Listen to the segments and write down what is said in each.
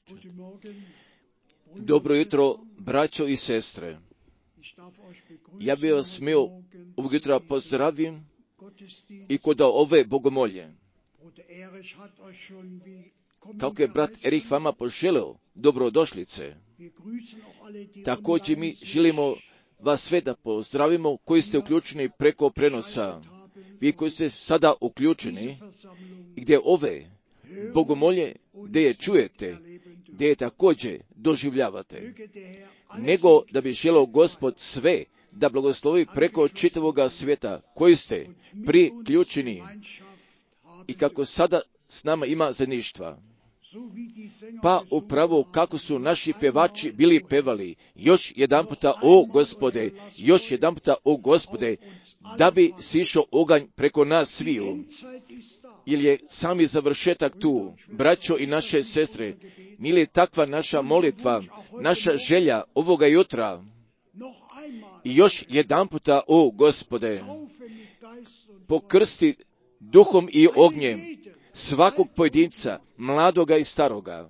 Dobro jutro, braćo i sestre. Ja bih vas smio ovog jutra pozdravim i kod ove bogomolje. Kako je brat Erich vama poželeo dobrodošlice, također mi želimo vas sve da pozdravimo koji ste uključeni preko prenosa. Vi koji ste sada uključeni i gdje ove bogomolje, gdje je čujete, gdje je također doživljavate, nego da bi želeo Gospod sve da blagoslovi preko čitavoga svijeta koji ste priključeni i kako sada s nama ima zajedništva. Pa upravo kako su naši pevači bili pevali, još jedanputa o Gospode, još jedanputa o Gospode, da bi sišao oganj preko nas sviju. Ili je sami završetak tu, braćo i naše sestre, nije li takva naša molitva, naša želja ovoga jutra? I još jedanputa o Gospode, pokrsti duhom i ognjem svakog pojedinca, mladoga i staroga.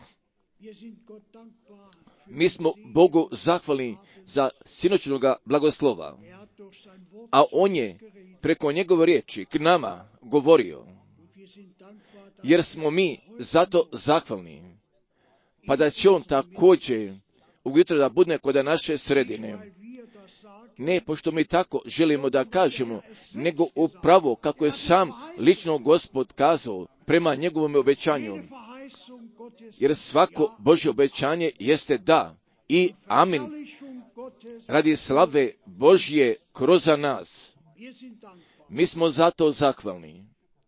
Mi smo Bogu zahvalni za sinoćnoga blagoslova, a On je preko njegove riječi k nama govorio, jer smo mi zato zahvalni, pa da će On također ujutro da bude kod naše sredine. Ne pošto mi tako želimo da kažemo, nego upravo kako je sam lično Gospod kazao prema njegovom obećanju. Jer svako Božje obećanje jeste da i amin radi slave Božje kroz nas. Mi smo zato zahvalni.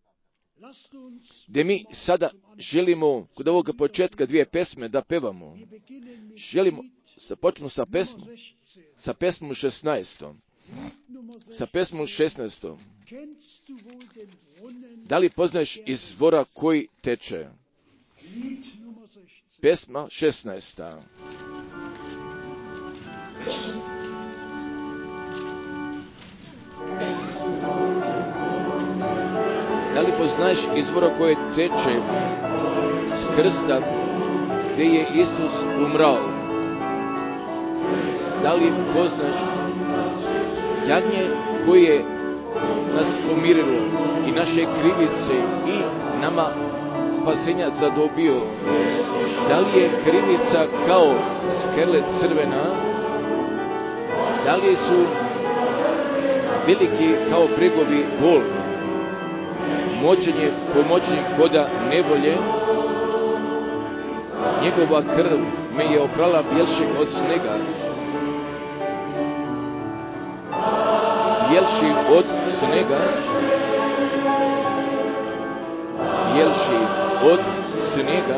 Da mi sada želimo kod ovoga početka dvije pesme da pevamo. Želimo da počnemo sa pesmom 16. Sa pesmom 16. Da li poznaješ izvora koji teče? Pesma 16. Da li poznaješ izvora koji teče s krsta gdje je Isus umrao? Da li poznaš jagnje koje nas pomirilo i naše krivice i nama spasenja zadobio? Da li je krivica kao skerle crvena? Da li su veliki kao bregovi bolni? Moćan je pomoćnik koda nevolje. Njegova krv me je oprala bjelšeg od snega. Bjelši od snega. Bjelši od snega.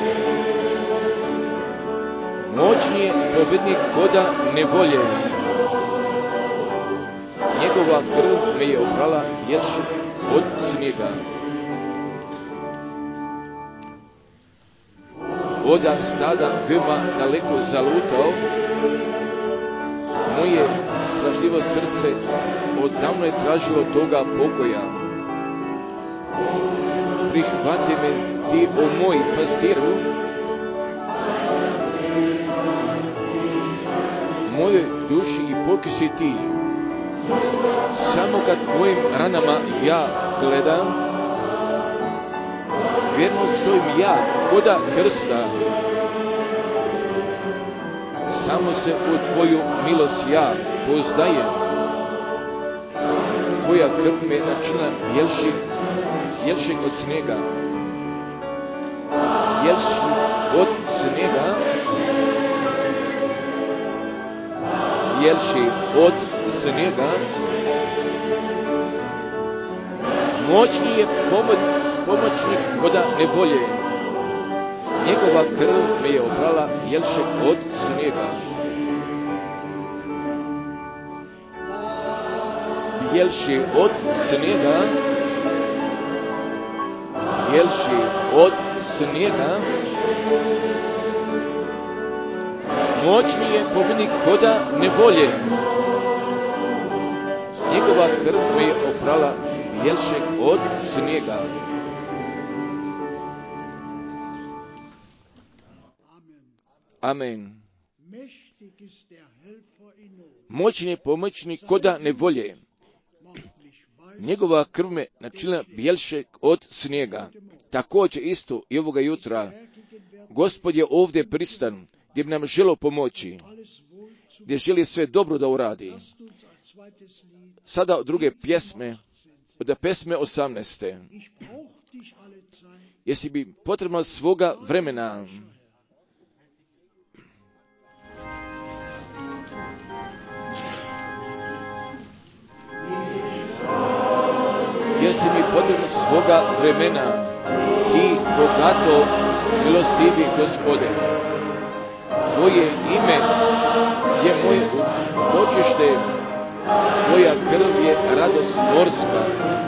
Moćni je pobjednik koda nevolje. Njegova krv me je oprala bjelši od snijega. Oda stada veoma daleko zalutao, moje strašljivo srce odavno je tražilo toga pokoja. Prihvati me ti, o moj pastiru, mojoj duši i pokoj si ti. Samo kad tvojim ranama ja gledam, vjerno stojim ja koda krsta. Samo se u tvoju milost ja poznajem. Tvoja krv me načina bjelšeg od snega. Bjelši od snega. Bjelši od snega. Moćni je pomoćnik koda nevolje. Njegova krv me je oprala bjelšeg od snega. Bjelši od snega. Bjelši od snega. Moćni je pobjednik koda nevolje. Njegova krv me je oprala bjelšeg od snijega. Amen. Moćan je pomoćnik koda nevolje. Njegova krv me načinila bjelše od snijega. Također isto i ovoga jutra. Gospod je ovdje prisutan, gdje bi nam želio pomoći, gdje želi sve dobro da uradi. Sada od druge pjesme, od pesme 18. Jesi bi potrebno svoga vremena. Jesi mi potrebno svoga vremena, ti bogato milostivi Gospode. Tvoje ime je moje utočište, tvoja krv je radost morska.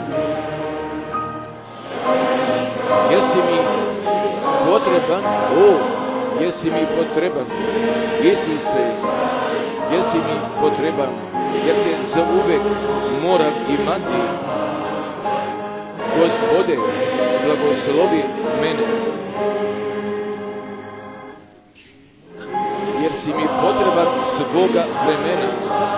Jesi mi potreban, jesi mi potreban, Isuse, jesi mi potreban, jer te zauvek moram imati. Gospode, blagoslovi mene, jer si mi potreban svoga vremena,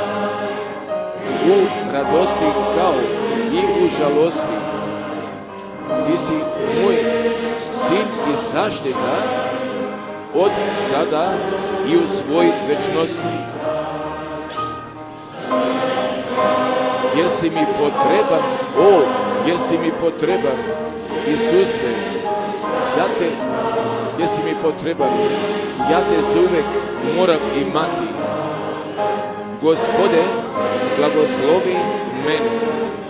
u radosti kao i u žalosti. Ti si moj sin i zaštita od sada i u svoj večnosti. Jer si mi potreban, jer si mi potreban, Isuse, jer si mi potreban, ja te zauvek moram imati. Gospode, blagoslovi mene.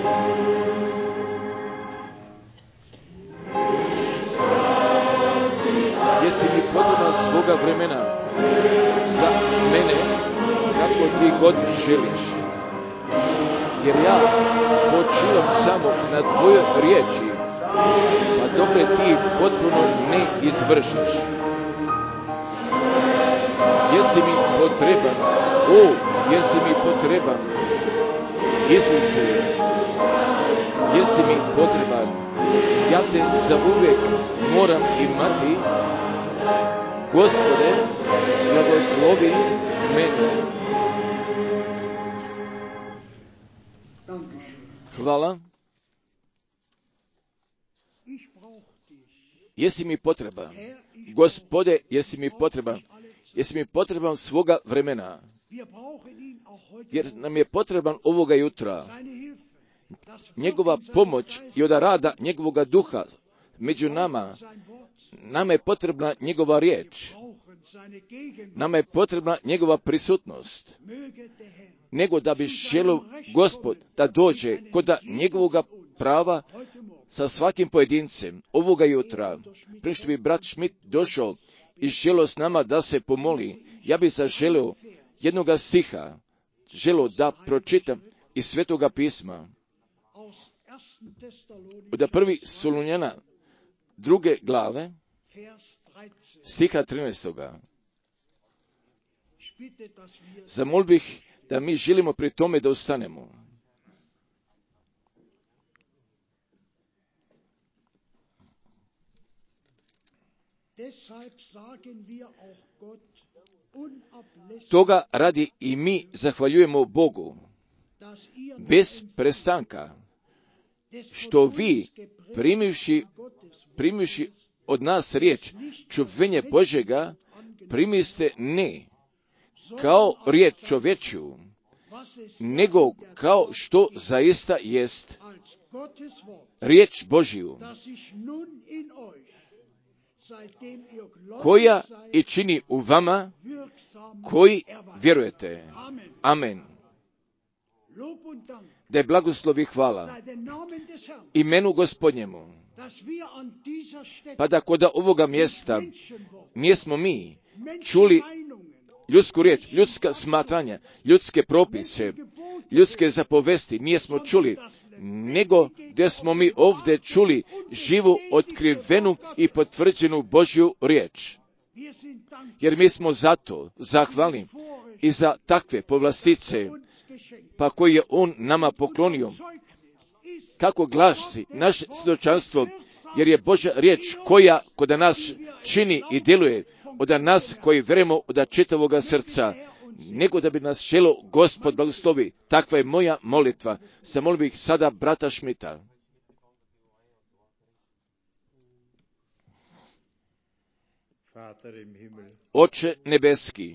Jesi mi potreban svoga vremena za mene, kako ti god želiš. Jer ja počivam samo na tvojoj riječi, pa dokle ti potpuno ne izvršiš. Jesi mi potreban, jesi mi potreban, Isuse, jesi mi potreban, ja te zauvek moram imati. Gospode, blagoslovi mene. Hvala. Jesi mi potreban, Gospode, jesi mi potreban, jesi mi potreban svoga vremena, jer nam je potreban ovoga jutra. Njegova pomoć i od rada njegovoga duha među nama. Nama je potrebna njegova riječ. Nama je potrebna njegova prisutnost. Nego da bi želio Gospod da dođe kod njegovoga prava sa svakim pojedincem ovoga jutra. Prije što bi brat Schmidt došao i želio s nama da se pomoli, ja bih zaželio jednoga stiha, želio da pročitam iz Svetoga pisma. Od prvi Solunjana 2. glave, stiha 13. Zamol bih da mi želimo pri tome da ostanemo. Toga radi i mi zahvaljujemo Bogu bez prestanka, što vi primivši od nas riječ čuvenje Božjega, primiste ne kao riječ čovječju, nego kao što zaista jest riječ Božju, koja i čini u vama koji vjerujete. Amen. Da je blagoslovi hvala imenu Gospodnjemu, pa da kod ovoga mjesta nismo mi čuli ljudsku riječ, ljudska smatranja, ljudske propise, ljudske zapovesti, nismo čuli, nego gdje smo mi ovdje čuli živu, otkrivenu i potvrđenu Božju riječ. Jer mi smo zato zahvalni i za takve povlastice, pa koje je On nama poklonio. Kako glasi naše svjedočanstvo jer je Božja riječ koja kod nas čini i djeluje od nas koji vjerujemo od čitavoga srca, nego da bi nas želo Gospod blagoslovi. Takva je moja molitva. Zamolio bih sada brata Šmita. Oče nebeski,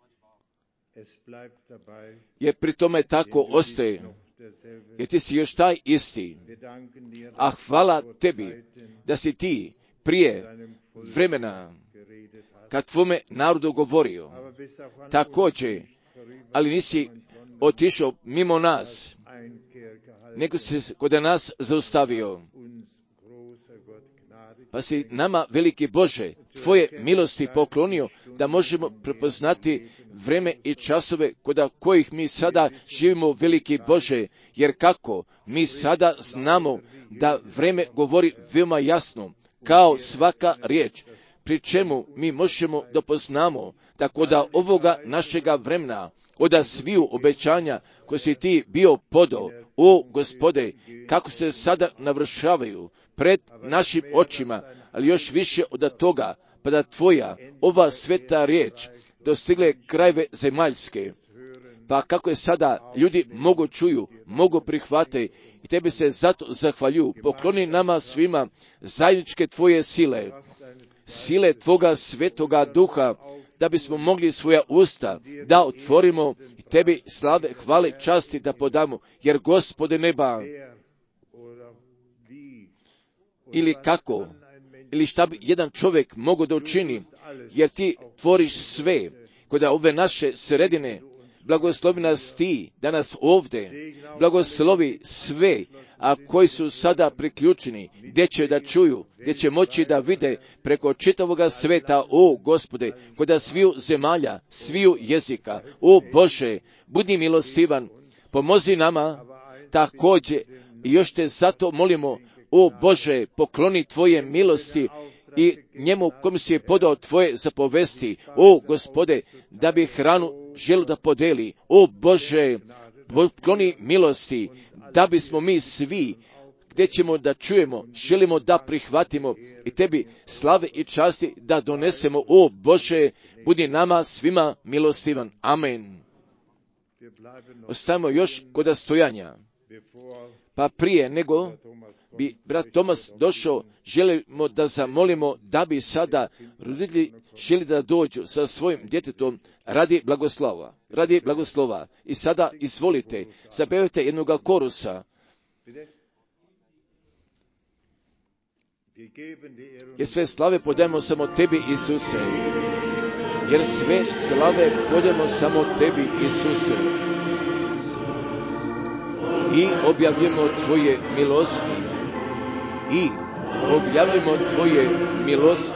jer pri tome tako ostaje, jer ti si još taj isti. A hvala tebi da si ti prije vremena kad tvome narodu govorio, također, ali nisi otišao mimo nas, nego si kod nas zaustavio. Pa si nama, veliki Bože, tvoje milosti poklonio da možemo prepoznati vreme i časove kod kojih mi sada živimo, veliki Bože, jer kako mi sada znamo da vreme govori veoma jasno, kao svaka riječ, pri čemu mi možemo da poznamo da kod ovoga našega vremena, od sviju obećanja koje si ti bio podao, o Gospode, kako se sada navršavaju pred našim očima, ali još više od toga, pa da tvoja, ova sveta riječ, dostigle krajeve zemaljske, pa kako je sada ljudi mogu čuju, mogu prihvate i tebi se zato zahvaljuju. Pokloni nama svima zajedničke tvoje sile tvoga svetoga duha, da bismo mogli svoja usta da otvorimo i tebi slave, hvale, časti da podamo, jer Gospode neba, ili kako, ili šta bi jedan čovjek mogao da učini, jer ti tvoriš sve, kod ove naše sredine, blagoslovi nas ti, danas ovdje, blagoslovi sve, a koji su sada priključeni, gdje će da čuju, gdje će moći da vide preko čitavoga sveta, o Gospode, kod sviju zemalja, sviju jezika, o Bože, budi milostivan, pomozi nama, također, i još te zato molimo, o Bože, pokloni tvoje milosti i njemu kom si je podao tvoje zapovesti, o Gospode, da bi hranu želu da podeli, o Bože, pokloni milosti, da bismo mi svi, gdje ćemo da čujemo, želimo da prihvatimo i tebi slave i časti da donesemo, o Bože, budi nama svima milostivan. Amen. Ostavimo još kod stojanja. Pa prije nego bi brat Tomas došao, želimo da zamolimo da bi sada roditelji želi da dođu sa svojim djetetom radi blagoslova. I sada izvolite, zapevajte jednoga korusa. Jer sve slave podajemo samo tebi, Isuse. Jer sve slave podajemo samo tebi, Isuse. I objavljujemo tvoje milosti. I objavljujemo tvoje milosti.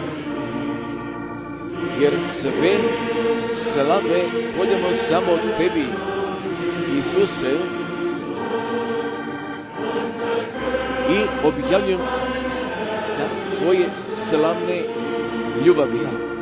Jer sve slave podajemo samo tebi, Isuse. I objavljujemo da tvoje slavne ljubavi.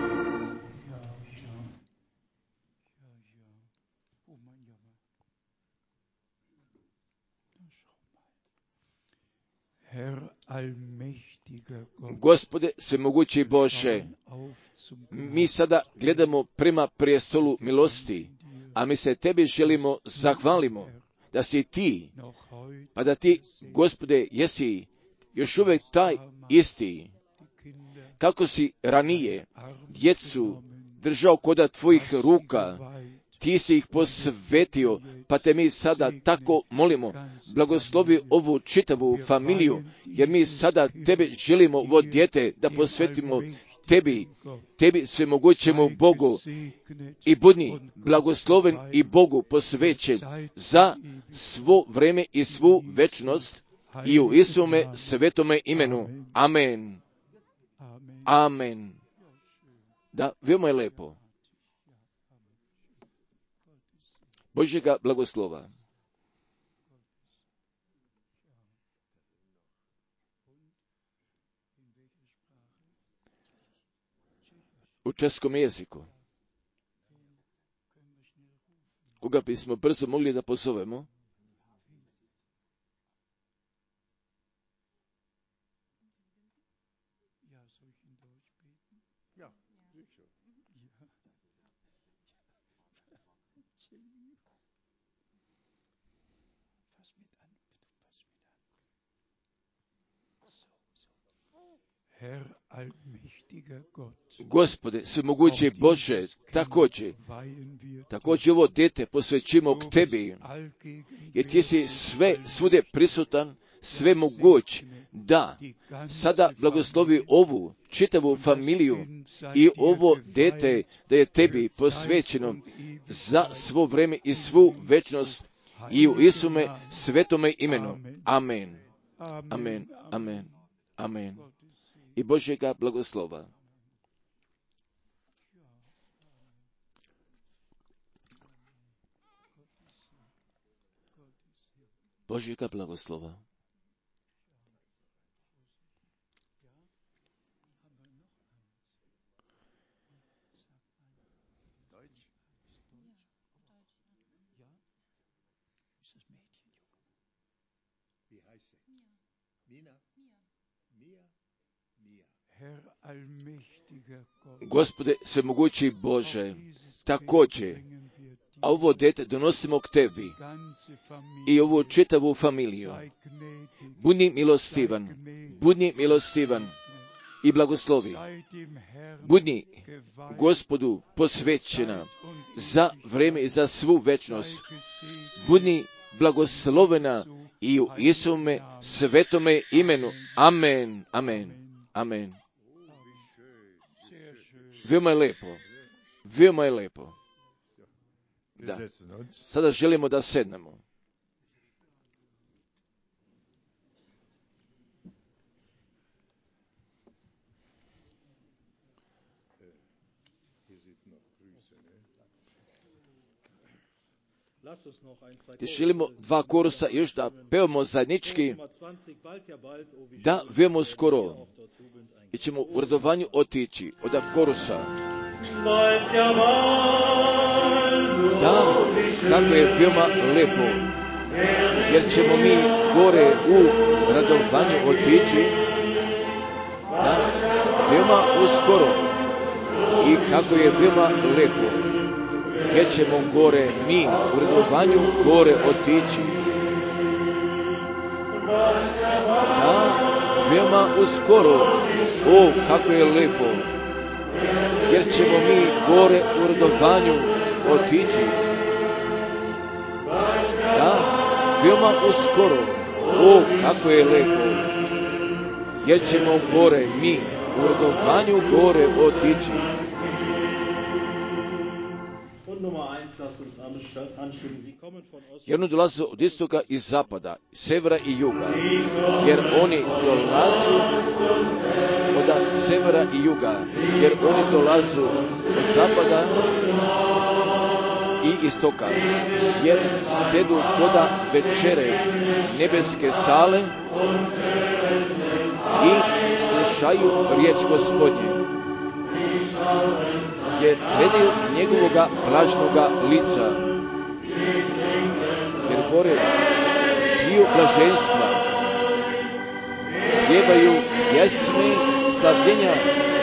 Gospode, svemogući Bože, mi sada gledamo prema prijestolu milosti, a mi se tebi želimo zahvalimo da si ti, pa da ti, Gospode, jesi još uvijek taj isti, kako si ranije djecu držao kod tvojih ruka, ti si ih posvetio, pa te mi sada tako molimo, blagoslovi ovu čitavu familiju, jer mi sada tebe želimo ovo dijete da posvetimo tebi svemogućemu Bogu i budi blagosloven i Bogu posvećen za svo vreme i svu večnost i u Isume svetome imenu. Amen. Amen. Da, veoma je lepo. Božjega blagoslova. U českom jeziku. Koga bismo brzo mogli da pozovemo? Gospode, svemogući Bože, također ovo dete posvećimo k Tebi, jer Ti si svude prisutan, sve moguć, da sada blagoslovi ovu čitavu familiju i ovo dete da je Tebi posvećeno za svo vrijeme i svu večnost i u Isume svetome imenu. Amen. Amen. Amen. Amen. I Božjega blagoslova. Božjega blagoslova. Gospode, svemogući Bože, također, a ovo dete donosimo k Tebi i ovu čitavu familiju. Budni milostivan i blagoslovi. Budni Gospodu posvećena za vrijeme i za svu večnost. Budni blagoslovena i u Isume svetome imenu. Amen. Amen. Amen. Veoma je lepo. Veoma je lepo. Da. Sada želimo da sednemo. Želimo dva korusa još da pevamo zajednički, da vemo skoro i ćemo u radovanju otići od korusa. Da, kako je veoma lepo, jer ćemo mi gore u radovanju otići, da, veoma uskoro, i kako je veoma lepo, jer ćemo gore mi u radovanju gore otići. Da, veoma uskoro, o, kako je lepo, jer ćemo mi gore u radovanju otići. Da, veoma uskoro, o, kako je lepo, jer ćemo gore mi u radovanju gore otići. Jer oni dolaze od istoka i zapada, severa i juga, jer oni dolaze od severa i juga, jer oni dolaze od zapada i istoka, jer sedu koda večere nebeske sale i slušaju riječ Gospodnje, jer gledaju njegovoga blažnoga lica, jer gore piju blaženstva, pjevaju pjesme slavljenja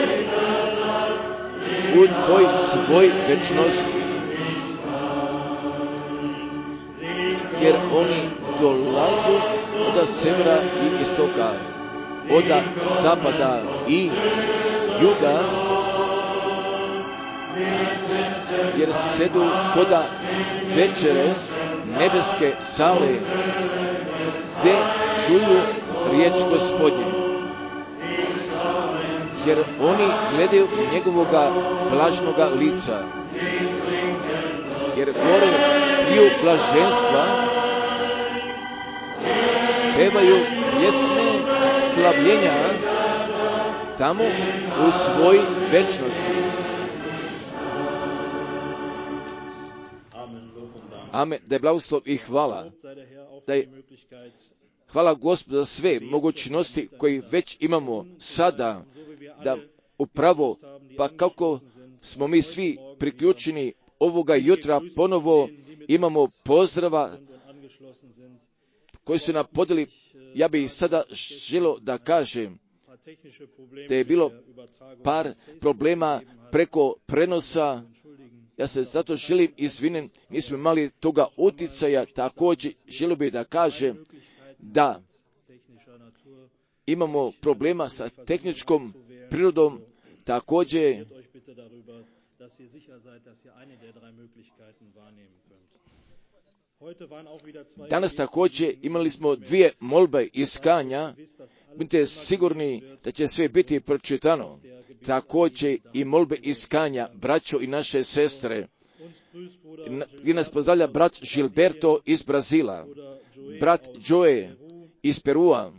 u toj svoj večnosti, jer oni dolazu od severa i istoka, od zapada i juga, jer sedu koda večere nebeske sale, gdje čuju riječ Gospodnje, jer oni gledaju njegovoga blažnoga lica, jer gore piju blaženstva, pevaju pjesme slavljenja tamo u svoj večnosti. Amen. Da je blagoslov i hvala. Hvala Gospodu za sve mogućnosti koje već imamo sada, da upravo, pa kako smo mi svi priključeni ovoga jutra, ponovo imamo pozdrava koji su nam podijeli. Ja bih sada želio da kažem da je bilo par problema preko prenosa. Ja se zato želim izvinem, mi smo imali toga uticaja. Također želio bih da kažem da imamo problema sa tehničkom prirodom. Također danas također imali smo 2 molbe iskanja. Budite sigurni da će sve biti pročitano. Također i molbe iskanja, braćo i naše sestre. Gdje nas pozdravlja brat Gilberto iz Brazila, brat Joe iz Perua,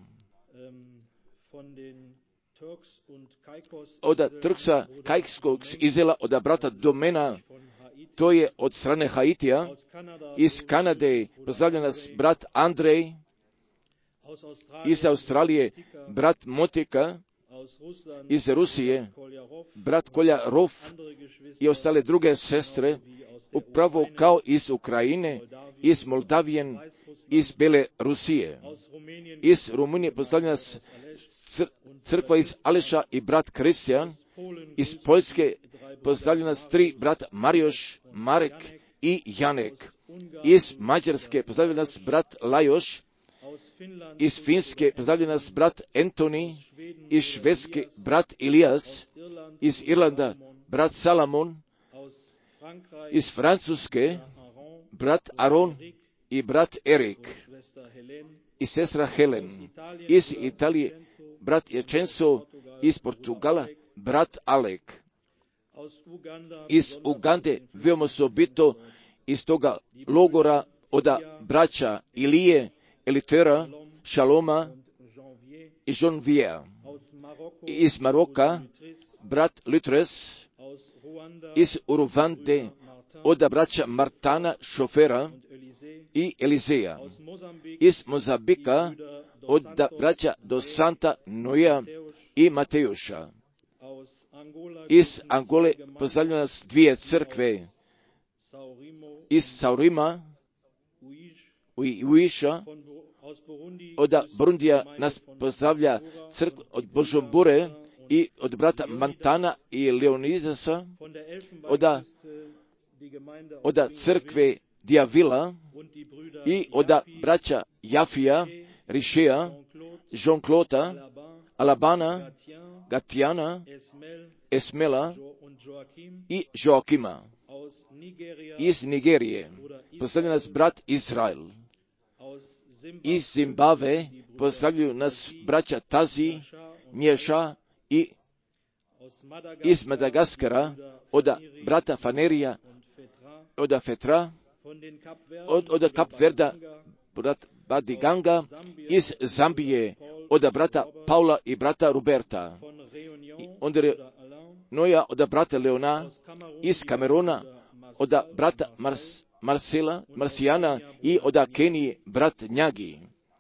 od Turksa Kajkskog izela, od brata Domena, to je od strane Haitija. Iz Kanade pozdravlja nas brat Andrej, iz Australije brat Motika, iz Rusije brat Koljarov i ostale druge sestre, upravo kao iz Ukrajine, iz Moldavijen, iz Belorusije. Iz Rumunije pozdravlja nas crkva iz Aleša i brat Kristijan. Iz Poljske pozdravlja nas 3 brat Marioš, Marek i Janek. Iz Mađarske pozdravlja nas brat Lajoš. Iz Finske pozdravlja nas brat Antoni. Iz Švedske brat Ilijas. Iz Irlanda brat Salamon. Iz Francuske brat Aron i brat Erik. I sestra Helen. Iz Italije brat Ječenso. Iz Portugala brat Alek. Iz Ugande veoma osobito iz toga logora od braća Ilije, Elitera, Šaloma i Žonvija. Iz Maroka brat Litres. Iz Uruvande od braća Martana, šofera i Elizeja. Iz Mozambika od braća do Santa Noja i Matejuša. Iz Angole pozdravlja nas 2 crkve. Iz Saurima i Uiša, od Burundija nas pozdravlja crkva od Bujumbure i od brata Mantana i Leonidasa, od crkve Diavila i od braća Jafija, Rišeja, Jean-Claude, Alabana, Gatijana, Esmela i Joakima. Iz Nigerije pozdravlja nas brat Izrael. Iz Zimbabve pozdravljaju nas braća Tazi, Nješa i iz Madagaskara od brata Fanerija, od Fetra, od Kap Verda brat Badiganga, iz Zambije od brata Paula i brata Roberta, onda Noja od brata Leona, iz Kameruna od brata Marsijana i od Kenije brat Njagi.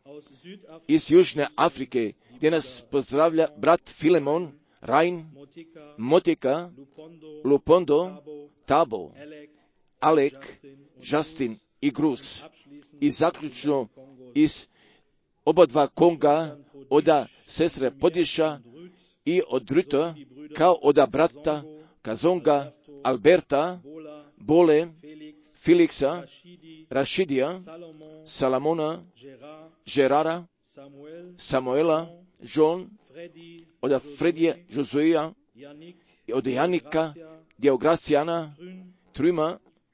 Iz Južne Afrike gdje nas pozdravlja brat Filemon, Rain, Motika, Lupondo, Tabo, Alek, Justin i Grus. I zaključno iz oba 2 Konga od sestre Podiša i od Ruta, kao od brata Kazonga, Alberta, Bole, Feliksa, Rašidija, Salamona, Gerara, Samuela, John, od Fredija, Josuija, od Janika, Diograciana, Truma,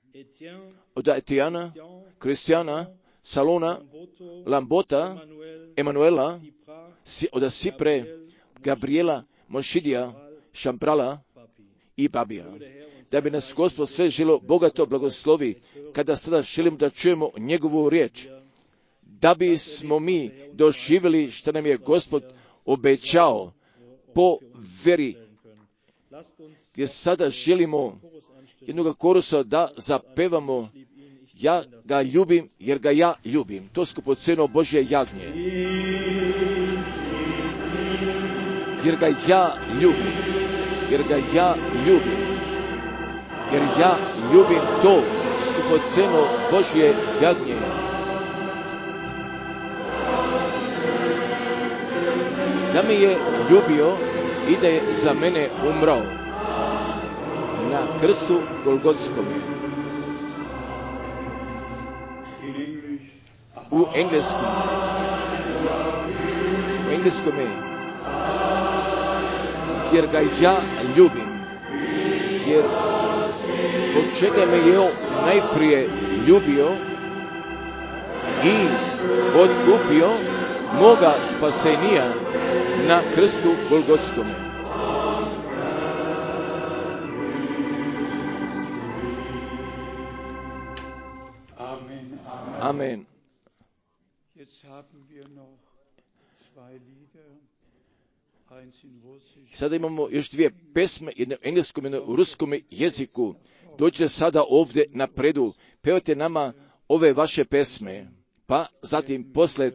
od Etiana, Kristijana, Salona, Lambota, Emanuela, od Sipre, Gabriela, Mošidija, Šamprala i Babija. Da bi nas Gospod sve želo bogato blagoslovi, kada sada želimo da čujemo njegovu riječ, da bismo mi doživjeli što nam je Gospod obećao po veri, gdje sada želimo jednog korusa da zapevamo: ja ga ljubim jer ga ja ljubim. To skupoceno Božje jagnje. Jer ga ja ljubim, jer ga ja ljubim, jer ja ljubim to skupoceno Božje jagnje. Da me je ljubio i da je za mene umrao na krstu Golgotskome. U engleskome, jer ga ja ljubim, jer od čega me je on najprije ljubio i otkupio moga spasenija na krstu Golgotskome. Amen. Sada imamo još dvije pesme, jedna u engleskom, jedna u ruskom jeziku. Dođite sada ovdje napredu, pevajte nama ove vaše pesme, pa zatim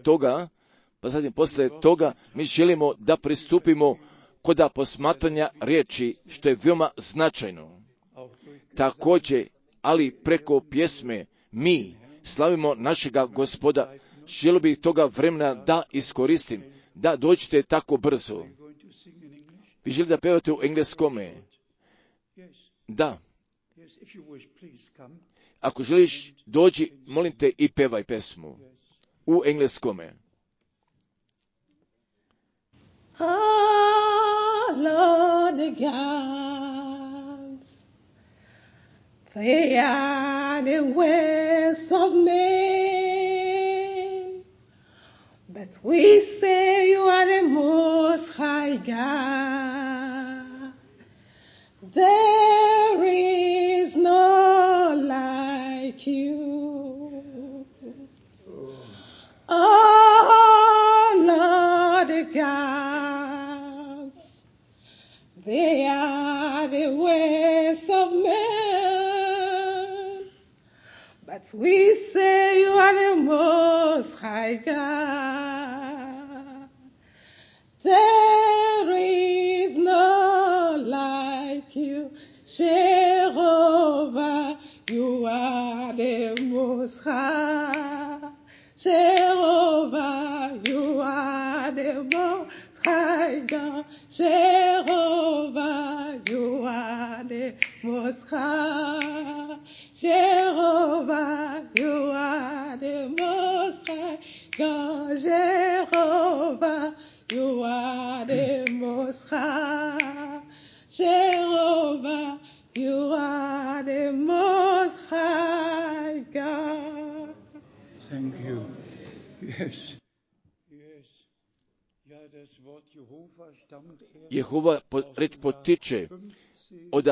posle toga mi želimo da pristupimo kod posmatranja riječi, što je veoma značajno. Također, ali preko pjesme mi slavimo našega Gospoda. Želio bih toga vremena da iskoristim, da dođete tako brzo. Vi želite da pevate u engleskome? Da. Ako želiš, dođi, molim te, i pevaj pesmu u engleskome. All the gods, they are the works of men, but we say you are the most high God. There is no like you. Oh, Lord God, they are the ways of men, but we say you are the most high God. There is no like you, Jehovah, you are the most high. Jehovah, you are the most high God. Jehovah, you are the most high. Jehovah, you are the most high God. Jehovah, you are the most high. Jehovah, you are the most high God. Thank you. Yes. Jehova reč potiče od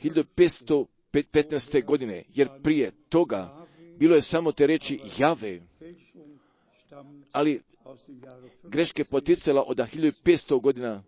1515. godine, jer prije toga bilo je samo te reči Jave, ali greške poticala od 1500 godina.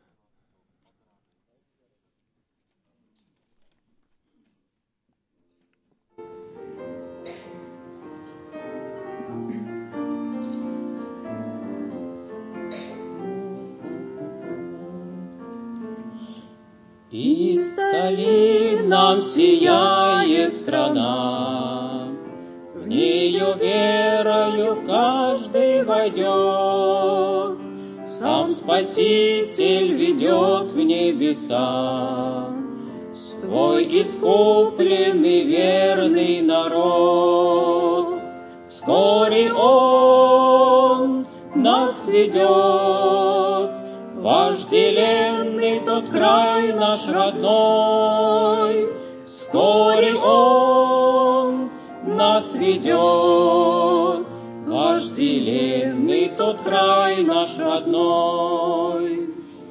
Издали нам сияет страна, в нею верою каждый войдет, сам Спаситель ведет в небеса свой искупленный верный народ. Вскоре Он нас ведет, вожделенный тот край наш родной. Вскоре Он нас ведет, вожделенный тот край наш родной.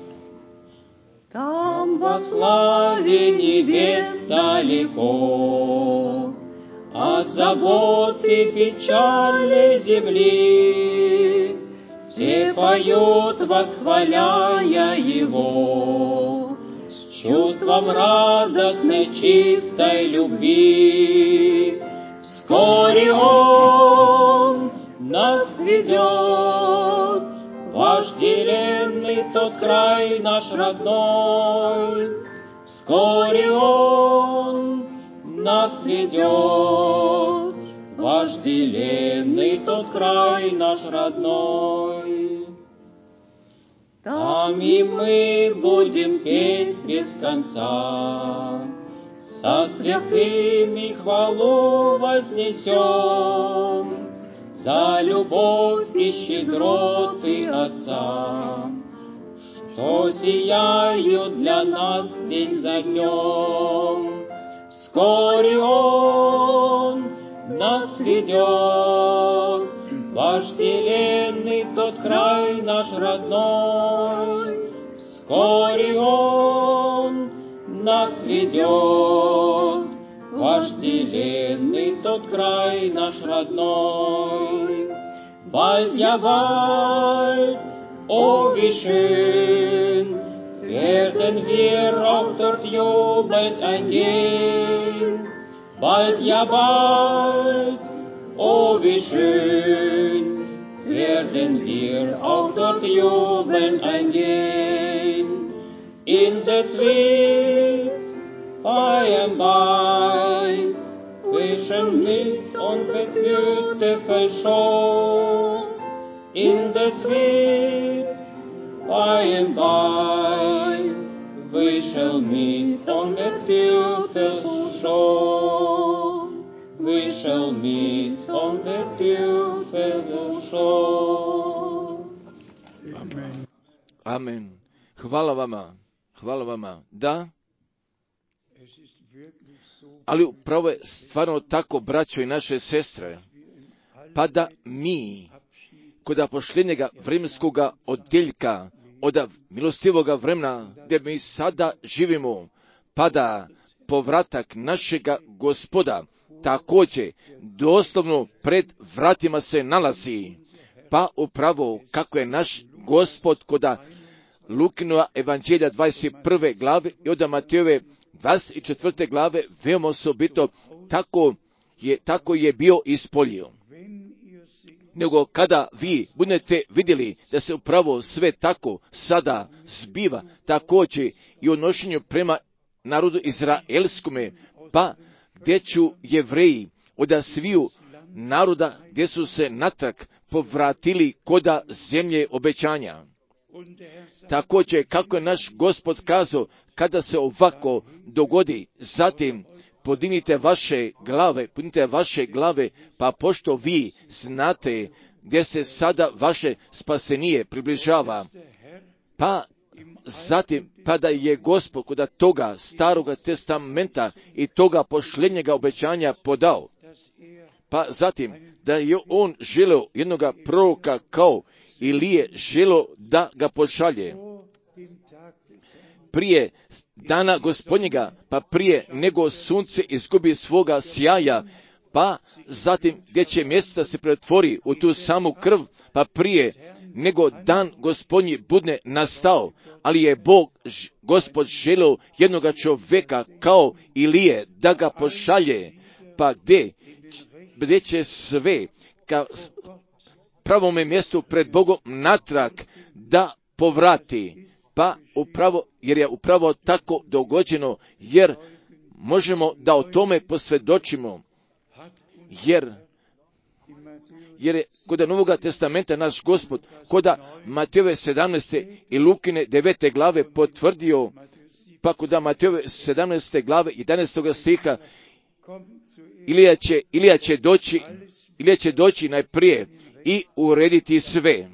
Там во славе небес далеко от заботы печали земли все поют, восхваляя Его с чувством радостной чистой любви. Вскоре Он нас ведет, вожделенный тот край наш родной. Вскоре Он нас ведет, вожделенный тот край наш родной. Там Там и мы будем петь без конца, со святыми хвалу вознесем за любовь и щедроты Отца, что сияют для нас день за днем. Вскоре Он нас ведет, вожделенный тот край наш родной. Вскоре Он нас ведет, вожделенный тот край наш родной. Bald, ja bald, o wie schön, werden wir auch dort jubelnd eingehen. Bald, ja bald, o wie schön, werden wir auch dort jubelnd eingehen. In the sweet by and by, zwischen Licht und beautiful show. In the sweet by and by, we shall meet on the beautiful shore. We shall meet on the beautiful shore. Amen. Amen. Hvala vama. Hvala vama. Da, Es ist wirklich so, ali upravo je stvarno tako, braćo i naše sestre, pa da mi, kod posljednjega vremenskoga odjeljka, od milostivoga vremena, gdje mi sada živimo, pa da povratak našega Gospoda također doslovno pred vratima se nalazi, pa upravo kako je naš Gospod kod Lukinova evanđelja 21. glave i od Matejove 24. glave veoma osobito tako je bio ispolio. Nego kada vi budete vidjeli da se upravo sve tako sada zbiva, također i u odnošenju prema narodu izraelskome, pa gdje ću Jevreji od sviju naroda gdje su se natrag povratili koda zemlje obećanja. Također kako je naš Gospod kazao, kada se ovako dogodi, zatim podignite vaše glave, pa pošto vi znate gdje se sada vaše spasenije približava, pa zatim, pa da je Gospod kod toga staroga testamenta i toga posljednjega obećanja podao, pa zatim da je on želeo jednoga proroka kao Ilije želeo da ga pošalje prije dana Gospodnjega, pa prije nego sunce izgubi svoga sjaja, pa zatim gdje će mjeseca se pretvori u tu samu krv, pa prije nego dan Gospodnji bude nastao, ali je Gospod želeo jednoga čovjeka kao Ilije da ga pošalje, pa gdje će sve ka pravome mjestu pred Bogom natrag da povrati, pa upravo, jer je upravo tako dogođeno, jer možemo da o tome posvjedočimo, jer je kod Novoga testamenta naš Gospod, kod Matejove 17. i Lukine 9. glave potvrdio, pa kod Matejove 17. glave 11. stiha, Ilija će doći najprije i urediti sve.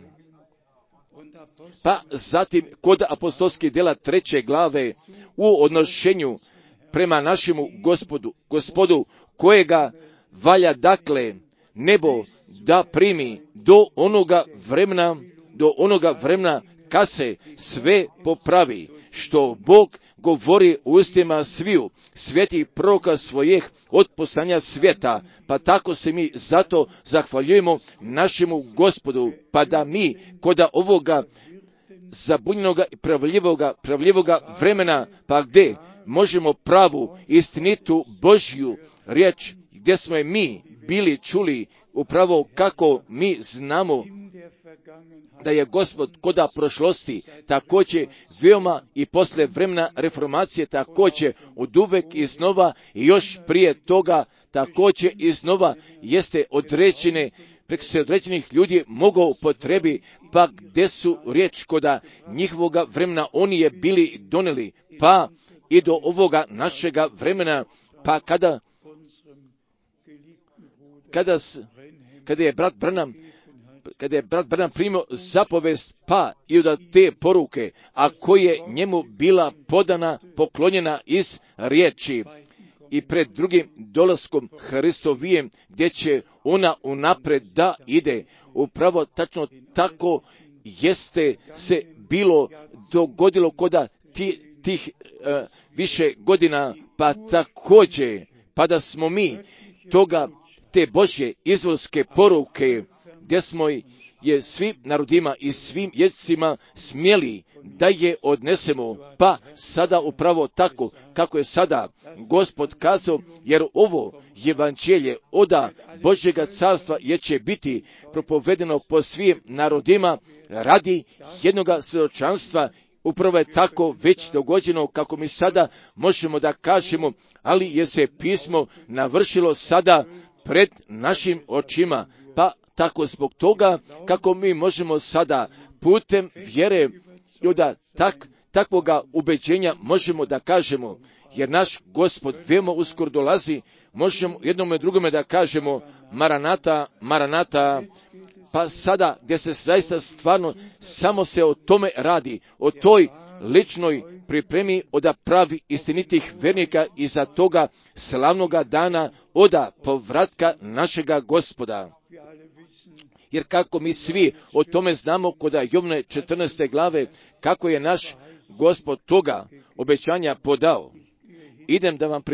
Pa zatim kod apostolskih djela 3. glave u odnošenju prema našemu Gospodu kojega valja dakle nebo da primi do onoga vremena kad se sve popravi, što Bog govori u ustima sviju svetih proroka svojih od poslanja svijeta, pa tako se mi zato zahvaljujemo našemu Gospodu, pa da mi kod ovoga zabunjenoga i pravljivoga vremena, pa gdje možemo pravu istinitu Božju riječ, gdje smo je mi bili čuli upravo kako mi znamo da je Gospod koda prošlosti također veoma i posle vremena reformacije također od uvek iznova i još prije toga također iznova jeste određene preko se određenih ljudi mogao potrebi, pa gdje su riječ koda njihovoga vremena oni je bili donijeli, pa i do ovoga našega vremena, pa kada je brat Branham primio zapovest, pa i od te poruke, a koje njemu bila podana, poklonjena iz riječi, i pred drugim dolaskom Hristovijem, gdje će ona unapred da ide, upravo tačno tako jeste se bilo dogodilo koda tih više godina, pa također, pa da smo mi te Božje izvorske poruke, gdje smo je svim narodima i svim jezicima smjeli da je odnesemo, pa sada upravo tako kako je sada Gospod kazao, jer ovo evanđelje oda Božjega carstva je će biti propovedeno po svim narodima radi jednoga svjedočanstva. Upravo je tako već dogođeno kako mi sada možemo da kažemo, ali je se pismo navršilo sada pred našim očima, pa tako zbog toga kako mi možemo sada putem vjere i od takvoga ubeđenja možemo da kažemo, jer naš Gospod veoma uskoro dolazi, možemo jednome drugome da kažemo Maranata, Maranata, pa sada gdje se zaista stvarno samo se o tome radi, o toj ličnoj pripremi od pravi istinitih vernika i za toga slavnoga dana od povratka našega Gospoda. Jer kako mi svi o tome znamo kod Jovne 14. glave, kako je naš Gospod toga obećanja podao. Idem da vam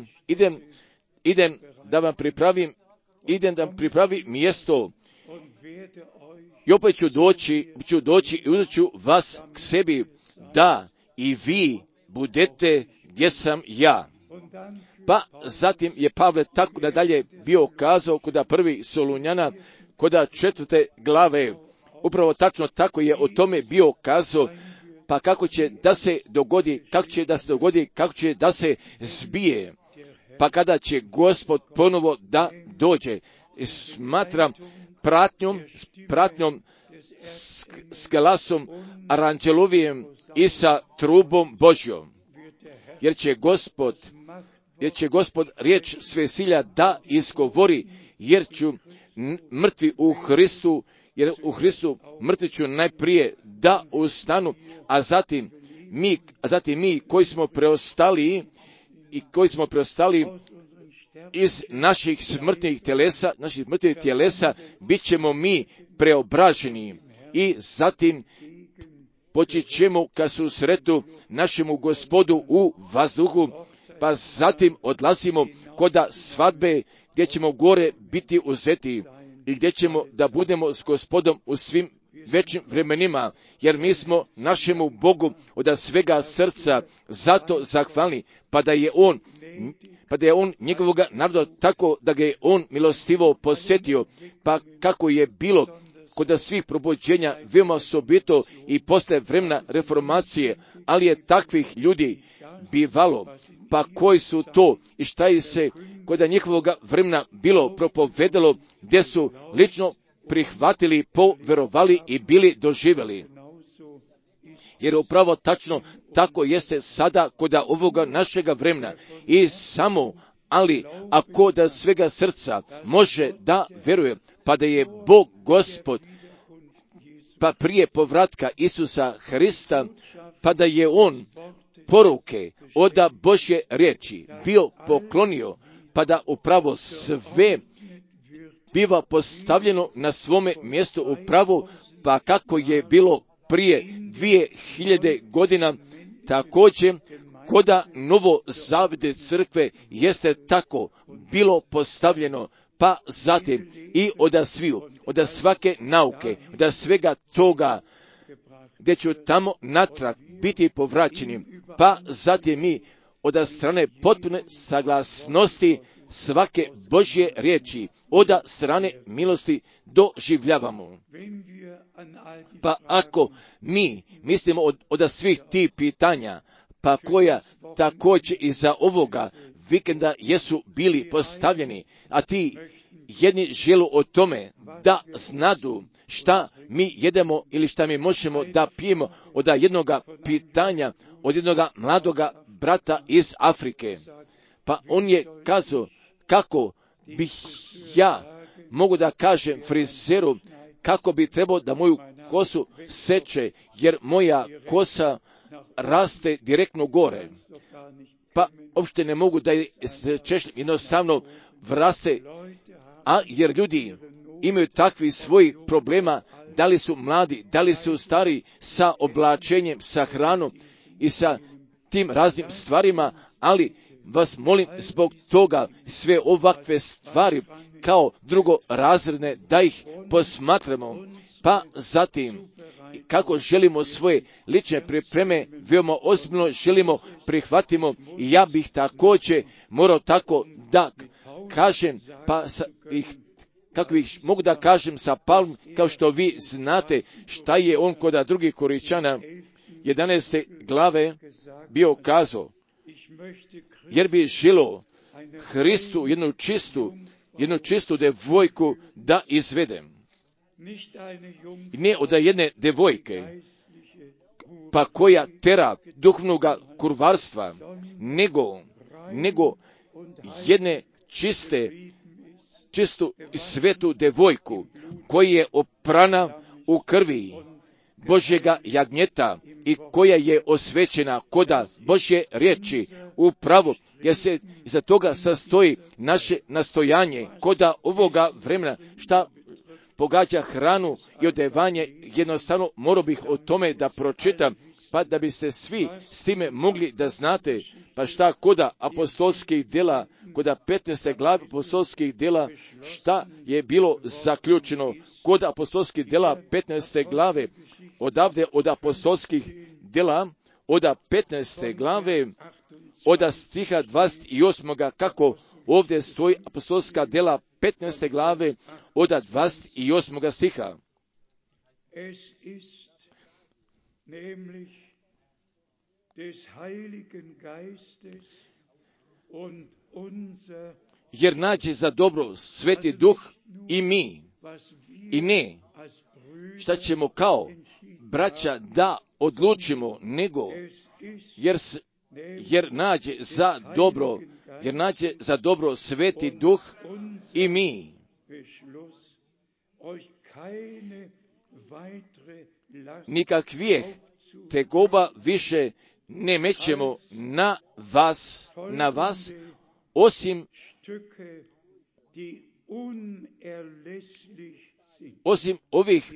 pripravim mjesto. I opet ću doći i uzet ću vas k sebi, da i vi budete gdje sam ja. Pa zatim je Pavle tako nadalje bio kazao kod prvi Solunjana, kod 4. glave, upravo tačno tako je o tome bio kazao, pa kako će da se zbije, pa kada će Gospod ponovo da dođe. Smatram pratnjom s glasom aranđelovijem i sa trubom Božjom, jer će Gospod riječ svesilja da izgovori, jer ću mrtvi u Hristu, jer u Hristu mrtvi ću najprije da ustanu, a zatim mi koji smo preostali iz naših smrtnih tjelesa, bit ćemo mi preobraženi i zatim poći ćemo ka susretu našemu Gospodu u vazduhu, pa zatim odlazimo koda svadbe gdje ćemo gore biti uzeti i gdje ćemo da budemo s Gospodom u svim većim vremenima, jer mi smo našemu Bogu od svega srca zato zahvalni, pa da je on njegovoga naroda tako da ga je on milostivo posjetio, pa kako je bilo kod svih probuđenja veoma osobito i posle vremena reformacije, ali je takvih ljudi bivalo, pa koji su to i šta je se kod njihovoga vremena bilo propovedalo, gdje su lično prihvatili, poverovali i bili doživjeli. Jer upravo tačno tako jeste sada kod ovoga našega vremena i samo, ali ako da svega srca može da veruje, pa da je Bog Gospod, pa prije povratka Isusa Hrista, pa da je on poruke od Božje riječi bio poklonio, pa da upravo sve biva postavljeno na svome mjestu upravo, pa kako je bilo prije 2000 godina, također koda novozavetne crkve jeste tako bilo postavljeno, pa zatim i od svake nauke, od svega toga, gdje ću tamo natrag biti povraćeni, pa zatim mi od strane potpune saglasnosti svake Božje riječi, od strane milosti doživljavamo. Pa ako mi mislimo od svih tih pitanja, pa koja također iza ovoga vikenda jesu bili postavljeni, a ti jedni želu o tome da znadu šta mi jedemo ili šta mi možemo da pijemo od jednoga pitanja, od jednoga mladoga brata iz Afrike. Pa on je kazao kako bih ja mogu da kažem frizeru kako bi trebao da moju kosu seče, jer moja kosa raste direktno gore. Pa uopšte ne mogu da je češljam, jednostavno vraste, a jer ljudi imaju takvi svojih problema, da li su mladi, da li su stari, sa oblačenjem, sa hranom i sa tim raznim stvarima, ali vas molim zbog toga sve ovakve stvari kao drugorazredne da ih posmatramo, pa zatim kako želimo svoje lične pripreme veoma ozbiljno želimo prihvatimo i ja bih također morao tako da kažem, pa kako bih mogu da kažem sa Pavlom, kao što vi znate šta je on kod drugih Koričana 11. glave bio kazao, jer bi želio Hristu jednu čistu devojku da izvedem. Ne od jedne devojke, pa koja tera duhovnoga kurvarstva, nego jedne čistu svetu devojku, koja je oprana u krvi Božjega jagnjeta i koja je osvećena koda Božje riječi upravo, jer se iza toga sastoji naše nastojanje koda ovoga vremena, šta pogađa hranu i odevanje. Jednostavno morao bih o tome da pročitam, pa da biste svi s time mogli da znate, pa šta koda apostolskih djela, koda 15. glave apostolskih djela, šta je bilo zaključeno kod apostolskih djela 15. glave, odavde od apostolskih djela, od 15. glave, od stiha 28. kako ovdje stoji apostolska djela 15. glave, od 28. stiha. Es ist nämlich des Heiligen Geistes und unser, jer nađe za dobro Sveti Duh i mi, i ne šta ćemo kao braća da odlučimo, nego jer nađe za dobro Sveti Duh i mi. Nikakvih tegoba više ne mećemo na vas, osim ovih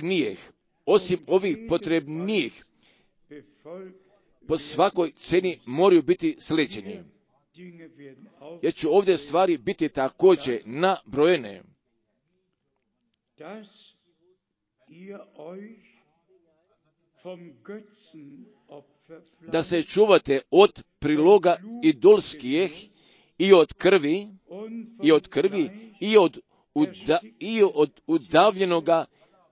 potrebnijih, po svakoj ceni moraju biti slični. Jer će ovdje stvari biti također nabrojene. Da se čuvate od priloga idolskih i od krvi i od udavljenoga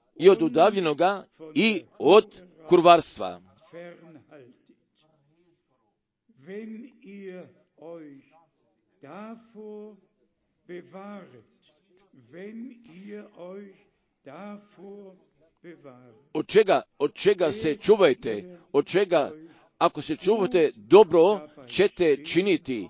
i od kurvarstva. Wenn ihr euch davor bewahret, Od čega se čuvajte? Ako se čuvate dobro, ćete činiti.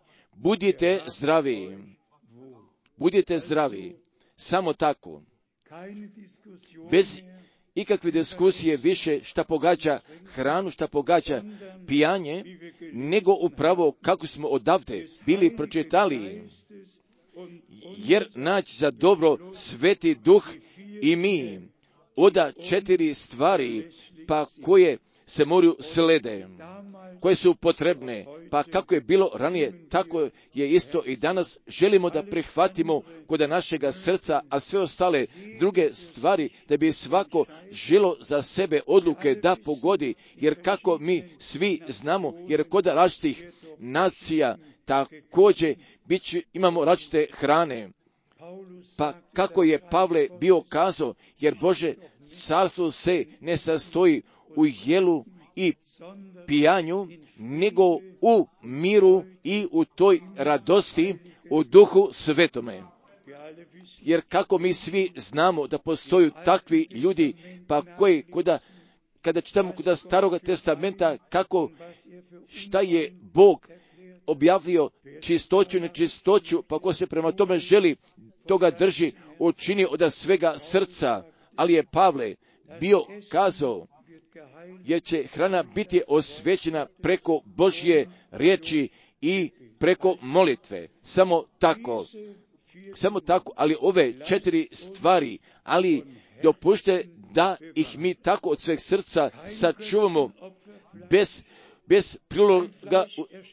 Budite zdravi. Samo tako. Bez ikakve diskusije više šta pogađa hranu, šta pogađa pijanje, nego upravo kako smo odavde bili pročitali. Jer naći za dobro Sveti Duh i mi, oda 4 stvari, pa koje se moraju slede, koje su potrebne, pa kako je bilo ranije, tako je isto i danas. Želimo da prihvatimo kod našega srca, a sve ostale druge stvari, da bi svako želo za sebe odluke da pogodi, jer kako mi svi znamo, jer kod različitih nacija također imamo različite hrane. Pa kako je Pavle bio kazao, jer Bože carstvo se ne sastoji u jelu i pijanju, nego u miru i u toj radosti u Duhu Svetome. Jer kako mi svi znamo da postoju takvi ljudi, pa koji kada čitamo kod Staroga testamenta šta je Bog objavio čistoću, nečistoću, pa ko se prema tome želi, toga drži, učini od svega srca. Ali je Pavle bio kazao, jer će hrana biti osvećena preko Božje riječi i preko molitve. Samo tako, ali ove 4 stvari, ali dopušte da ih mi tako od sveg srca sačuvamo bez priloga,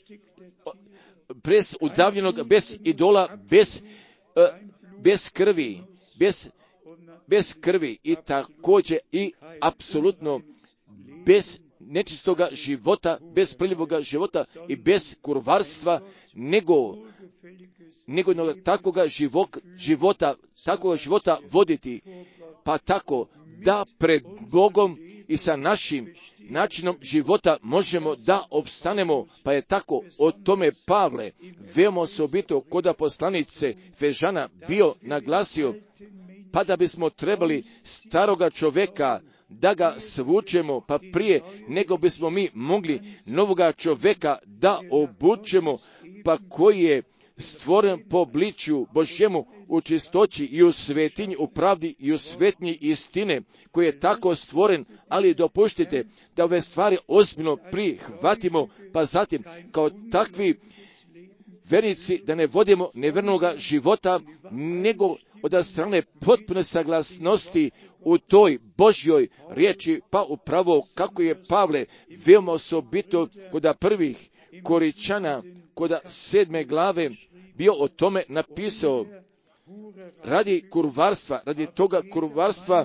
bez udavljenog, bez idola, bez krvi i također i apsolutno bez nečistoga života, bez prljivoga života i bez kurvarstva, nego takvoga života voditi, pa tako da pred Bogom i sa našim načinom života možemo da opstanemo, pa je tako o tome Pavle veoma osobito kod poslanice Efežana bio naglasio, pa da bismo trebali staroga čovjeka da ga svučemo, pa prije nego bismo mi mogli novoga čovjeka da obučemo, pa koji je stvoren po obličju Božjemu u čistoći i u svetinji, u pravdi i u svetnji istine, koji je tako stvoren, ali dopuštite da ove stvari ozbiljno prihvatimo, pa zatim kao takvi vernici da ne vodimo nevernoga života, nego od strane potpune saglasnosti u toj Božjoj riječi, pa upravo kako je Pavle veoma osobito kod prvih Koričana, kod 7. glave bio o tome napisao, radi toga kurvarstva,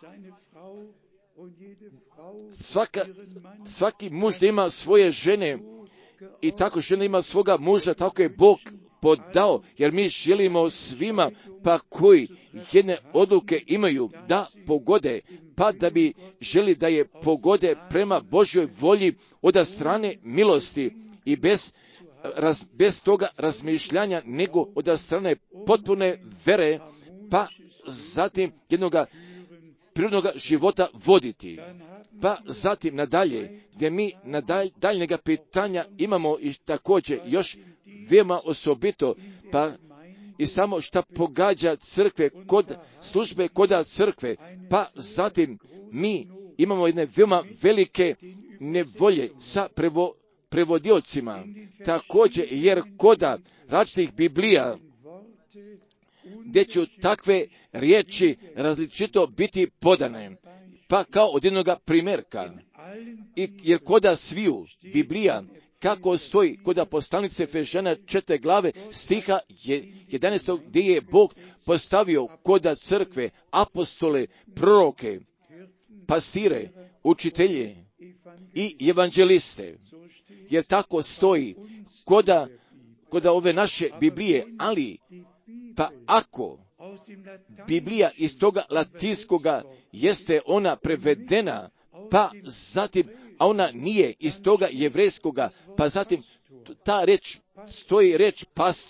svaki muž da ima svoje žene i tako žena ima svoga muža, tako je Bog podao, jer mi želimo svima, pa koji jedne odluke imaju da pogode, pa da bi želi da je pogode prema Božjoj volji od strane milosti i bez toga razmišljanja, nego od strane potpune vere, pa zatim jednoga prirodnog života voditi. Pa zatim nadalje, gdje mi na daljnjega pitanja imamo i također još veoma osobito, pa i samo šta pogađa crkve, kod službe koda crkve, pa zatim mi imamo jedne veoma velike nevolje sa prevodiocima, također jer koda različitih Biblija, gdje će takve riječi različito biti podane, pa kao od jednoga primjerka, jer koda sviju Biblija, kako stoji koda poslanice Efežana 4. glave stiha 11. gdje je Bog postavio koda crkve apostole, proroke, pastire, učitelje i evanđeliste, jer tako stoji koda ove naše Biblije, ali pa ako Biblija iz toga latinskoga jeste ona prevedena, pa zatim, a ona nije iz toga jevrejskoga, pa zatim ta reč, stoji reč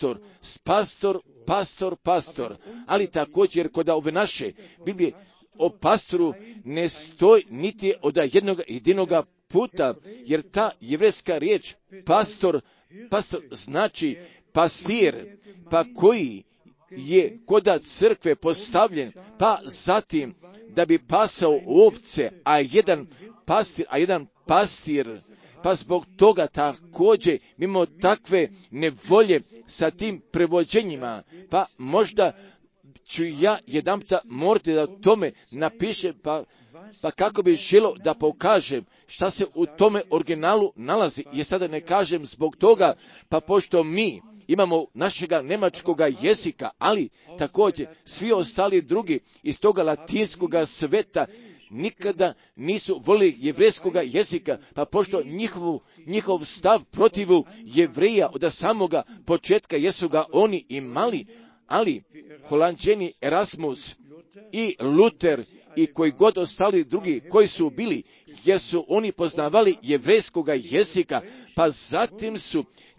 pastor, ali također kod ove naše Biblije o pastoru ne stoji niti od jedinoga puta, jer ta jevrejska riječ pastor znači pastir, pa koji je koda crkve postavljen, pa zatim da bi pasao ovce, a jedan pastir, pa zbog toga također imamo takve nevolje sa tim prevođenjima, pa možda ću ja jedanputa morati da o tome napišem, pa kako bi želio da pokažem šta se u tome originalu nalazi, jer sada ne kažem zbog toga, pa pošto mi imamo našega njemačkoga jezika, ali također svi ostali drugi iz toga latinskoga sveta nikada nisu volili jevrejskoga jezika, pa pošto njihov stav protivu Jevreja od samoga početka jesu ga oni imali, ali Holanđeni Erasmus i Luter i koji god ostali drugi koji su bili, jer su oni poznavali jevrejskoga jezika, pa zatim su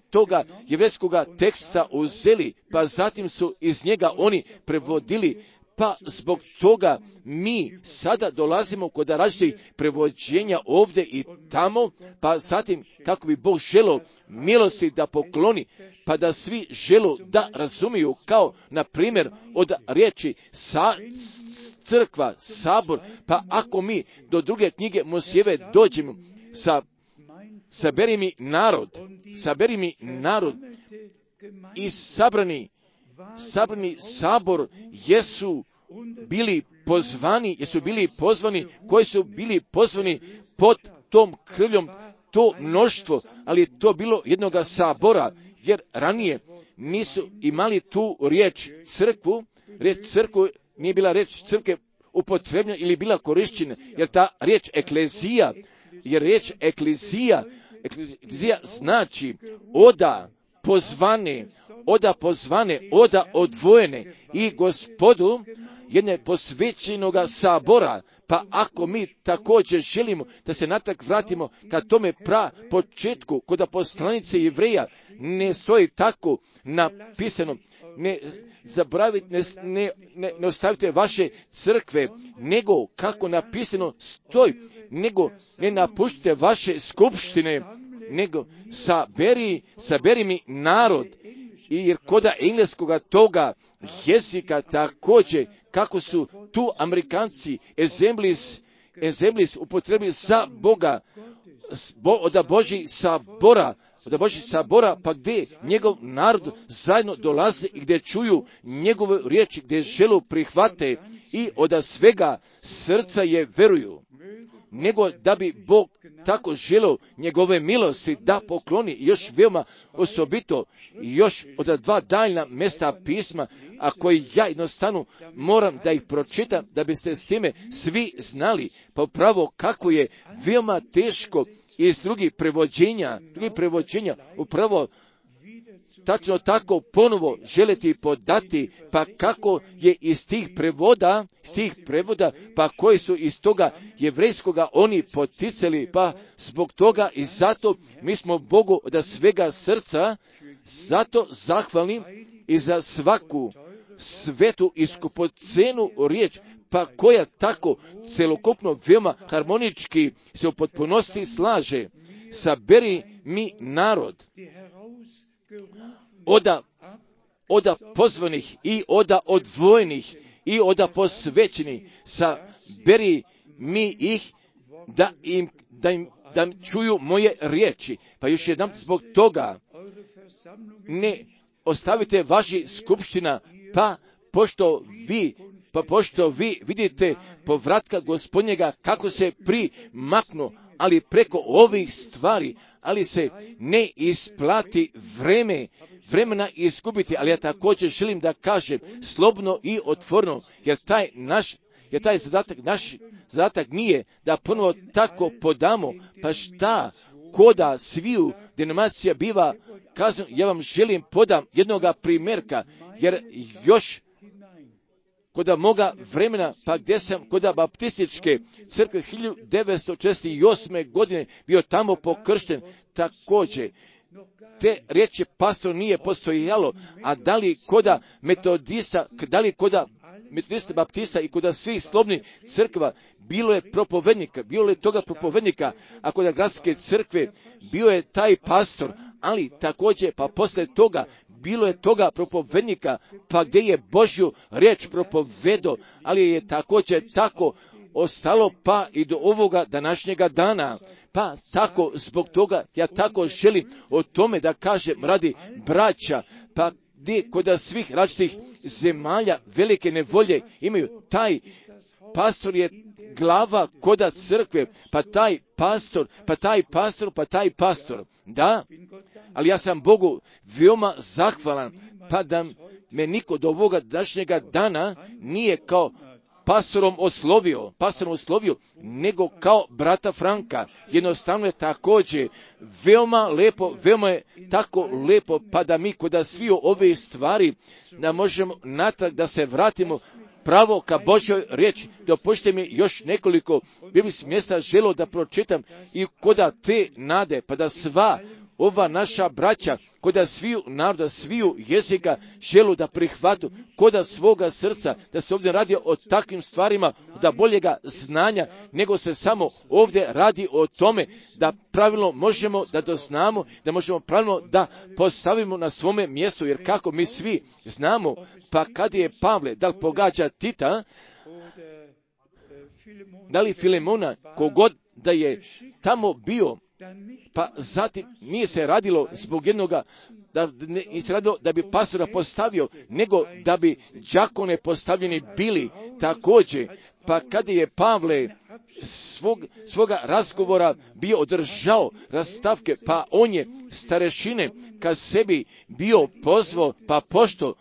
toga jevrejskoga teksta uzeli, pa zatim su iz njega oni prevodili, pa zbog toga mi sada dolazimo kod različitih prevođenja ovdje i tamo, pa zatim kako bi Bog želio milosti da pokloni, pa da svi želu da razumiju, kao na primjer od riječi crkva, sabor, pa ako mi do druge knjige Mojsijeve dođemo saberi mi narod i sabrani sabor jesu bili pozvani, koji su bili pozvani pod tom krvljom, to mnoštvo, ali je to bilo jednoga sabora, jer ranije nisu imali tu riječ crkvu nije bila riječ crkve upotrebljena ili bila korišćena, jer ta riječ eklezija znači oda odvojene i Gospodu jedne posvećenoga sabora. Pa ako mi također želimo da se natrag vratimo ka tome početku, kod poslanice Jevreja ne stoji tako napisano, ne zaboravite, ne ostavite vaše crkve, nego kako napisano stoji, nego ne napuštite vaše skupštine, nego saberi mi narod. I jer koda engleskoga toga jezika također, kako su tu Amerikanci Assemblis upotrebili za Boga, od Božih sabora, pa gdje njegov narod zajedno dolaze i gdje čuju njegove riječi, gdje želu prihvate i od svega srca je veruju. Nego da bi Bog tako želio njegove milosti da pokloni još veoma osobito, još od dva daljna mjesta pisma, a koji ja jednostavno moram da ih pročitam, da biste s time svi znali, pa upravo kako je veoma teško iz drugih prevođenja, upravo tačno tako ponovo želiti podati, pa kako je iz tih prevoda, pa koji su iz toga jevrejskoga oni poticali, pa zbog toga i zato mi smo Bogu od svega srca zato zahvalni i za svaku svetu i skupocenu riječ, pa koja tako celokupno veoma harmonički se u potpunosti slaže. Saberi mi narod oda pozvanih i oda odvojenih i oda posvećenih, saberi mi ih da im čuju moje riječi. Pa još jednom zbog toga ne ostavite vaši skupština, pa pošto vi vidite povratka Gospodnjega kako se primaknu, ali preko ovih stvari, ali se ne isplati vremena izgubiti, ali ja također želim da kažem slobodno i otvoreno, jer taj naš zadatak nije da ponovo tako podamo, pa šta koda sviju denominacija biva kazano. Ja vam želim podam jednoga primjerka, jer još koda moga vremena, pa gdje sam koda baptističke crkve 1948. godine bio tamo pokršten, također te riječi pastor nije postojalo, a da li koda metodista, baptista i koda svih slobodnih crkva bilo je toga propovednika, a koda gradske crkve bio je taj pastor, ali također pa poslije toga bilo je toga propovednika, pa gdje je Božju riječ propovedo, ali je također tako ostalo pa i do ovoga današnjega dana. Pa tako zbog toga ja tako želim o tome da kažem radi braća, pa gdje kod svih različitih zemalja velike nevolje imaju, taj pastor je glava koda crkve, pa taj pastor, da, ali ja sam Bogu veoma zahvalan, pa da me niko do ovoga današnjega dana nije kao pastorom oslovio, nego kao brata Franka. Jednostavno je također veoma lepo, veoma je tako lepo, pa da mi kod svi ove stvari da možemo natrag da se vratimo pravo ka Božjoj riječi. Dopustite mi još nekoliko biblijskih mjesta želo da pročitam i koda te nade, pa da sva ova naša braća, koda sviju naroda, sviju jezika želu da prihvatu, koda svoga srca, da se ovdje radi o takvim stvarima, da boljega znanja, nego se samo ovdje radi o tome da pravilno možemo da doznamo, da možemo pravilno da postavimo na svome mjestu, jer kako mi svi znamo, pa kad je Pavle, da li pogađa Tita, da li Filemona, kogod da je tamo bio, pa zatim nije se radilo zbog jednoga, nije se radilo da bi pastora postavio, nego da bi đakone postavljeni bili također. Pa kada je Pavle svoga razgovora bio održao rastavke, pa on je starešine kad sebi bio pozvao, pa pošto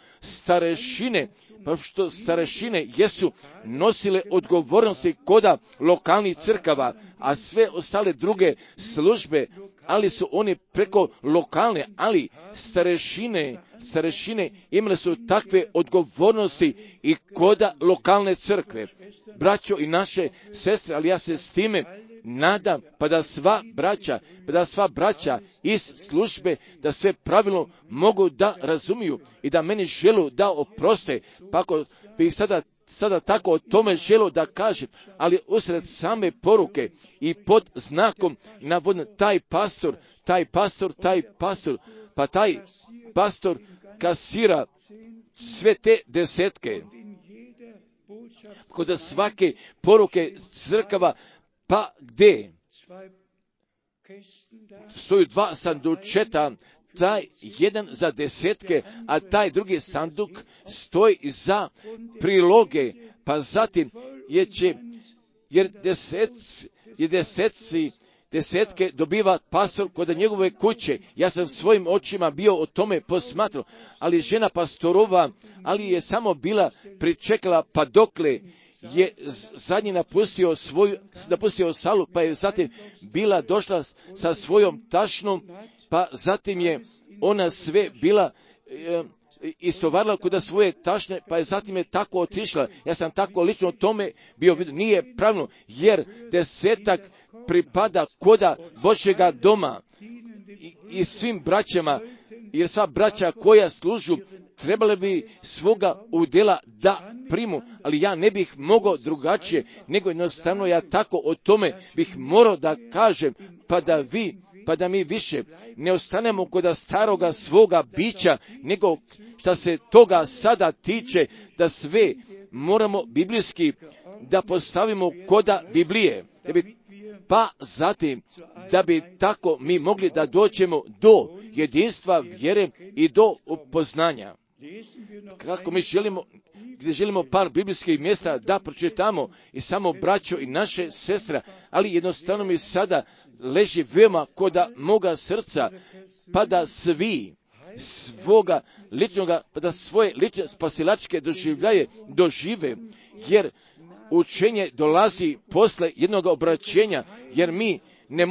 starešine jesu nosile odgovornosti koda lokalnih crkava, a sve ostale druge službe, ali su oni preko lokalne, ali starešine imali su takve odgovornosti i koda lokalne crkve. Braćo i naše sestre, ali ja se s time nadam, pa da sva braća iz službe, da sve pravilno mogu da razumiju i da meni želu da oproste, pa ako bi sada tako o tome želo da kažem, ali usred same poruke i pod znakom navodno taj pastor, pa taj pastor kasira sve te desetke. Kod svake poruke crkava, pa gdje stoju 2 sandučeta, taj jedan za desetke, a taj drugi sanduk stoji za priloge, pa zatim jer desetke dobiva pastor kod njegove kuće. Ja sam svojim očima bio o tome posmatrao, ali žena pastorova, ali je samo bila pričekala, pa dokle je zadnji napustio salu, pa je zatim bila došla sa svojom tašnom, pa zatim je ona sve bila istovarila kod svoje tašne, pa je zatim je tako otišla. Ja sam tako lično o tome bio vidio. Nije pravno, jer desetak pripada koda Božjega doma i svim braćama, jer sva braća koja služu trebali bi svoga udjela da primu, ali ja ne bih mogao drugačije, nego jednostavno ja tako o tome bih morao da kažem, pa da mi više ne ostanemo kod staroga svoga bića, nego što se toga sada tiče, da sve moramo biblijski da postavimo koda Biblije. Pa zatim, da bi tako mi mogli da dođemo do jedinstva vjere i do upoznanja. Kako mi želimo par biblijskih mjesta da pročitamo i samo braćo i naše sestre, ali jednostavno mi sada leži veoma koda moga srca, pa da svi svoga ličnoga, pa da svoje lične spasilačke doživljaje dožive, jer učenje dolazi posle jednog obraćenja, jer mi ne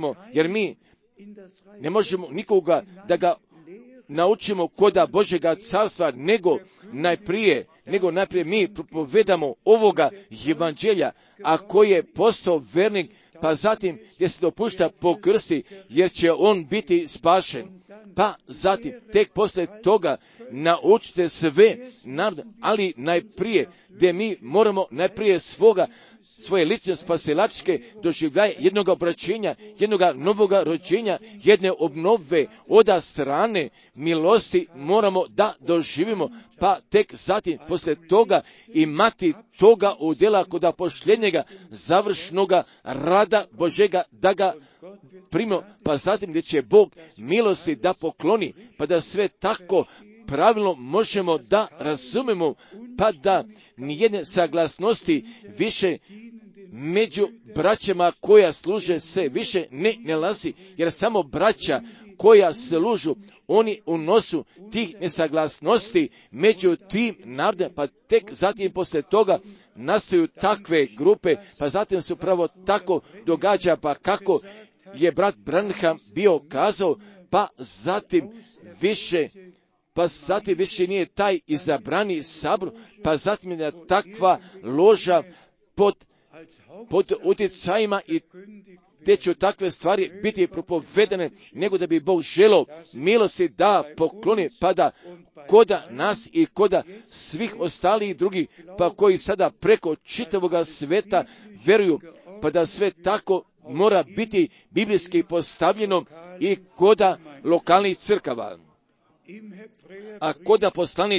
možemo nikoga da ga naučimo koda Božjega carstva, nego najprije mi propovedamo ovoga evanđelja, a koji je postao vernik, pa zatim gdje se dopušta pokrsti, jer će on biti spašen. Pa zatim, tek posle toga naučite sve narode, ali najprije, gdje mi moramo najprije svoje lične spasilačke doživljaje jednog obraćenja, jednog novoga rođenja, jedne obnove oda strane milosti moramo da doživimo, pa tek zatim posle toga imati toga udjela kod posljednjega završnoga rada Božega da ga primimo, pa zatim gdje će Bog milosti da pokloni, pa da sve tako pravilno možemo da razumemo, pa da nijedne saglasnosti više među braćama koja služe se više ne nalazi, jer samo braća koja služu, oni unosu tih nesaglasnosti među tim narodom, pa tek zatim posle toga nastaju takve grupe, pa zatim se upravo tako događa, pa kako je brat Branham bio kazao, pa zatim više nije taj izabrani sabor, pa zatim je takva loža pod pod utjecajima i gdje će takve stvari biti propovedene, nego da bi Bog želio milosti da pokloni, pa da koda nas i koda svih ostalih drugih, pa koji sada preko čitavoga sveta vjeruju, pa da sve tako mora biti biblijski postavljeno i koda lokalnih crkava. A koda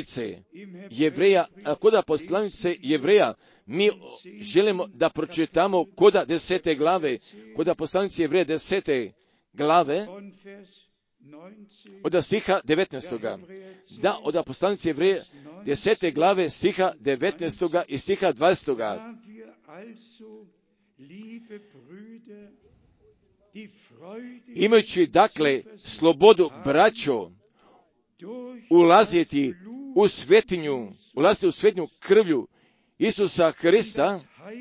poslanice Jevreja, mi želimo da pročitamo koda 10. glave, koda poslanice Jevreja 10. glave, od stiha 19. Da, od poslanice Jevreja 10. glave, stiha 19. i stiha 20. Imajući dakle slobodu, braćo, ulaziti u svetinju krvlju Isusa Hrista,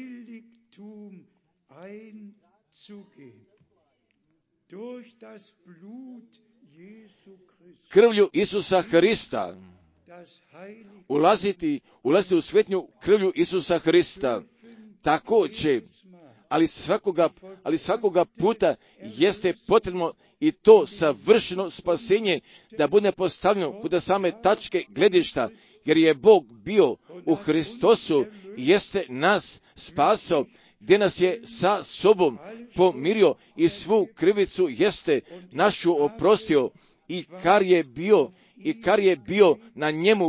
krvlju Isusa Hrista, ulaziti u svetinju krvlju Isusa Hrista. Također, ali svakoga puta jeste potrebno i to savršeno spasenje da bude postavljeno kod same tačke gledišta, jer je Bog bio u Hristosu i jeste nas spasao, gdje nas je sa sobom pomirio i svu krivicu jeste našu oprostio i kar je bio na njemu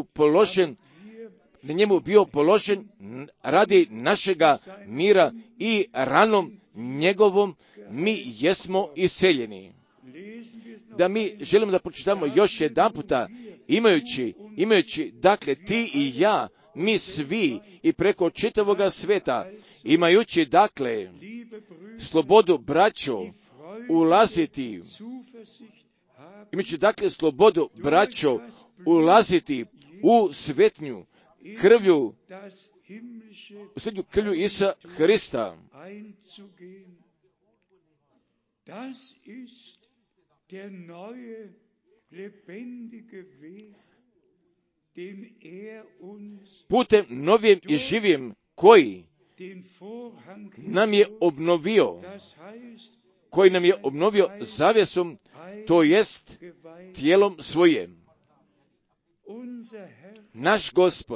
bio položen radi našega mira i ranom njegovom mi jesmo iseljeni. Da mi želimo da pročitamo još jedan puta, imajući dakle ti i ja, mi svi i preko čitavoga sveta, imajući dakle slobodu, braćo, ulaziti u svetnju krvlju Isusa Hrista. Putem novim i živim koji nam je obnovio zavjesom, to jest tijelom svojim. Naš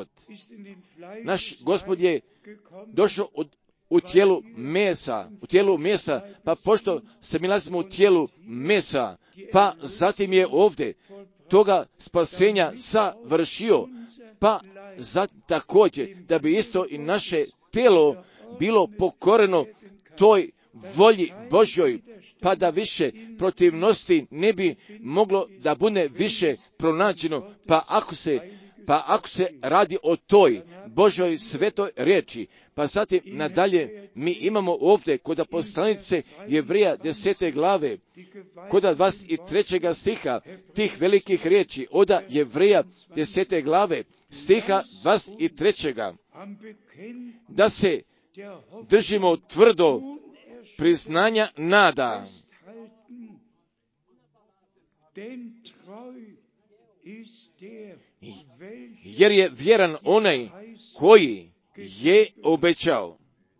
Gospod je došao u tijelu mesa, pa pošto se mi nalazimo u tijelu mesa, pa zatim je ovdje toga spasenja savršio, pa također da bi isto i naše tijelo bilo pokoreno toj volji Božjoj, pa da više protivnosti ne bi moglo da bude više pronađeno, pa ako se radi o toj Božjoj svetoj riječi. Pa zatim nadalje mi imamo ovdje kod poslanice Jevreja 10. glave, kod 23. stiha tih velikih riječi, od Jevreja 10. glave, stiha 23. da se držimo tvrdo priznanja nada. Jer je vjeran onaj koji je obećao.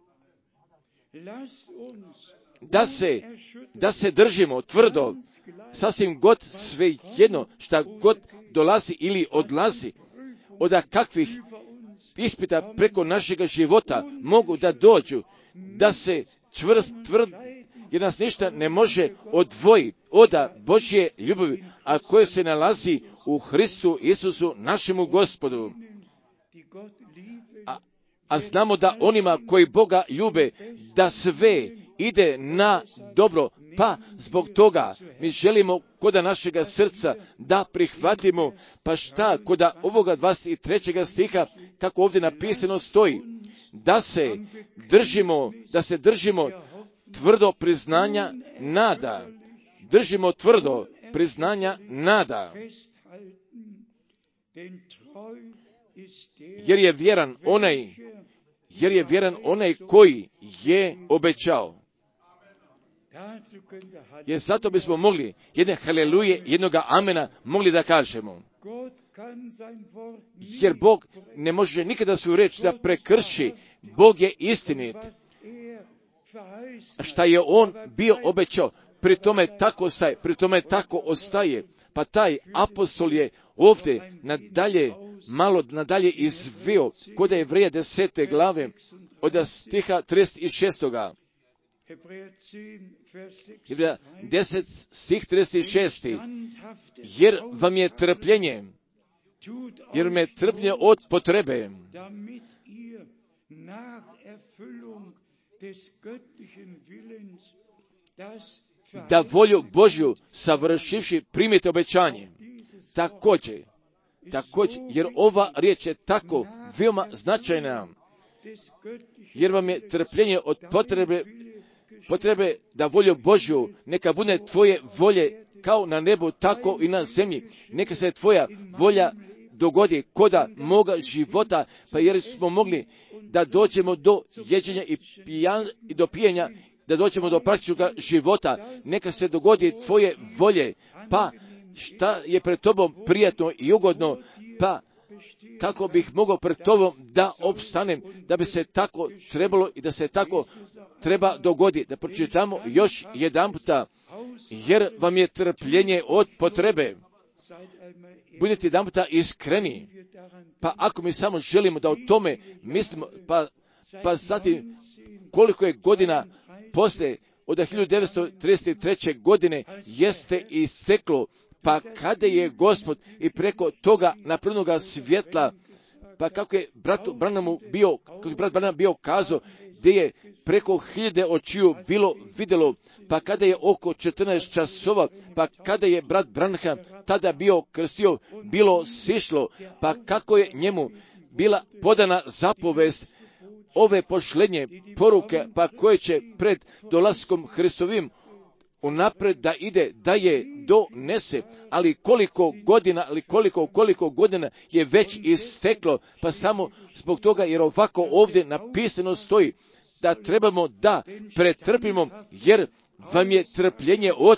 Da se držimo tvrdo, sasvim god svejedno šta god dolazi ili odlazi, od kakvih ispita preko našega života mogu da dođu, da se tvrd, jer nas ništa ne može odvojiti od Božje ljubavi, a koje se nalazi u Hristu Isusu našemu Gospodu. A znamo da onima koji Boga ljube, da sve ide na dobro, pa zbog toga mi želimo kod našega srca da prihvatimo, pa šta kod ovoga 23. stiha, kako ovdje napisano stoji, da se držimo tvrdo priznanja nada. Držimo tvrdo priznanja nada. Jer je vjeran onaj koji je obećao. Jer zato bismo mogli jedne haleluje, jednoga amena mogli da kažemo. Jer Bog ne može nikada svoju reč da prekrši. Bog je istinit. šta je on bio obećao, pri tome tako ostaje, pri tome tako ostaje. Pa taj apostol je ovdje malo nadalje izveo kod Jevreja 10. glave od stiha 36. Jevreja 10 stih 36. Jer vam je trpljenje od potrebe, da volju Božju savršivši primite obećanje. Također, jer ova riječ je tako veoma značajna, jer vam je trpljenje od potrebe da volju Božju, neka bude tvoje volje kao na nebu, tako i na zemlji. Neka se tvoja volja dogodi koda moga života, pa jer smo mogli da dođemo do jeđenja i do pijenja, da dođemo do praktičnog života. Neka se dogodi tvoje volje, pa šta je pred tobom prijatno i ugodno, pa kako bih mogao pred tobom da opstanem, da bi se tako trebalo i da se tako treba dogoditi. Da pročitamo još jedan puta, jer vam je trpljenje od potrebe. Budite jedan puta iskreni, pa ako mi samo želimo da o tome mislimo, pa zatim koliko je godina poslije, od 1933. godine jeste isteklo, pa kada je Gospod i preko toga napravljenoga svjetla, pa kako je brat Branham bio kazao, gdje je preko 1000 očiju bilo vidjelo, pa kada je oko 14 časova, pa kada je brat Branham tada bio krstio, bilo sišlo, pa kako je njemu bila podana zapovest ove pošlenje poruke, pa koje će pred dolaskom Hristovim unapred da ide, da je donese, ali koliko godina je već isteklo, pa samo zbog toga, jer ovako ovdje napisano stoji, da trebamo da pretrpimo, jer vam je trpljenje od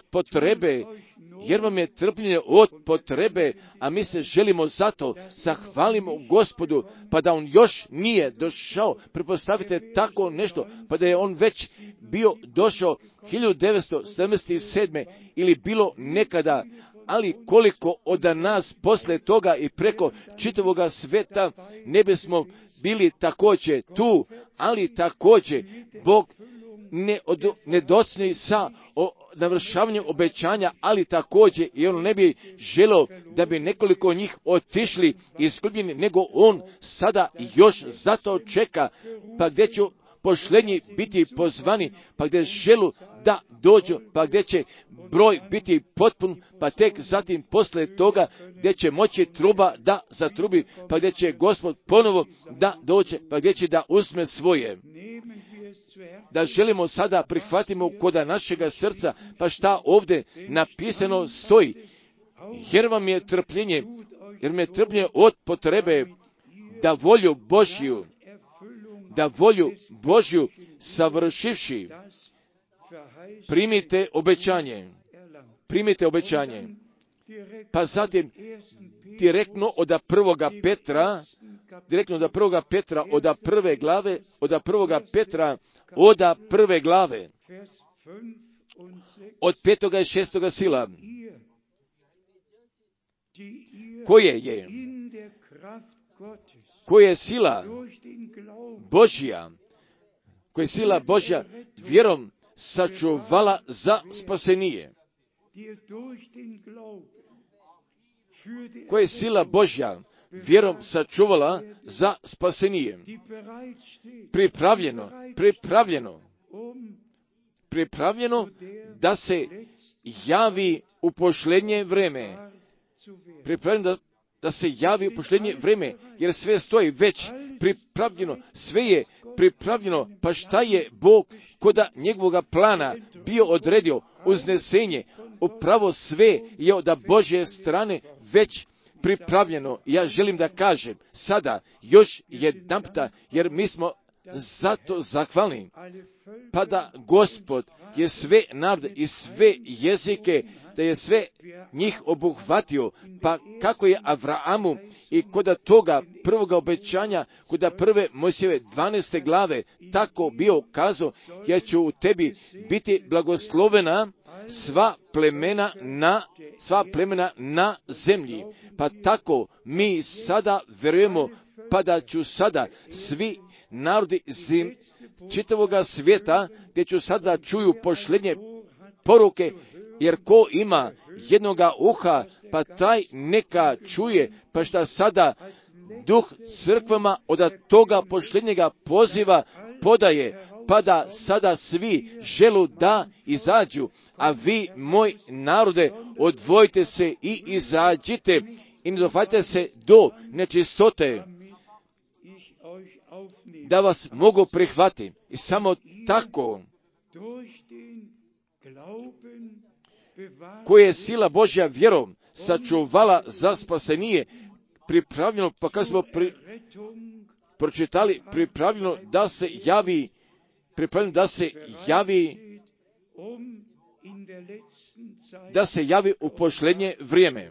potrebe, a mi se želimo zato zahvalimo Gospodu, pa da on još nije došao. Pretpostavite tako nešto, pa da je on već bio došao 1977. ili bilo nekada, ali koliko od nas posle toga i preko čitavoga sveta ne bismo bili također tu, ali također Bog ne docni sa navršavanjem obećanja, ali također i on ne bi želeo da bi nekoliko njih otišli izgubljeni, nego on sada još zato čeka, pa gdje će pošlenji biti pozvani, pa gdje želu da dođu, pa gdje će broj biti potpun, pa tek zatim posle toga gdje će moći truba da zatrubi, pa gdje će Gospod ponovo da dođe, pa gdje će da uzme svoje. Da želimo sada prihvatimo koda našega srca, pa šta ovdje napisano stoji, jer vam je trpljenje od potrebe da volju Božju savršivši primite obećanje. Pa zatim direktno od prvoga Petra, od prve glave, od 5. i 6. sila, koje je sila Božja vjerom sačuvala za spasenije. Koje je sila Božja vjerom sačuvala za spasenije. Pripravljeno da se javi u pošlenje vreme. Da se javi u pošlenje vreme, jer sve stoji već pripravljeno, sve je pripravljeno, pa šta je Bog koda njegovoga plana bio odredio uznesenje, upravo sve je od Božje strane već pripravljeno. Ja želim da kažem sada još jedanputa, jer mi smo zato zahvalni, pa da Gospod je sve narode i sve jezike, da je sve njih obuhvatio, pa kako je Avrahamu i kod toga prvoga obećanja, kod prve Mojsijeve 12. glave, tako bio kazao, ja ću u tebi biti blagoslovena sva plemena na zemlji. Pa tako mi sada vjerujemo, pa da ću sada svi narodi čitavoga svijeta, gdje ću sada čuju pošlednje poruke, jer ko ima jednoga uha, pa taj neka čuje, pa šta sada duh crkvama od toga pošlednjega poziva podaje, pa da sada svi želu da izađu, a vi, moj narode, odvojite se i izađite i ne dohvatite se do nečistote, da vas mogu prihvatiti. I samo tako, koje je sila Božja vjerom sačuvala za spasenije, pripravljeno, pa kad smo pročitali, pripravljeno da se javi u posljednje vrijeme.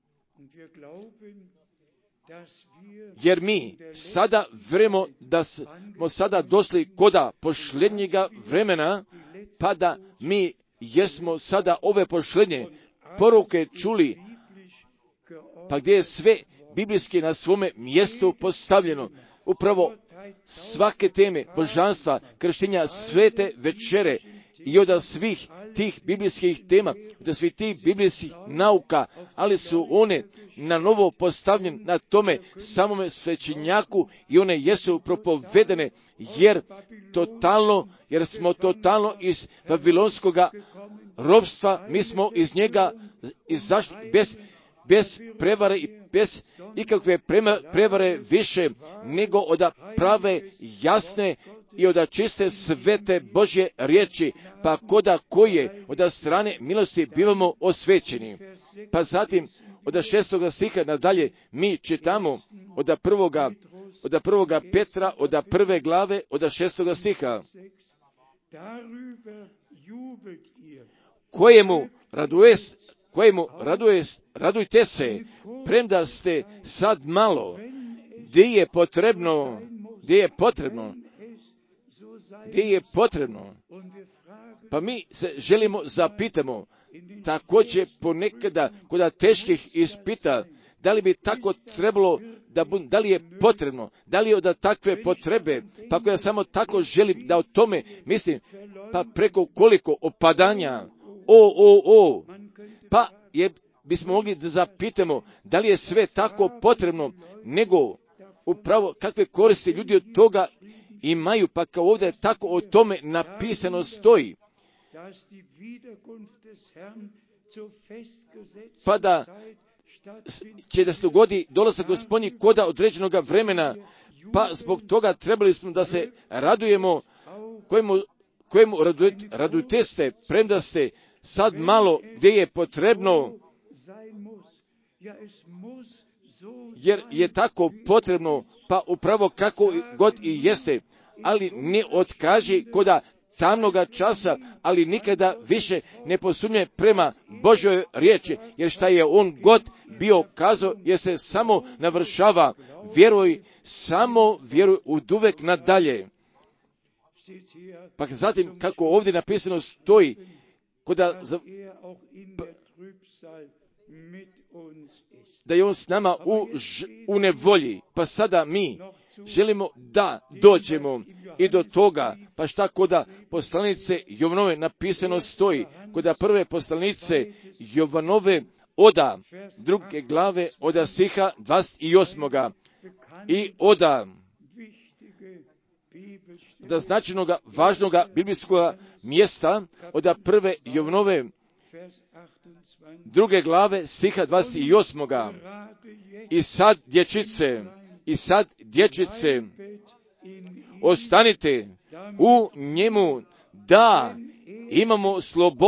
Jer mi sada vjerujemo da smo sada došli koda posljednjega vremena, pa da mi jesmo sada ove posljednje poruke čuli, pa gdje je sve biblijski na svome mjestu postavljeno. Upravo svake teme božanstva, krštenja, svete večere i od svih tih biblijskih tema, od svih tih biblijskih nauka, ali su one na novo postavljene na tome samome svećenjaku i one jesu propovedene, jer smo totalno iz Vavilonskog ropstva, mi smo iz njega izašli bez prevare i bez ikakve prevare više nego od prave, jasne i od čiste svete Božje riječi, pa koda koje od strane milosti bivamo osvećeni. Pa zatim od 6. stiha nadalje mi čitamo od prvoga Petra, od 1. glave, od 6. stiha. Kojemu radujte se, premda ste sad malo, gdje je potrebno. Pa mi se želimo zapitamo, također ponekada kod teških ispita, da li bi tako trebalo, da li je potrebno, da li je od takve potrebe, pa ako ja samo tako želim da o tome mislim, pa preko koliko opadanja, pa bismo mogli da zapitamo, da li je sve tako potrebno, nego upravo kakve koristi ljudi od toga imaju, pa kao ovdje tako o tome napisano stoji. Pa da će da se dogodi dolazak Gospodnji koda određenog vremena, pa zbog toga trebali smo da se radujemo, kojemu radujte ste, premda ste sad malo gdje je potrebno, jer je tako potrebno, pa upravo kako god i jeste, ali ne otkaži koda tamnoga časa, ali nikada više ne posumnje prema Božoj riječi, jer šta je on god bio kazao, jer se samo navršava. Samo vjeruj uduvek nadalje. Pa zatim, kako ovdje napisano stoji, da je on s nama u nevolji, pa sada mi želimo da dođemo i do toga, pa šta koda poslanice Jovanove napisano stoji, koda prve poslanice Jovanove oda 2. glave od stiha 28. i oda značajnog važnog biblijskog mjesta od prve Jovanove 2. glave stiha 28. I sad dječice, ostanite u njemu da imamo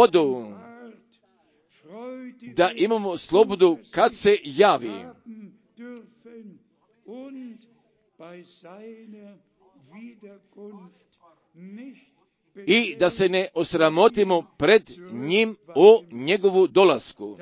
slobodu kad se javi. i da se ne osramotimo pred njim o njegovu dolasku.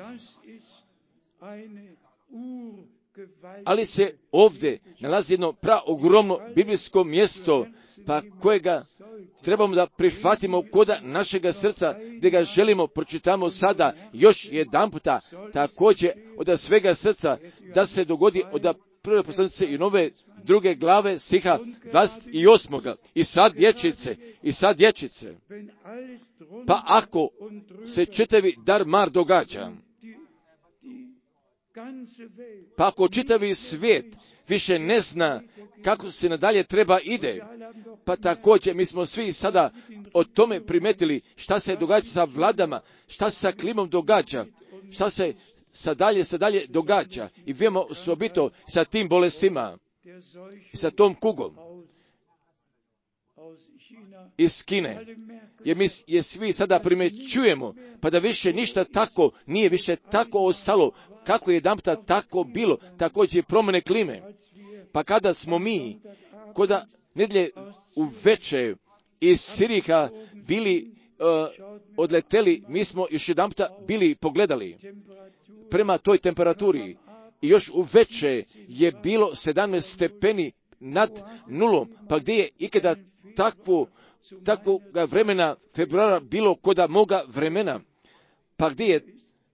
Ali se ovdje nalazi jedno praogromno biblijsko mjesto, pa kojega trebamo da prihvatimo koda našega srca, gdje ga želimo, pročitamo sada još jedan puta, također od svega srca, da se dogodi od prve poslanice i nove druge glave stiha 28. I sad dječice, pa ako se čitavi dar događa, pa ako čitavi svijet više ne zna kako se nadalje treba ide, pa također mi smo svi sada o tome primetili šta se događa sa vladama, šta se sa klimom događa, šta se sadalje događa i vidimo osobito sa tim bolestima i sa tom kugom iz Kine. Jer svi sada primjećujemo, pa da više ništa tako nije više tako ostalo, kako je jedanputa tako bilo, također promjene klime. Pa kada smo mi, koda nedjelje u večer iz Siriha bili odleteli, mi smo još jedanputa bili pogledali prema toj temperaturi i još u večer je bilo 17 stepeni nad nulom, pa gdje je ikada takvog vremena februara bilo koda moga vremena, pa gdje je,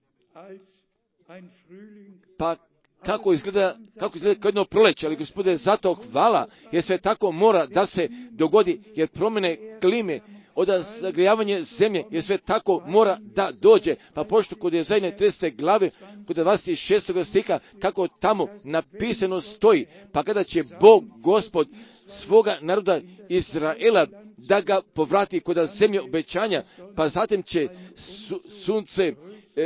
pa kako izgleda kao jedno proleće, ali Gospode, zato hvala, jer sve tako mora da se dogodi, jer promjene klime, od zagrijavanje zemlje, jer sve tako mora da dođe. Pa pošto kod je zadnje 30. glave, kod 26. stiha, kako tamo napisano stoji, pa kada će Bog, Gospod, svoga naroda Izraela, da ga povrati kod zemlje obećanja, pa zatim će sunce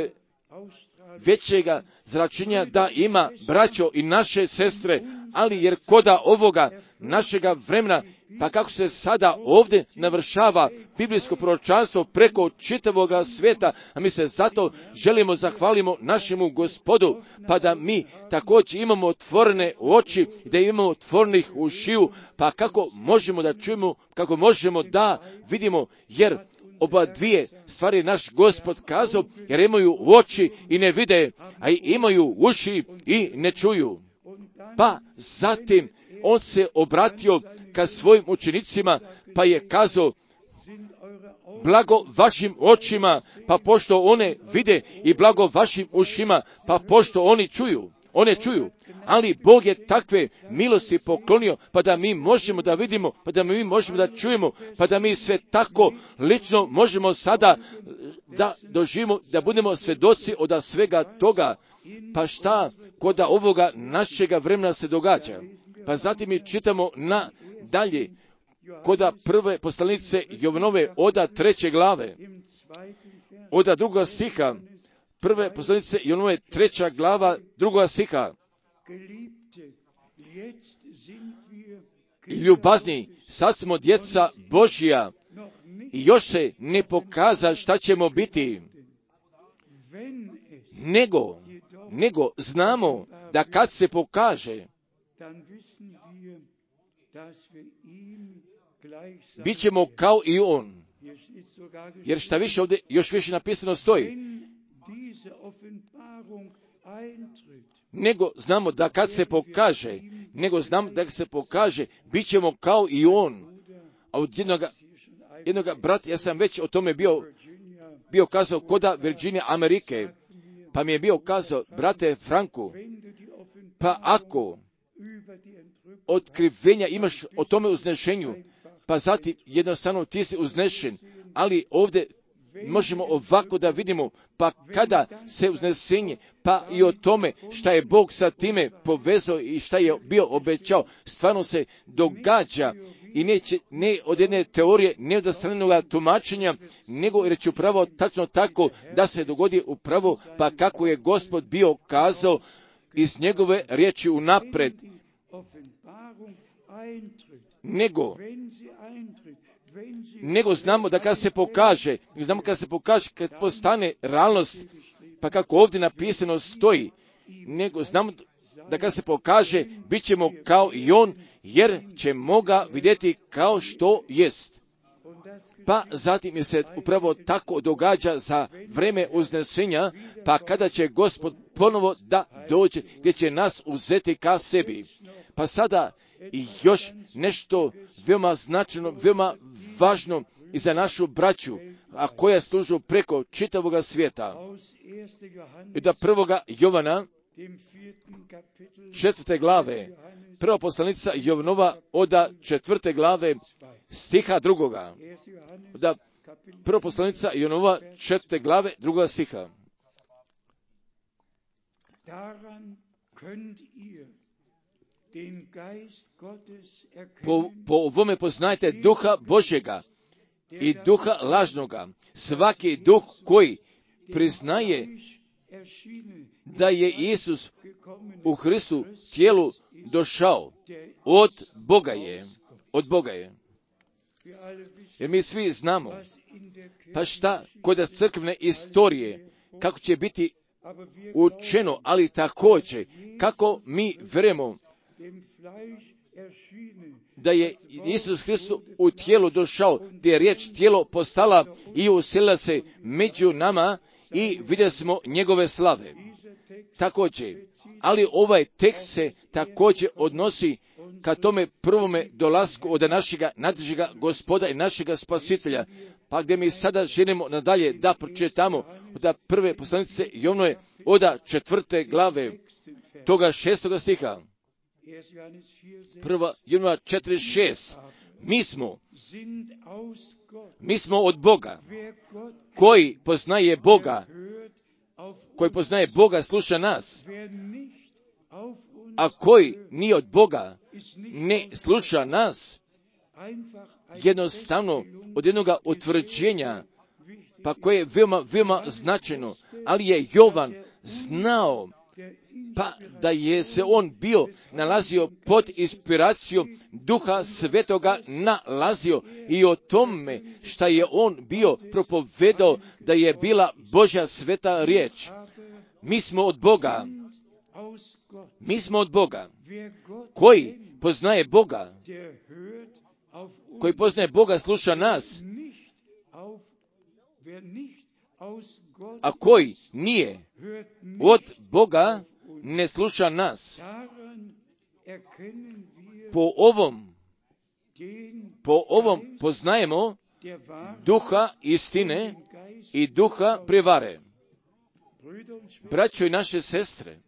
većega zračenja da ima, braćo i naše sestre, ali jer koda ovoga našega vremena, pa kako se sada ovdje navršava biblijsko proročanstvo preko čitavoga svijeta, a mi se zato želimo zahvalimo našemu Gospodu, pa da mi također imamo otvorene oči, da imamo otvorenih ušiju, pa kako možemo da čujemo, kako možemo da vidimo, jer oba dvije stvari naš Gospod kazao, jer imaju oči i ne vide, a i imaju uši i ne čuju. Pa zatim on se obratio ka svojim učenicima, pa je kazao, blago vašim očima, pa pošto one vide, i blago vašim ušima, pa pošto one čuju. Ali Bog je takve milosti poklonio, pa da mi možemo da vidimo, pa da mi možemo da čujemo, pa da mi sve tako lično možemo sada da doživimo, da budemo svjedoci od svega toga. Pa šta koda ovoga našega vremena se događa? Pa zatim mi čitamo na dalje, koda prve poslanice Jovanove oda 3. glave, oda 2. stiha, prve poslanice Jovanove 3. glava 2. stiha. Ljubazni, sad smo djeca Božja i još se ne pokaza šta ćemo biti, nego znamo da kad se pokaže, bit ćemo kao i on. Jer šta više ovdje još više napisano stoji. Nego znamo da kad se pokaže, bit ćemo kao i on. A od jednoga brata, ja sam već o tome bio kazao koda Virginija Amerike, pa mi je bio kazao, brate Franku, pa ako otkrivenja imaš o tome uznešenju, pa zatim jednostavno ti si uznešen, ali ovdje možemo ovako da vidimo, pa kada se uznesenje, pa i o tome šta je Bog sa time povezao i šta je bio obećao, stvarno se događa i ne od jedne teorije, ne od stranog tumačenja, nego reći upravo tačno tako da se dogodi upravo, pa kako je Gospod bio kazao iz njegove riječi unapred. Nego znamo da kad se pokaže, kad postane realnost, pa kako ovdje napisano stoji, nego da kad se pokaže, bit ćemo kao i on, jer ćemo ga vidjeti kao što jest. Pa zatim je se upravo tako događa za vreme uznesenja, pa kada će Gospod ponovo da dođe, gdje će nas uzeti ka sebi. Pa sada i još nešto veoma značajno, veoma važno i za našu braću, a koja služu preko čitavoga svijeta. I da 1. Jovana, 4. glave, prva poslanica Jovanova od 4. glave, stiha 2. Da prva poslanica Jovanova 4. glave 2. stiha. Po ovome poznajte duha Božjega i duha lažnoga. Svaki duh koji priznaje da je Isus u Hristu tijelu došao, od Boga je. Jer mi svi znamo, pa šta kod crkvene istorije, kako će biti učeno, ali također, kako mi vjerujemo da je Isus Hristos u tijelu došao, gdje je riječ tijelo postala i uselila se među nama i vidjeli smo njegove slave. Također, ali ovaj tekst se također odnosi ka tome prvome dolasku od našega nadrežega Gospoda i našega Spasitelja. Pa gdje mi sada želimo nadalje da pročitamo od prve poslanice Jovanove od 4. glave toga 6. stiha. 1. Jovanova 4:6. Mi smo od Boga. Koji poznaje Boga sluša nas. A koji nije od Boga ne sluša nas. Jednostavno od jednoga utvrđenja, pa koje je veoma značajno, ali je Jovan znao pa da je se on bio nalazio pod inspiracijom Duha Svetoga nalazio i o tome šta je on bio propovedao da je bila Božja sveta riječ. Mi smo od Boga. Koji poznaje Boga sluša nas. A koji nije od Boga ne sluša nas. Po ovom poznajemo duha istine i duha prevare. Braćo i naše sestre,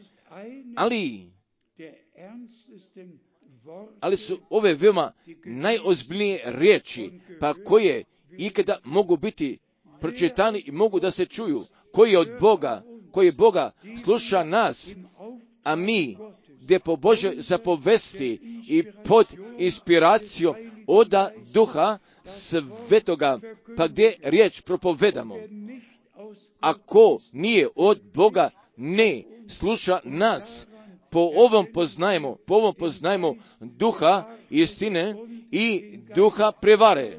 ali su ove veoma najozbiljnije riječi, pa koje ikada mogu biti pročitani i mogu da se čuju, koji Boga sluša nas, a mi gdje po Božoj zapovesti i pod inspiracijom od Duha Svetoga, pa gdje riječ propovedamo. Ako nije od Boga, ne sluša nas. Po ovom poznajemo duha istine i duha prevare.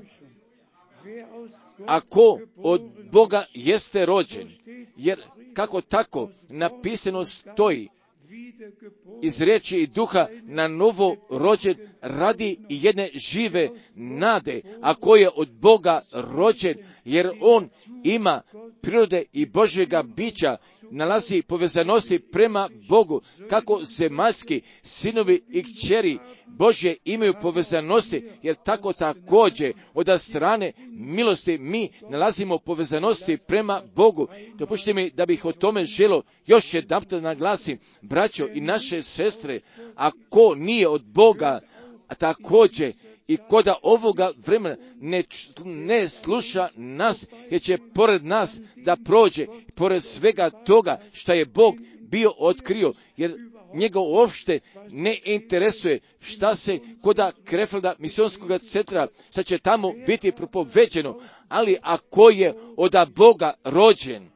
Ako od Boga jeste rođen, jer kako tako napisano stoji, iz riječi i duha na novo rođen radi jedne žive nade, ako je od Boga rođen, jer on ima prirode i Božjega bića, nalazi povezanosti prema Bogu, kako zemaljski sinovi i kćeri Božje imaju povezanosti, jer tako također od strane milosti mi nalazimo povezanosti prema Bogu. Dopustite mi da bih o tome želio još jedanput naglasim, braćo i naše sestre, ako nije od Boga, a također i koda ovoga vremena ne sluša nas, jer će pored nas da prođe, pored svega toga što je Bog bio otkrio, jer njega uopšte ne interesuje šta se koda Krefelda misionskog centra, šta će tamo biti propoveđeno, ali ako je od Boga rođen,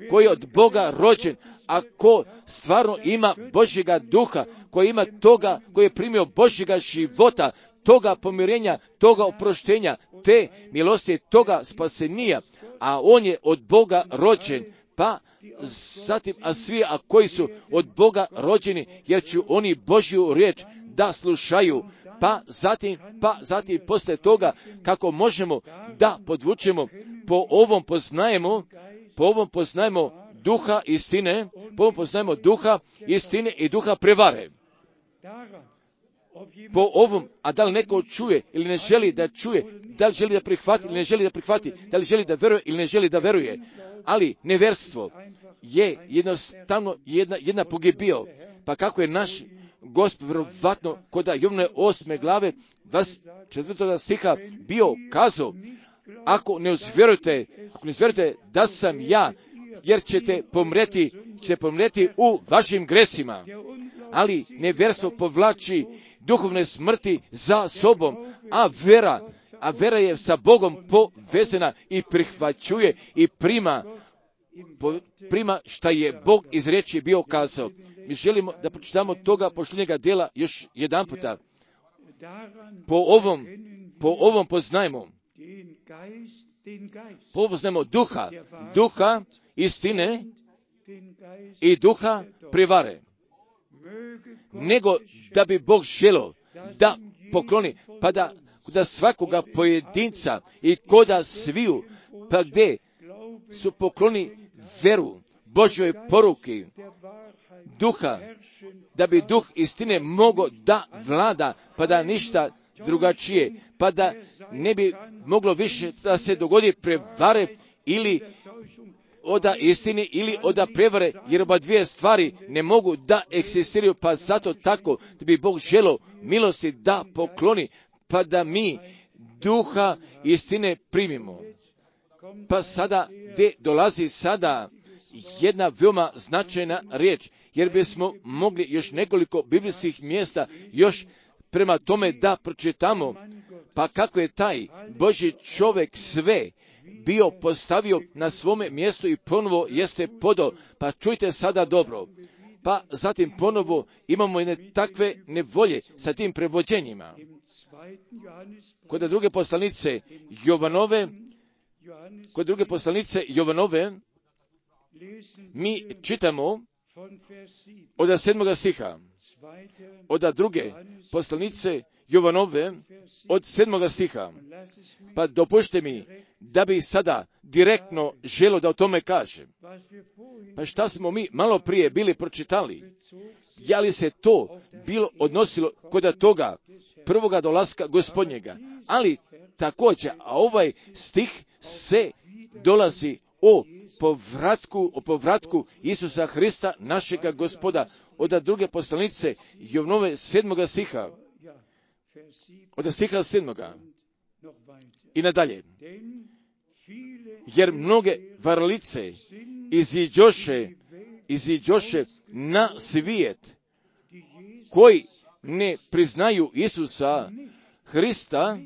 ako stvarno ima Božjega duha, koji ima toga, koji je primio Božjega života, toga pomirenja, toga oproštenja, te milosti, toga spasenija, a on je od Boga rođen, pa zatim, a svi koji su od Boga rođeni, jer će oni Božju riječ da slušaju, pa zatim posle toga, kako možemo da podvučemo, po ovom poznajemo duha istine, i duha prevare. Po ovom, a da li neko čuje ili ne želi da čuje, da li želi da prihvati ili ne želi da prihvati, da li želi da veruje ili ne želi da veruje, ali nevjerstvo je jednostavno jedna pogibio. Pa kako je naš Gospod vjerovatno kod Jovne 8. glave 4. stiha bio kazao, ako ne zvjerujete da sam ja, jer ćete pomreti u vašim gresima. Ali nevjerstvo povlači duhovne smrti za sobom, a vera je sa Bogom povezana i prihvaćuje i prima šta je Bog iz riječi bio kazao. Mi želimo da pročitamo toga posljednjega dela još jedan puta. Po ovom poznajemo duha istine i duha prevare. Nego da bi Bog želio da pokloni, pa da svakoga pojedinca i koda sviju, pa gdje su pokloni veru Božjoj poruki duha, da bi duh istine mogao da vlada, pa da ništa drugačije, pa da ne bi moglo više da se dogodi prevare ili oda istine ili oda prevare, jer oba dvije stvari ne mogu da eksistiraju, pa zato tako da bi Bog želio milosti da pokloni, pa da mi duha istine primimo. Pa sada, gdje dolazi sada jedna veoma značajna riječ, jer bismo mogli još nekoliko biblijskih mjesta još prema tome da pročitamo, pa kako je taj Božji čovjek sve bio postavio na svome mjestu i ponovo jeste podao. Pa čujte sada dobro. Pa zatim ponovo imamo jedne takve nevolje sa tim prevođenjima. Kod druge poslanice Jovanove, mi čitamo od 7. stiha, od druge poslanice Jovanove od 7. stiha. Pa dopušte mi da bi sada direktno želio da o tome kažem. Pa šta smo mi malo prije bili pročitali? Je li se to bilo odnosilo kod toga prvoga dolaska Gospodnjega? Ali također, a ovaj stih se dolazi o povratku Isusa Hrista, našega Gospoda, od druge poslanice Jovanove 7. stiha, od stiha 7. i nadalje. Jer mnoge varalice iziđoše na svijet, koji ne priznaju Isusa Hrista,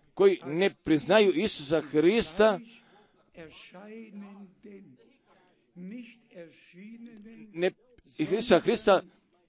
Isusa Hrista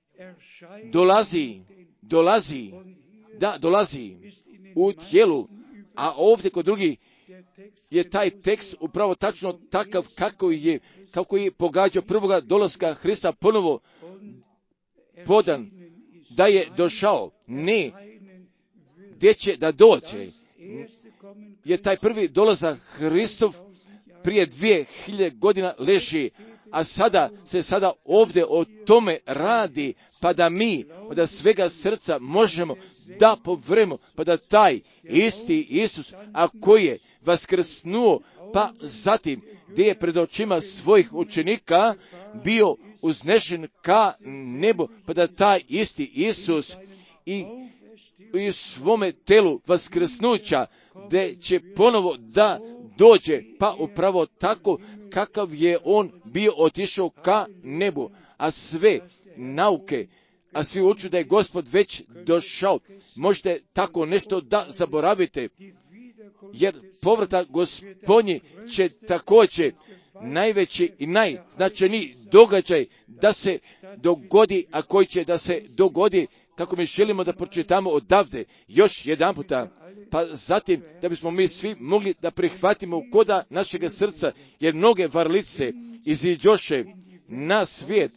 dolazi u tijelu, a ovdje kod drugih je taj tekst upravo tačno takav kako je pogađao prvoga dolaska Hrista ponovo podan, da je došao, ne gdje će da dođe, jer taj prvi dolazak Hristov prije 2000 godina leži, a sada ovdje o tome radi, pa da mi od svega srca možemo da povremo, pa da taj isti Isus, a koji je vaskrsnuo, pa zatim gdje je pred očima svojih učenika bio uznešen ka nebu, pa da taj isti Isus i u svome telu vaskrsnuća, gdje će ponovo da dođe, pa upravo tako kakav je on bio otišao ka nebu, a sve nauke, a svi uču da je Gospod već došao. Možete tako nešto da zaboravite, jer povratak Gospodnji će također najveći i najznačajniji događaj da se dogodi, a koji će da se dogodi kako mi želimo da pročitamo odavde još jedan puta, pa zatim da bismo mi svi mogli da prihvatimo u koda našega srca, jer mnoge varlice iziđoše na svijet,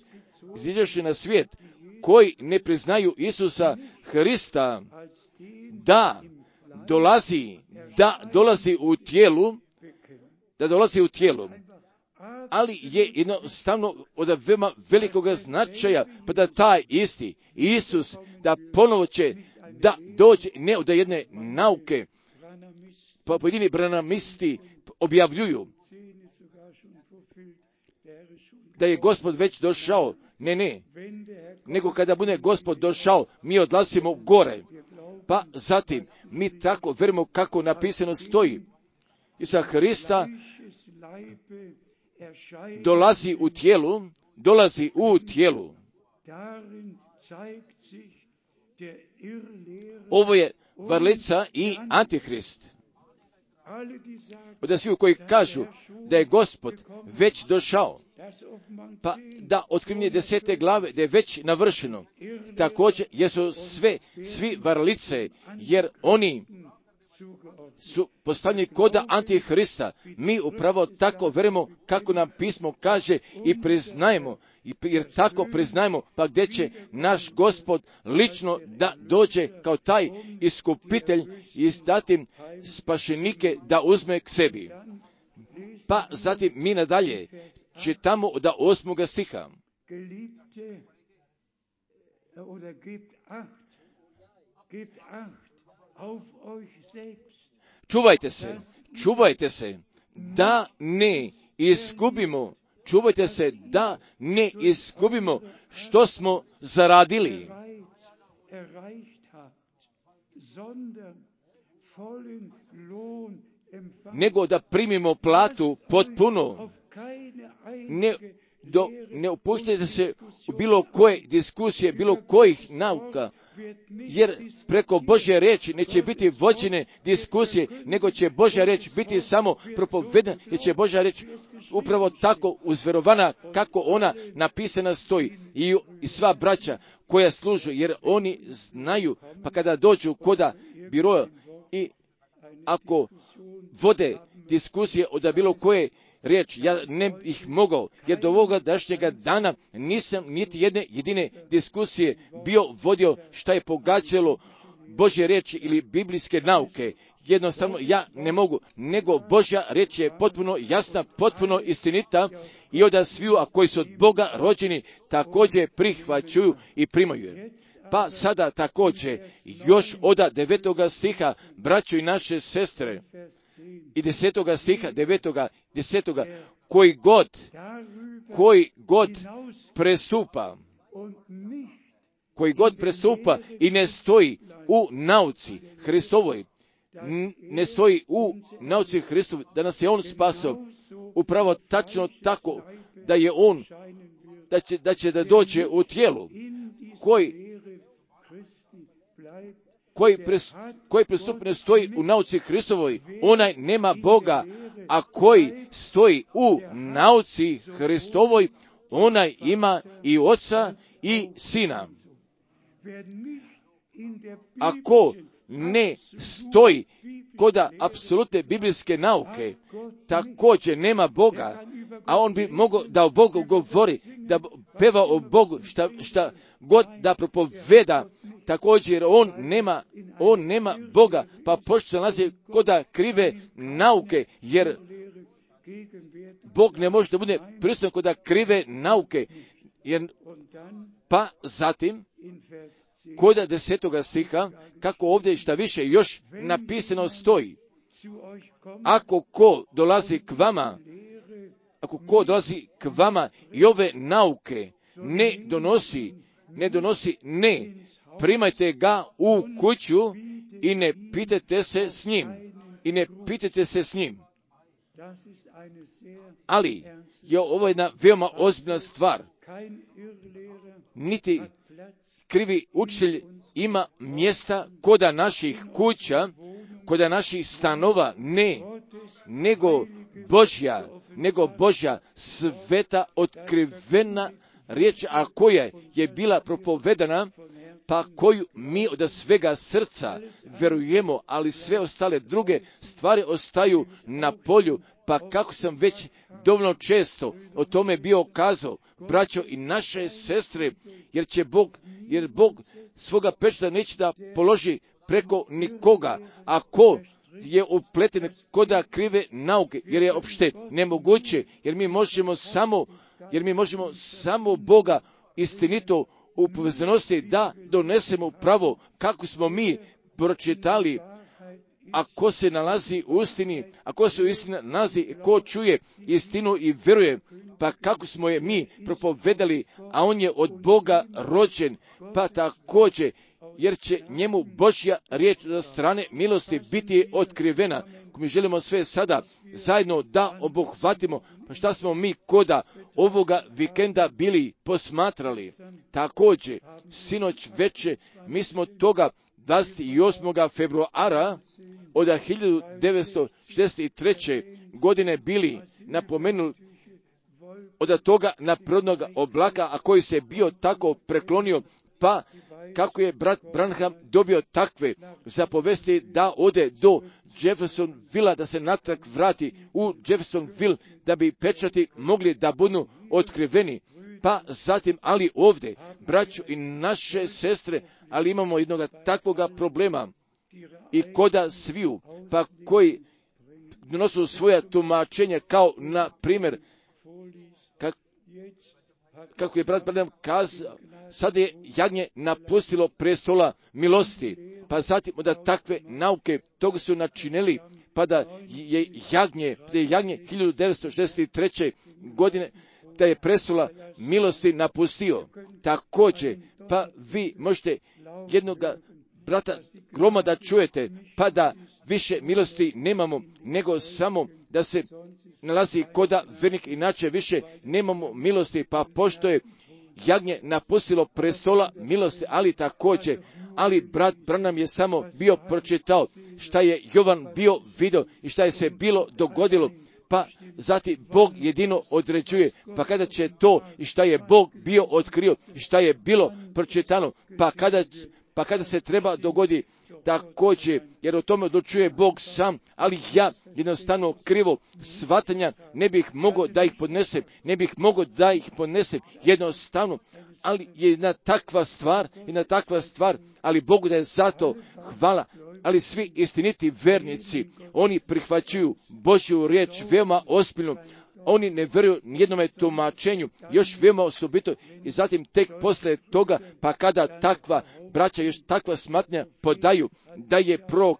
koji ne priznaju Isusa Hrista, da dolazi u tijelu, ali je jednostavno od veoma velikoga značaja, pa da taj isti Isus, da ponovo će da dođe, ne od jedne nauke, pa pojedini branamisti objavljuju da je Gospod već došao. Ne, nego kada bude Gospod došao, mi odlazimo gore. Pa zatim, mi tako verimo kako napisano stoji. Isusa Hrista dolazi u tijelu. Ovo je varlica i antihrist. Od svi koji kažu da je Gospod već došao, pa da otkrivanje 10. glave da je već navršeno. Također jesu svi varlice, jer oni su postavljeni koda antihrista. Mi upravo tako verimo kako nam pismo kaže i priznajemo, jer tako priznajemo, pa gdje će naš Gospod lično da dođe kao taj iskupitelj i zatim spašenike da uzme k sebi. Pa zatim mi nadalje čitamo od 8. stiha. Čuvajte se, da ne izgubimo, što smo zaradili, nego da primimo platu potpuno. Ne upuštajte se u bilo koje diskusije, bilo kojih nauka, jer preko Božje riječi neće biti vođene diskusije, nego će Božja riječ biti samo propovedana, jer će Božja riječ upravo tako uzverovana kako ona napisana stoji. I sva braća koja služu, jer oni znaju, pa kada dođu koda biroja i ako vode diskusije od bilo koje riječ, ja ne bih mogao, jer do ovoga današnjega dana nisam niti jedne jedine diskusije bio vodio šta je pogađalo Božje riječi ili biblijske nauke. Jednostavno ja ne mogu, nego Božja riječ je potpuno jasna, potpuno istinita i od sviju, a koji su od Boga rođeni, također prihvaćuju i primaju je. Pa sada također još od 9. stiha, braćo i naše sestre, i 10. stiha, 10. koji god prestupa i ne stoji u nauci Hristovoj, da nas je On spasao, upravo tačno tako, da je On, da će da dođe u tijelu, koji prestup ne stoji u nauci Hristovoj, onaj nema Boga, a koji stoji u nauci Hristovoj, onaj ima i Oca i Sina. Ako ne stoji koda apsolutne biblijske nauke, također nema Boga, a on bi mogao da o Bogu govori, da peva o Bogu, šta god da propoveda, također on nema Boga, pa pošto se nalazi koda krive nauke, jer Bog ne može da bude prisutan koda krive nauke, pa zatim koda 10. stiha, kako ovdje šta više još napisano stoji, ako ko dolazi k vama i ove nauke ne donosi, primajte ga u kuću i ne pitajte se s njim. Ali je ovo jedna veoma ozbiljna stvar. Niti krivi učitelj ima mjesta koda naših kuća, koda naših stanova, nego Božja sveta otkrivena riječ, a koja je bila propovedana, pa koju mi od svega srca vjerujemo, ali sve ostale druge stvari ostaju na polju, pa kako sam već dovoljno često o tome bio kazao, braćo i naše sestre, jer Bog svoga pečata neće da položi preko nikoga, a ko je upleten koda krive nauke, jer je opšte nemoguće, jer mi možemo samo Boga istinito u povezanosti da donesemo pravo kako smo mi pročitali, a ko se nalazi u istini, a ko se u istini nalazi, ko čuje istinu i vjeruje, pa kako smo je mi propovedali, a on je od Boga rođen, pa također, jer će njemu Božja riječ za strane milosti biti otkrivena. Ako mi želimo sve sada zajedno da obuhvatimo, pa šta smo mi koda ovoga vikenda bili posmatrali. Također, sinoć veče, mi smo toga 28. februara od 1963. godine bili napomenuli od toga naprodnog oblaka, a koji se bio tako preklonio, pa kako je brat Branham dobio takve zapovesti da ode do Jeffersonville, da se natrag vrati u Jeffersonville, da bi pečati mogli da budu otkriveni. Pa zatim, ali ovdje, braćo i naše sestre, ali imamo jednog takvoga problema i koda sviju, pa koji donosu svoja tumačenja, kao na primjer, kako je brat Branham kazao, sad je jagnje napustilo prestola milosti, pa zatim da takve nauke toga su načinili, pa da je jagnje 1963. godine, da je prestola milosti napustio. Također, pa vi možete jednoga brata Groma da čujete, pa da više milosti nemamo, nego samo da se nalazi koda vernik, inače više nemamo milosti, pa pošto je jagnje napustilo prestola milosti, ali brat Branham je samo bio pročitao šta je Jovan bio vidio i šta je se bilo dogodilo, pa zatim Bog jedino određuje, pa kada će to i šta je Bog bio otkrio i šta je bilo pročitano, pa kada se treba dogodi također, jer o tome odlučuje Bog sam, ali ja jednostavno krivo shvatanja ne bih mogao da ih podnesem, jednostavno, ali je jedna takva stvar, ali Bogu da je zato hvala, ali svi istiniti vernici, oni prihvaćuju Božju riječ veoma ozbiljno, oni ne vjeruju nijednome tumačenju, još veoma osobito, i zatim tek poslije toga, pa kada takva braća još takva smatnja podaju, da je prorok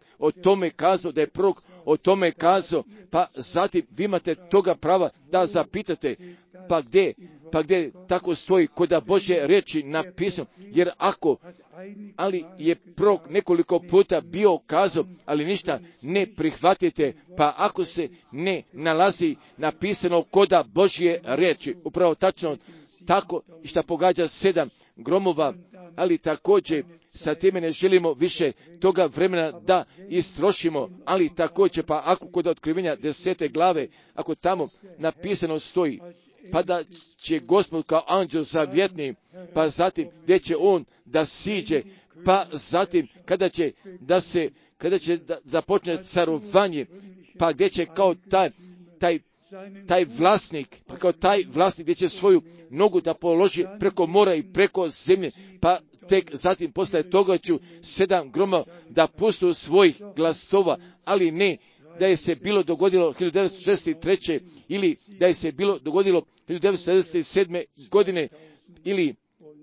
o tome kazao, pa zatim vi imate toga prava da zapitate, pa gdje tako stoji kod Božje riječi napisano, jer ali je prorok nekoliko puta bio kazao, ali ništa ne prihvatite, pa ako se ne nalazi napisano kod Božje riječi, upravo tačno tako i šta pogađa 7 gromova, ali također sa time ne želimo više toga vremena da istrošimo, ali također pa ako kod otkrivenja 10. glave, ako tamo napisano stoji, pa da će Gospod kao anđel zavjetni, pa zatim gdje će on da siđe, pa zatim kada će da započne carovanje, pa gdje će kao taj vlasnik, pa kao taj vlasnik gdje će svoju nogu da položi preko mora i preko zemlje, pa tek zatim posle toga ću 7 gromova da pustu svojih glasova, ali ne da je se bilo dogodilo 1963. ili da je se bilo dogodilo 1997. godine ili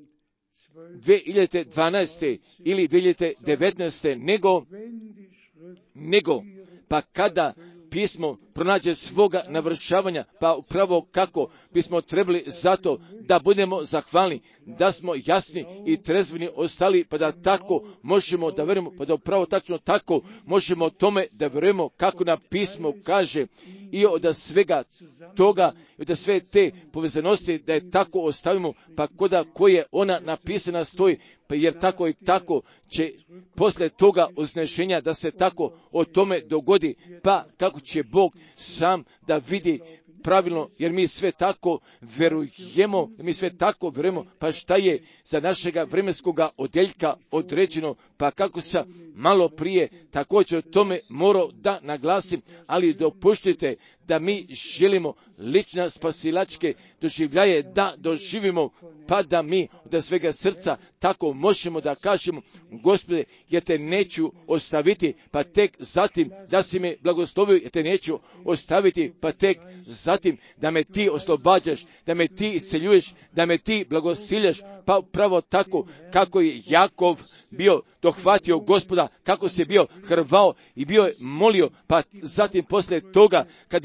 2012. ili 2019. nego pa kada pismo pronađe svoga navršavanja, pa upravo kako bismo trebali zato da budemo zahvalni, da smo jasni i trezveni ostali, pa da tako možemo da vjerujemo, pa da upravo tačno tako možemo tome da vjerujemo kako nam pismo kaže, i od svega toga, i od sve te povezanosti da je tako ostavimo, pa koda koje ona napisana stoji, pa jer tako i tako će posle toga uznešenja da se tako o tome dogodi, pa kako će Bog sam da vidi pravilno, jer mi sve tako verujemo, pa šta je za našega vremenskoga odeljka određeno, pa kako sam malo prije također o tome morao da naglasim, ali dopuštite da mi želimo lična spasilačke doživljaje da doživimo, pa da mi od svega srca tako možemo da kažemo: Gospode, ja te neću ostaviti, pa tek zatim da si me blagoslovio, ja te neću ostaviti, pa tek zatim da me ti oslobađaš, da me ti isceljuješ, da me ti blagosiljaš, pa pravo tako kako je Jakov bio dohvatio Gospoda, kako se bio hrvao i bio je molio, pa zatim poslije toga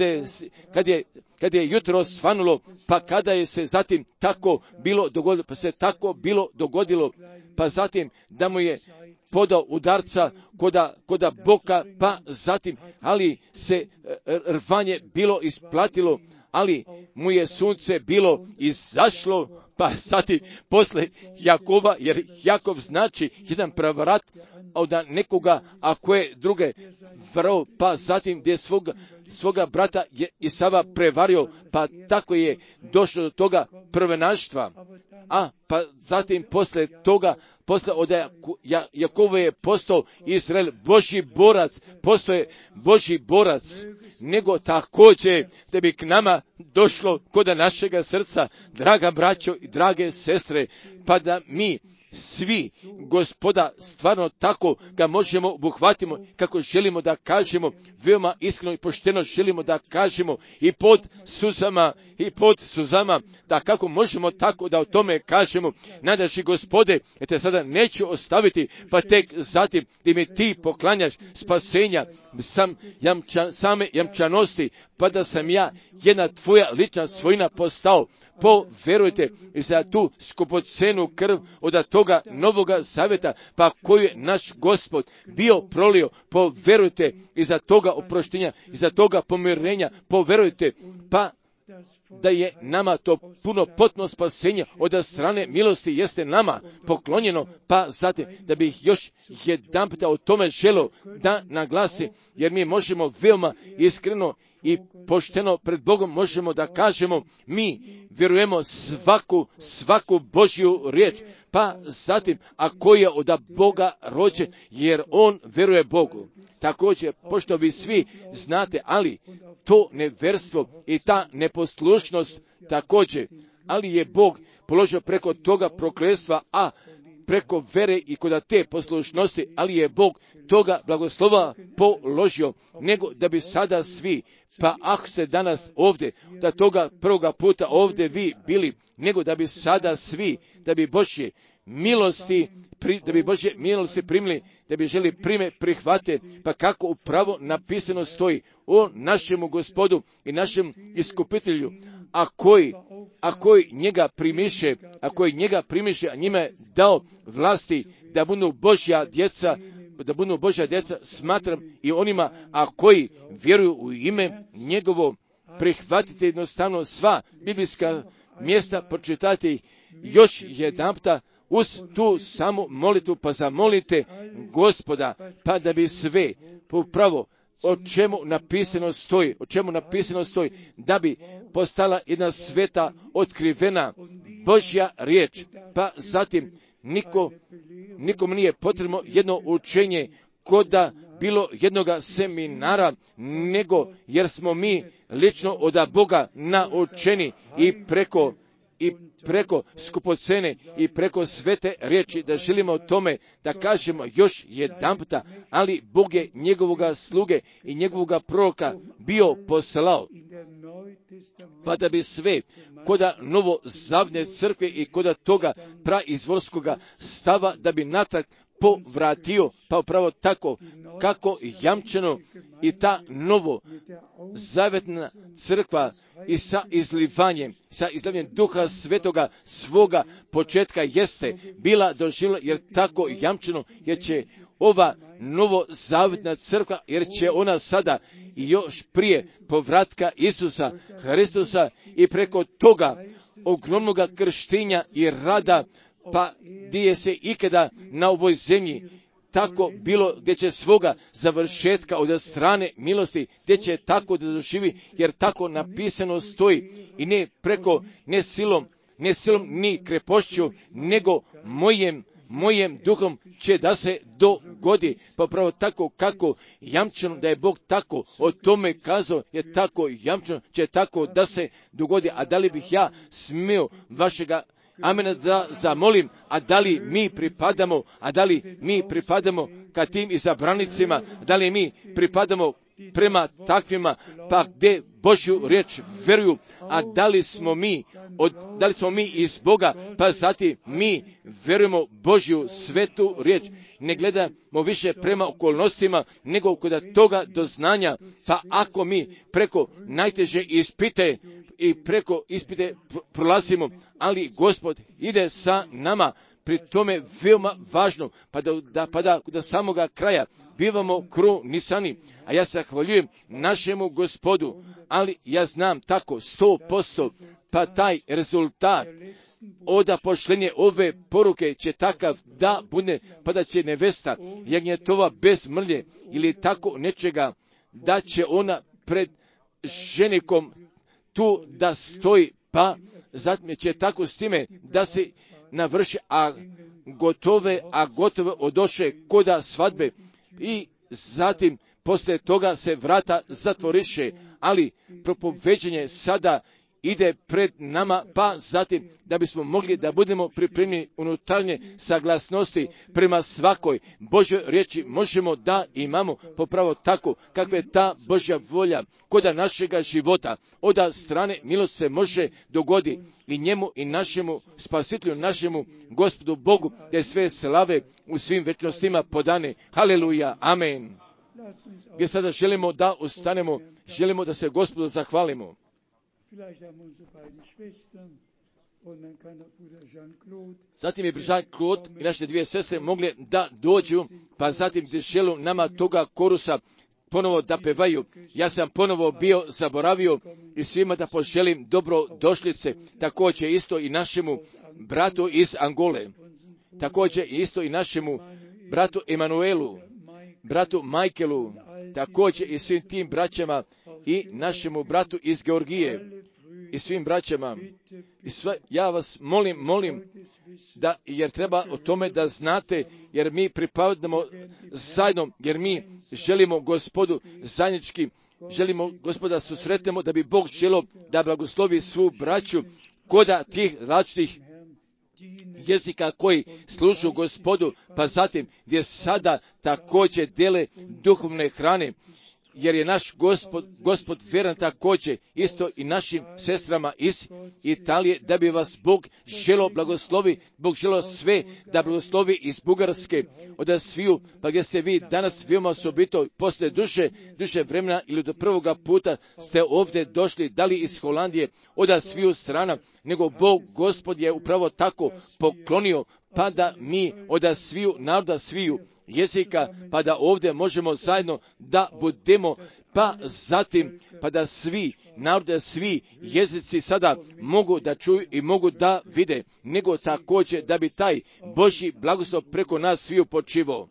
kada je jutro svanulo, pa kada je se zatim tako bilo dogodilo, pa se tako bilo dogodilo, pa zatim da mu je podao udarca koda boka, pa zatim, ali se rvanje bilo isplatilo, ali mu je sunce bilo izašlo, pa zatim posle Jakova, jer Jakov znači jedan pravarat od nekoga, ako je druge vrao, pa zatim gdje svoga brata je Isava prevario, pa tako je došlo do toga prvenaštva. A pa zatim posle toga, od Jakova je postao Izrael Božji borac, postoje Božji borac, nego također da bi k nama došlo kod našega srca, draga braćo i drage sestre, pa da mi svi Gospoda stvarno tako ga možemo obuhvatimo, kako želimo da kažemo, veoma iskreno i pošteno želimo da kažemo i pod suzama, da kako možemo tako da o tome kažemo: nadaši Gospode, ja te sada neću ostaviti, pa tek zatim da mi ti poklanjaš spasenja, same jamčanosti, pa da sam ja jedna tvoja lična svojina postao. Poverujte i za tu skupocenu krv od toga novoga zaveta, pa koju je naš Gospod bio prolio, poverujte i za toga oproštenja, i za toga pomirenja, poverujte, pa da je nama to puno potpuno spasenje od strane milosti jeste nama poklonjeno, pa zatim da bih još jedan puta o tome želio da naglasi, jer mi možemo veoma iskreno i pošteno pred Bogom možemo da kažemo: mi vjerujemo svaku Božju riječ, pa zatim ako je od Boga rođen, jer on vjeruje Bogu. Također, pošto vi svi znate, ali to neverstvo i ta neposlušnost također, ali je Bog položio preko toga prokletstva, a preko vere i kod te poslušnosti, ali je Bog toga blagoslova položio, nego da bi sada svi, pa ako ste danas ovdje, da toga prvoga puta ovdje vi bili, nego da bi sada svi, da bi Božje milosti primili, da bi želi prihvate, pa kako upravo napisano stoji o našemu Gospodu i našem iskupitelju, a koji njega primiše, a njima je dao vlasti da budu Božja djeca, smatram i onima, a koji vjeruju u ime njegovo. Prihvatite jednostavno sva biblijska mjesta, pročitajte ih još jedanputa uz tu samu molitvu, pa zamolite Gospoda, pa da bi sve upravo o čemu napisano stoji, da bi postala jedna sveta otkrivena Božja riječ, pa zatim nikom nije potrebno jedno učenje koda bilo jednoga seminara, nego jer smo mi lično od Boga naučeni i preko skupocene i preko svete riječi, da želimo o tome da kažemo još jedanputa, ali Bog je njegovoga sluge i njegovoga proroka bio poslao, pa da bi sve koda novozavne crkve i koda toga praizvorskoga stava, da bi natrag povratio, pa upravo tako kako jamčeno i ta novo zavetna crkva i sa izlivanjem Duha Svetoga svoga početka jeste bila doživjela, jer tako jamčeno, jer će ova novo zavetna crkva, jer će ona sada i još prije povratka Isusa Hristusa i preko toga ogromnoga krštenja i rada, pa gdje se ikada na ovoj zemlji tako bilo, gdje će svoga završetka od strane milosti, gdje će tako da doživi, jer tako napisano stoji i ne preko, ne silom, ni krepošću, nego mojem duhom će da se dogodi. Pa pravo tako kako jamčeno da je Bog tako o tome kazao, je tako jamčeno će tako da se dogodi. A da li bih ja smio vašega amena da zamolim, a da li mi pripadamo ka tim izabranicima, da li mi pripadamo prema takvima, pa gdje Božju riječ vjeruju, a da li smo mi iz Boga, pa zatim mi vjerujemo Božju svetu riječ. Ne gledamo više prema okolnostima, nego kod toga doznanja, pa ako mi preko najteže ispite i preko ispite prolazimo, ali Gospod ide sa nama, pri tome veoma važno, pa da do samoga kraja bivamo krunisani. A ja se zahvaljujem našemu Gospodu, ali ja znam tako 100%, pa taj rezultat od pošlenje ove poruke će takav da bude, pa da će nevesta jagnjetova bez mrlje ili tako nečega, da će ona pred ženikom tu da stoji, pa zatim će tako s time da se navrši, a gotove odoše koda svadbe i zatim poslije toga se vrata zatvoriše, ali propoveđenje sada ide pred nama, pa zatim da bismo mogli da budemo pripremljeni unutarnje saglasnosti prema svakoj Božjoj riječi možemo da imamo popravo tako kakva je ta Božja volja koda našega života od strane milosti se može dogodi i njemu i našemu spasitelju, našemu Gospodu Bogu, da je sve slave u svim večnostima podane. Haleluja, amen. Gdje sada želimo da ustanemo, želimo da se Gospodu zahvalimo. Zatim je Jean-Claude i naše dvije sestre mogli da dođu, pa zatim želu nama toga korusa ponovo da pevaju. Ja sam ponovo bio zaboravio i svima da poželim dobrodošlice, također isto i našemu bratu iz Angole, također isto i našemu bratu Emanuelu, bratu Michaelu, također i svim tim braćama i našemu bratu iz Georgije i svim braćama. I ja vas molim da, jer treba o tome da znate, jer mi pripadamo zajedno, jer mi želimo Gospodu zajednički, želimo Gospoda susretnemo, da bi Bog želio da blagoslovi svu braću koda tih različitih jezika koji služu Gospodu, pa zatim gdje sada također dele duhovne hrane, jer je naš Gospod vjeran također isto i našim sestrama iz Italije, da bi vas Bog želo blagoslovi, Bog želo sve da blagoslovi iz Bugarske, od sviju, pa gdje ste vi danas veoma osobito poslije duže vremena ili do prvoga puta ste ovdje došli, da li iz Holandije, od sviju strana, nego Bog Gospod je upravo tako poklonio, pa da mi od sviju naroda, sviju jezika, pa da ovdje možemo zajedno da budemo, pa zatim, pa da svi narode, svi jezici sada mogu da čuju i mogu da vide, nego također da bi taj Božji blagoslov preko nas sviju počivao.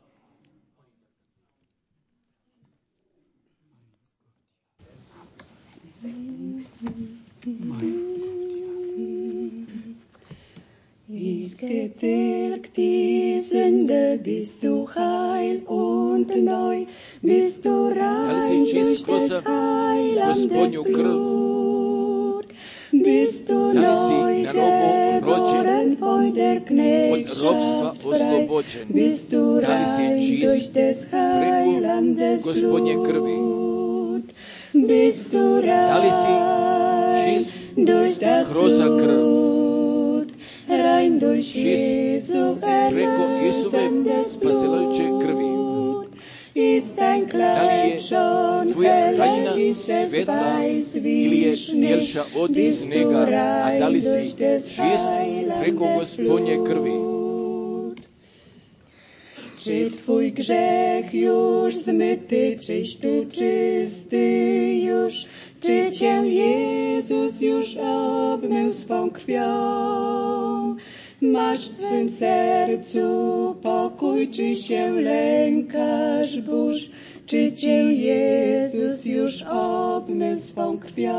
Ist getilgt die Sünde, bist du heil und neu, bist du rein durch des Heilandes Blut, bist du neu geboren von der Knechtschaft frei, bist du rein durch des Heilandes Blut, bist du rein durch das Blut, rein durch Jesu erlösendes Blut, ist dein Kleid schon heller, ist es weiß wie Schnee, bist du rein durch des Heilandes Blut. Czy twój grzech już zmyty, czyś tu czysty już, czy cię Jezus już obmył swą krwią? Masz w swym sercu pokój Twój, czy się lękasz burz, czy Cię Jezus już obmył swą krwią?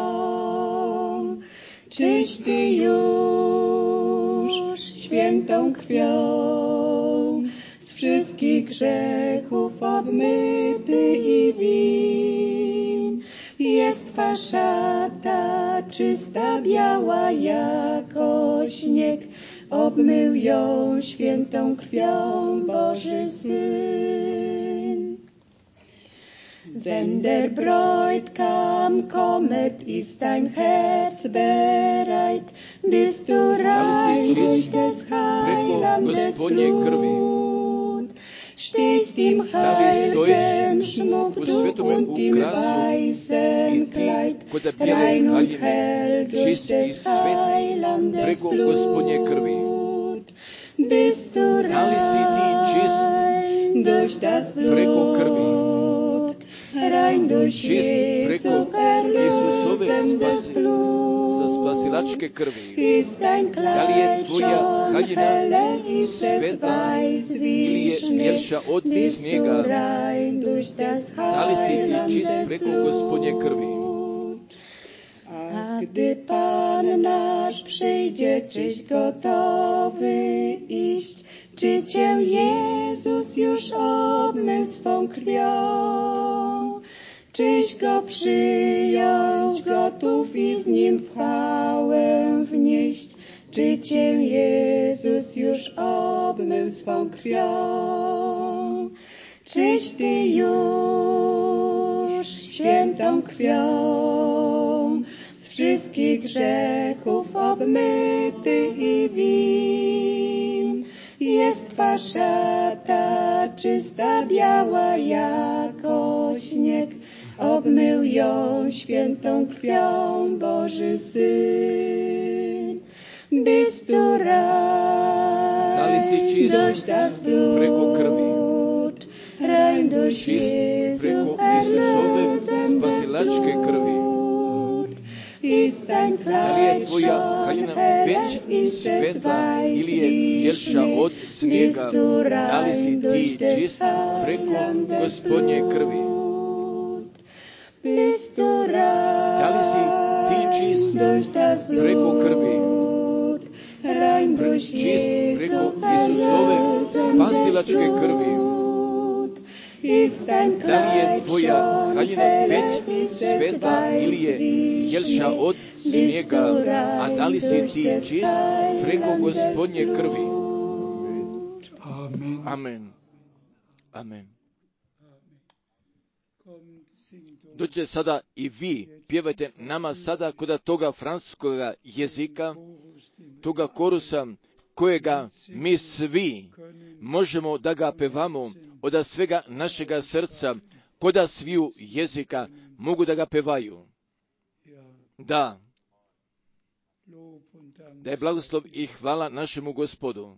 Czyś Ty już świętą krwią z wszystkich grzechów obmyty i win? Jest Twa szata czysta, biała jako śnieg, obmył ją świętą krwią Boży Syn. Wenn der Bräutigam kommet, ist dein Herz bereit, bist du rein durch des Heilandes Blut, stehst im heiligen Schmuck du und im weißen Kleid, rein und hell durch des Heilandes Blut, bist du rein durch das Blut, rein durch Jesu erlösendes Blut, ist dein Kleid schon heller, ist es weiß wie Schnee, bist du rein durch das Heilandes Blut. A gdy Pan nasz przyjdzie, czyś gotowy iść, czy Cię Jezus już obmył swą krwią? Czyś Go przyjąć gotów i z Nim w chwałę wnieść? Czy Cię Jezus już obmył swą krwią? Czyś Ty już świętą krwią z wszystkich grzechów obmyty i win? Jest Twa szata czysta, biała jako śnieg, obmył ją świętą krwią Boży Syn. Bist du rein durch das Blut, rein durch Jesu erlösendes Blut, ist dein Kleid schon heller, ist es weiß wie Schnee, bist du rein durch des Heilandes Blut, bist du rein durch das Blut, rein durch Jesu erlösendes Blut, ist dein Kleid schon heller, ist es weiß wie Schnee, bist du rein durch des Heilandes Blut. Amen. Amen. Dođe sada i vi pjevajte nama sada kod toga francuskoga jezika, toga korusa kojega mi svi možemo da ga pevamo od svega našega srca, koda sviju jezika mogu da ga pevaju. Da je blagoslov i hvala našemu Gospodu.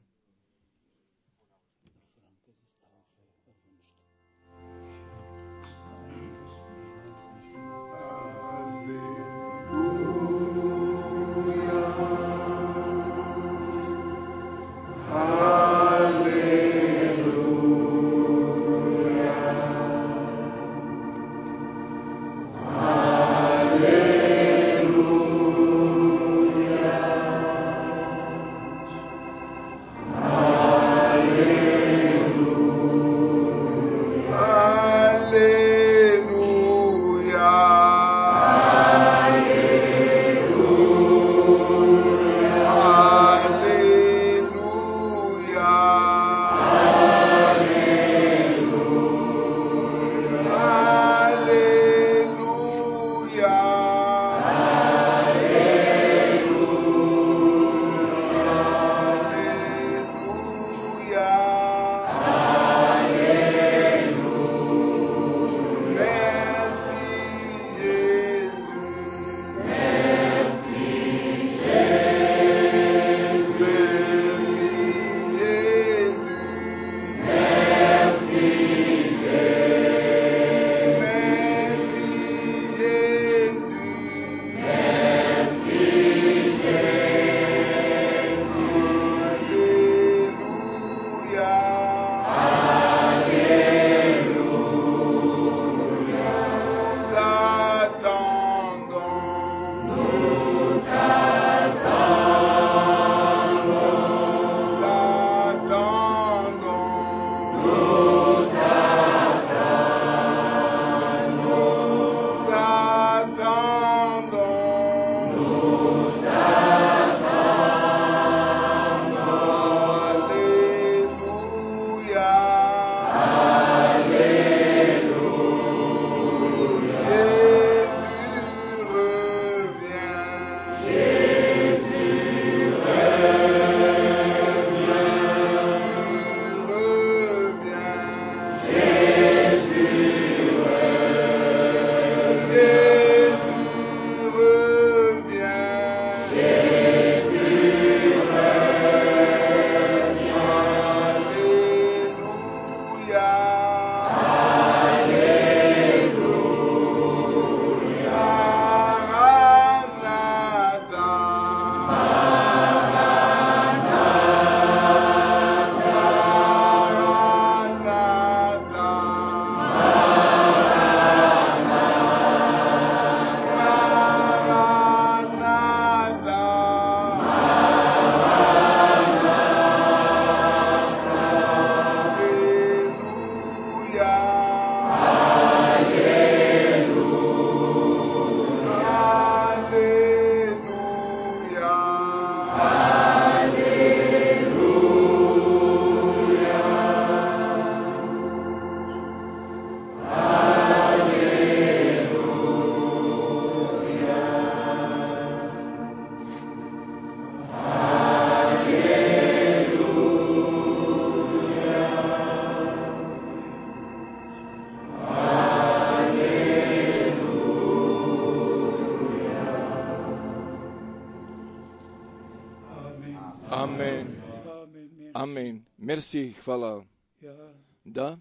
Amen. Merci, hvala. Da.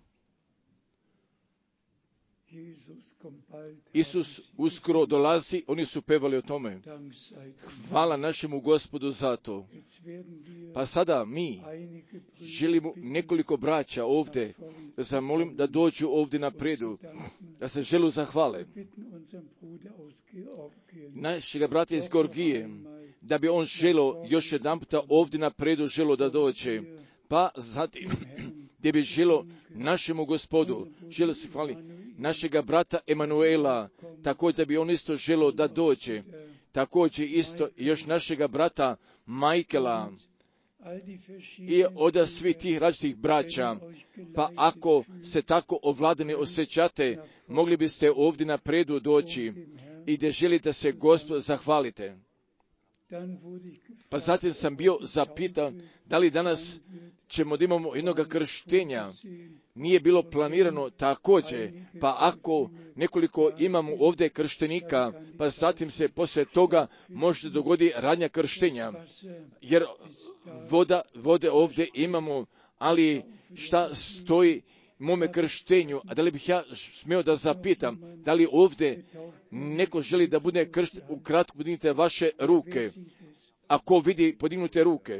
Isus uskoro dolazi, oni su pevali o tome. Hvala našemu Gospodu za to. Pa sada mi želimo nekoliko braća ovdje, da zamolim da dođu ovdje napredu, da se želu zahvale. Našega brata iz Georgije, da bi on želo još jedan puta ovdje napredu želo da dođe. Pa zatim, gdje bi želo našemu Gospodu, želo se hvali, našega brata Emanuela, također da bi on isto želo da dođe. Također isto još našega brata Michaela i od svih tih različitih braća. Pa ako se tako ovladani osjećate, mogli biste ovdje napredu doći i gdje želite se Gospodu zahvalite. Pa zatim sam bio zapitan da li danas ćemo da imamo jednog krštenja. Nije bilo planirano također, pa ako nekoliko imamo ovdje krštenika, pa zatim se poslije toga može dogodi radnja krštenja. Jer vode ovdje imamo, ali šta stoji mome krštenju, a da li bih ja smio da zapitam, da li ovdje neko želi da bude kršten, ukratko podignite vaše ruke. Ako vidi, podignute ruke.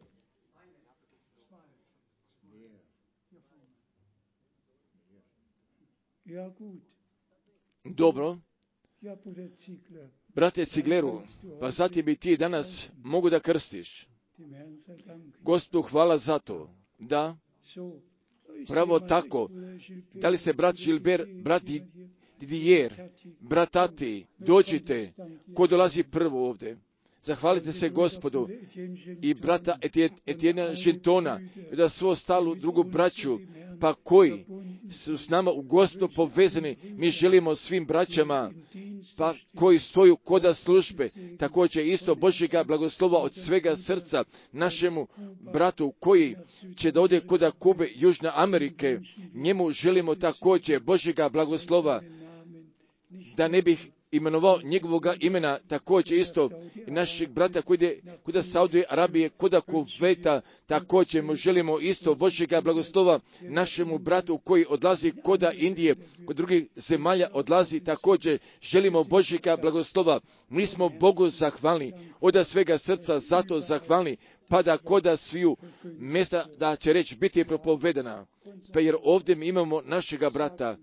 Dobro. Brate Cigleru, pa zatim bi ti danas mogu da krstiš. Gospodu hvala za to. Da. Pravo tako, da li se brat Gilbert, brat Didier, brat Tati, dođite, ko dolazi prvo ovdje. Zahvalite se Gospodu i brata Etiena Žentona, da svo stalu drugu braću, pa koji su s nama u Gospodu povezani, mi želimo svim braćama, pa koji stoju koda službe, također isto Božjega blagoslova od svega srca našemu bratu koji će da ode koda Kube, Južne Amerike, njemu želimo također Božjega blagoslova, da ne bih imenovao njegovoga imena, također isto i našeg brata koji ide kuda Saudije Arabije, kuda Kuvejta, također mu želimo isto Božjega blagoslova našemu bratu koji odlazi koda Indije, kod drugih zemalja odlazi, također želimo Božjega blagoslova. Mi smo Bogu zahvalni, od svega srca zato zahvalni, pa da koda sviju mjesta da će reći biti propovedena. Pa jer ovdje mi imamo našega brata.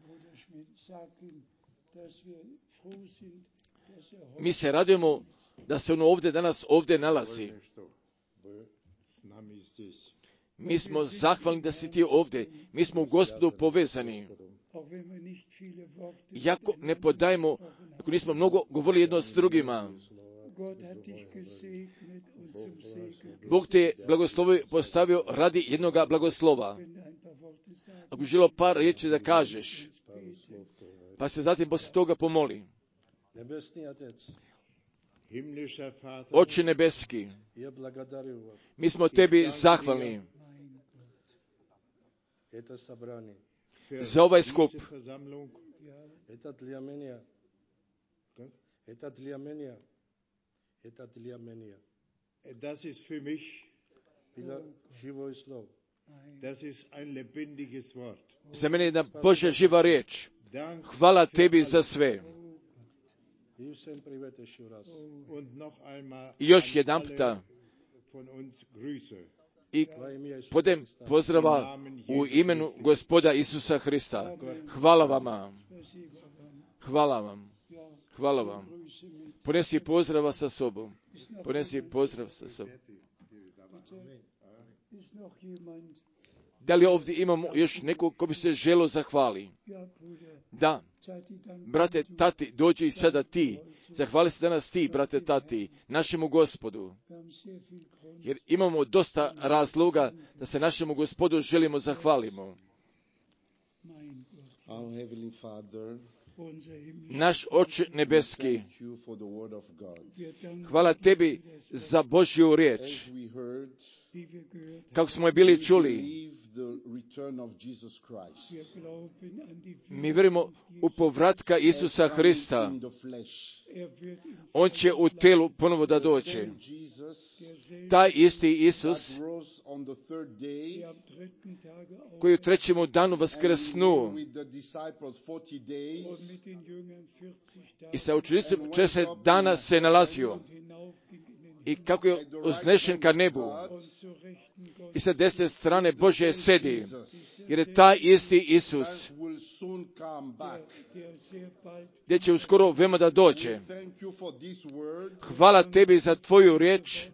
Mi se radujemo da se ono ovdje danas ovdje nalazi. Mi smo zahvalni da si ti ovdje. Mi smo u Gospodu povezani. Iako ne podajemo, ako nismo mnogo govorili jedno s drugima, Bog te je blagoslovio postavio radi jednoga blagoslova. Ako želo par riječi da kažeš, pa se zatim poslije toga pomoli. Oče nebeski, mi smo tebi zahvalni za ovaj skup. Das ist für mich, das ist ein lebendiges Wort. Za mene je jedna Božja živa riječ. Hvala tebi za sve. I još jedan puta i podem pozdrava u imenu Gospoda Isusa Hrista. Hvala vama. Hvala vam. Hvala vam. Ponesi pozdrava sa sobom. Ponesi pozdrav sa sobom. Da li ovdje imamo još nekog ko bi se želio zahvali? Da. Brate, tati, dođi i sada ti. Zahvali se danas ti, brate, tati, našemu Gospodu. Jer imamo dosta razloga da se našemu Gospodu želimo zahvalimo. Naš Oče nebeski, hvala tebi za Božju riječ. Kako smo je bili čuli, mi vjerujemo u povratka Isusa Hrista. On će u telu ponovo da dođe. Taj isti Isus koji u trećemu danu vaskrsnuo i sa učenicima 40 dana se nalazio i kako je uznešen ka nebu i sa desne strane Božje sedi, jer je taj isti Isus gdje će uskoro vema da dođe. Hvala tebi za tvoju riječ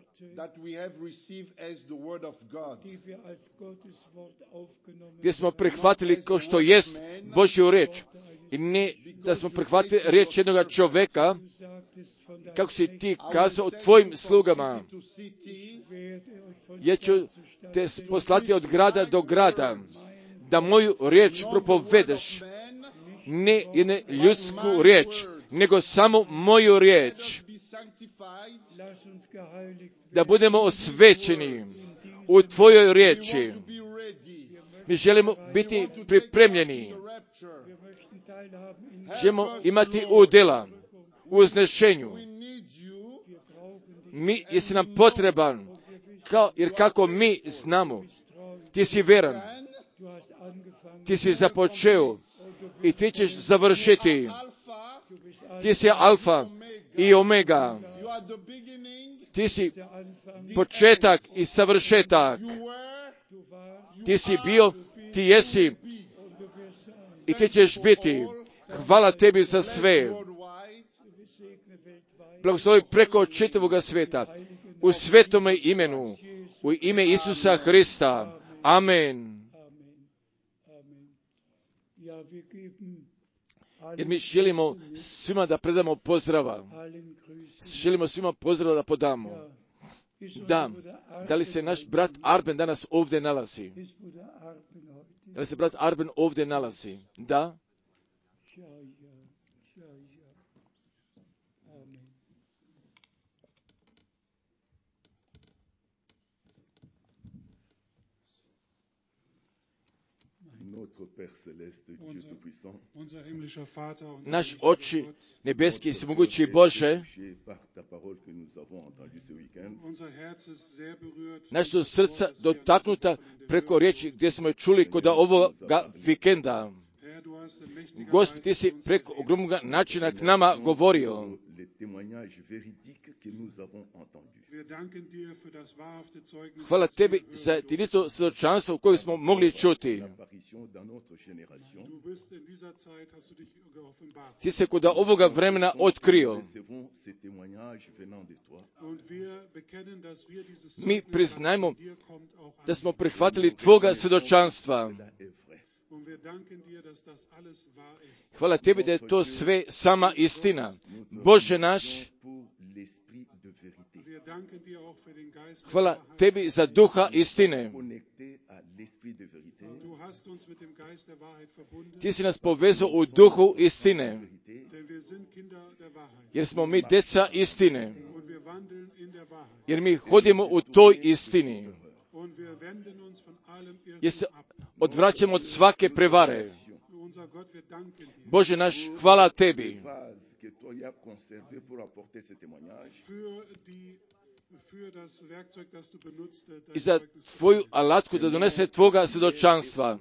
gdje smo prihvatili kao što jest Božju riječ i ne da smo prihvatili riječ jednog čovjeka, kako si ti kazao o tvojim slugama. Ja ću te poslati od grada do grada, da moju riječ propovedeš, ne jednu ljudsku riječ, nego samo moju riječ. Da budemo osvećeni u tvojoj riječi. Mi želimo biti pripremljeni. Želimo imati udjela u uznešenju. Mi jesi nam potreban, jer kako mi znamo, ti si vjeran, ti si započeo i ti ćeš završiti. Ti si alfa i omega. Ti si početak i savršetak. Ti si bio, ti jesi i ti ćeš biti. Hvala tebi za sve. Blagoslovi preko čitavoga sveta. U svetome imenu. U ime Isusa Hrista. Amen. Jer mi želimo svima da predamo pozdrava. Želimo svima pozdrava da podamo. Da li se naš brat Arben danas ovdje nalazi? Da li se brat Arben ovdje nalazi? Da? Naš Oče nebeski i svemogući Bože, naša su srca dotaknuta preko riječi gdje smo je čuli kod ovoga vikenda. Gospod, ti si preko ogromnog načina k nama govorio. Hvala tebi za jedinito svjedočanstvo koje smo mogli čuti. Ti se kod ovoga vremena otkrio. Mi priznajemo da smo prihvatili tvoga svjedočanstva. Hvala tebi da je to sve sama istina. Bože naš, hvala tebi za duha istine. Ti si nas povezao u duhu istine. Jer smo mi djeca istine. Jer mi hodimo u toj istini. Jer se odvraćamo od svake prevare. Bože naš, hvala tebi. I za tvoju alatku da donese tvoga svjedočanstva.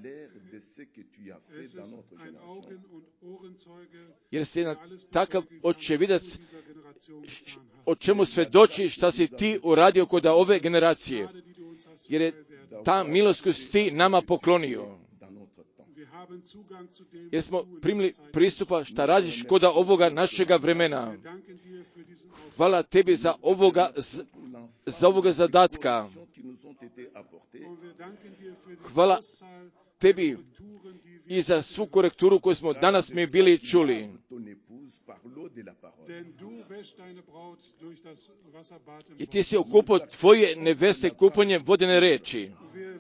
Jer si jedan takav očevidac o čemu svjedoči šta si ti uradio kod ove generacije. Jer je ta milost koju si ti nama poklonio. Jer smo primili pristupa šta radiš kod ovoga našega vremena. Hvala tebi za ovoga zadatka. Hvala tebi i za svu korekturu koju smo danas mi bili čuli. I ti si okupao tvoje neveste kupanjem vodene reči.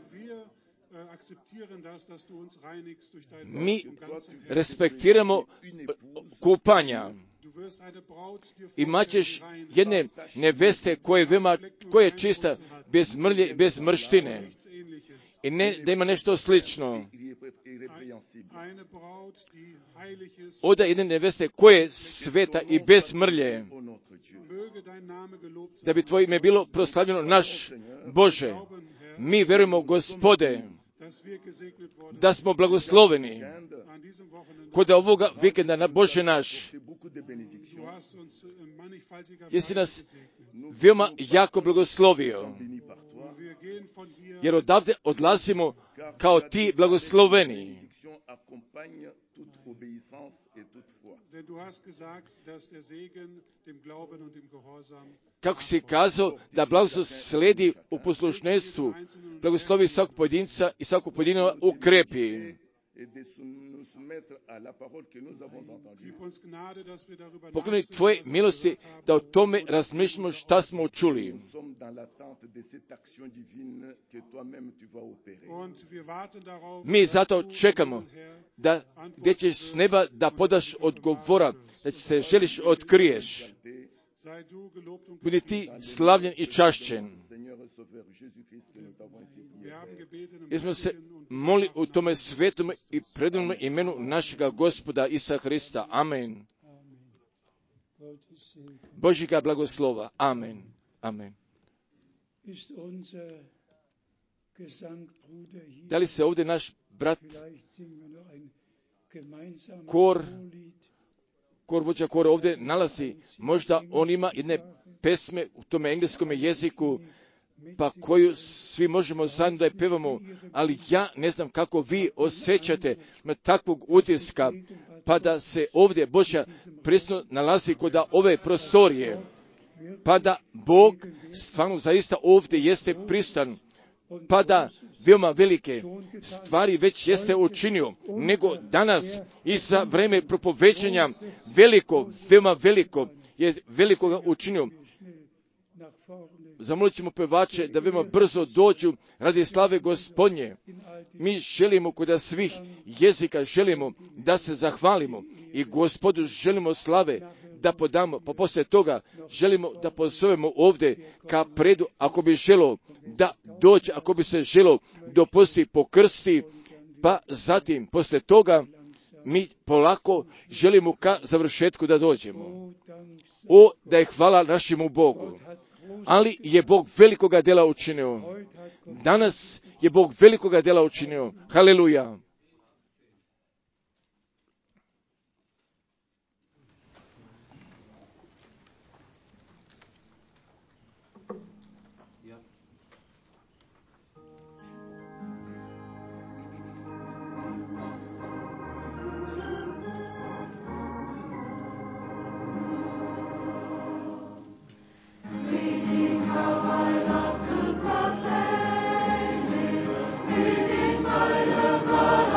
Mi respektiramo kupanja. Imaćeš jedne neveste koja je čista, bez mrlje, bez mrštine. I ne da ima nešto slično. Oda jedne neveste koja je sveta i bez mrlje. Da bi tvoje ime bilo proslavljeno, naš Bože. Mi verujemo, Gospode, da smo blagosloveni kod ovoga vikenda na Bože naš. Jesi nas veoma jako blagoslovio, jer odavde odlazimo kao ti blagosloveni. Kako si kazao da blagoslov sledi u poslušnestvu, blagoslovi svakog pojedinca i svakog pojedinca ukrepi. Pokloni tvoje milosti da o tome razmišljamo šta smo čuli. Mi zato čekamo da gdje ćeš s neba da podaš odgovora, da se želiš otkriješ. Budi ti slavljen i čašćen. Jer smo se molili u tome svetom i predivnom imenu našega Gospoda Isusa Hrista. Amen. Božjega blagoslova. Amen. Amen. Da li se ovdje naš brat vođa kora ovdje nalazi? Možda on ima jedne pesme u tome engleskom jeziku, pa koju svi možemo zajedno da je pevamo, ali ja ne znam kako vi osjećate na takvog utiska, pa da se ovdje Božja prisutno nalazi kod ove prostorije, pa da Bog stvarno zaista ovdje jeste prisutan, pa da veoma velike stvari već jeste učinio, nego danas i za vreme propovećanja veoma veliko je velikoga učinio. Zamolit ćemo pevače da veoma brzo dođu radi slave Gospodnje. Mi želimo kod svih jezika, želimo da se zahvalimo i Gospodu želimo slave da podamo, pa poslije toga želimo da pozovemo ovdje ka predu, ako bi želo da dođe, ako bi se želo dopusti pokrsti, pa zatim poslije toga mi polako želimo ka završetku da dođemo. O, da je hvala našemu Bogu. Ali je Bog velikoga djela učinio. Danas je Bog velikoga djela učinio. Haleluja. By the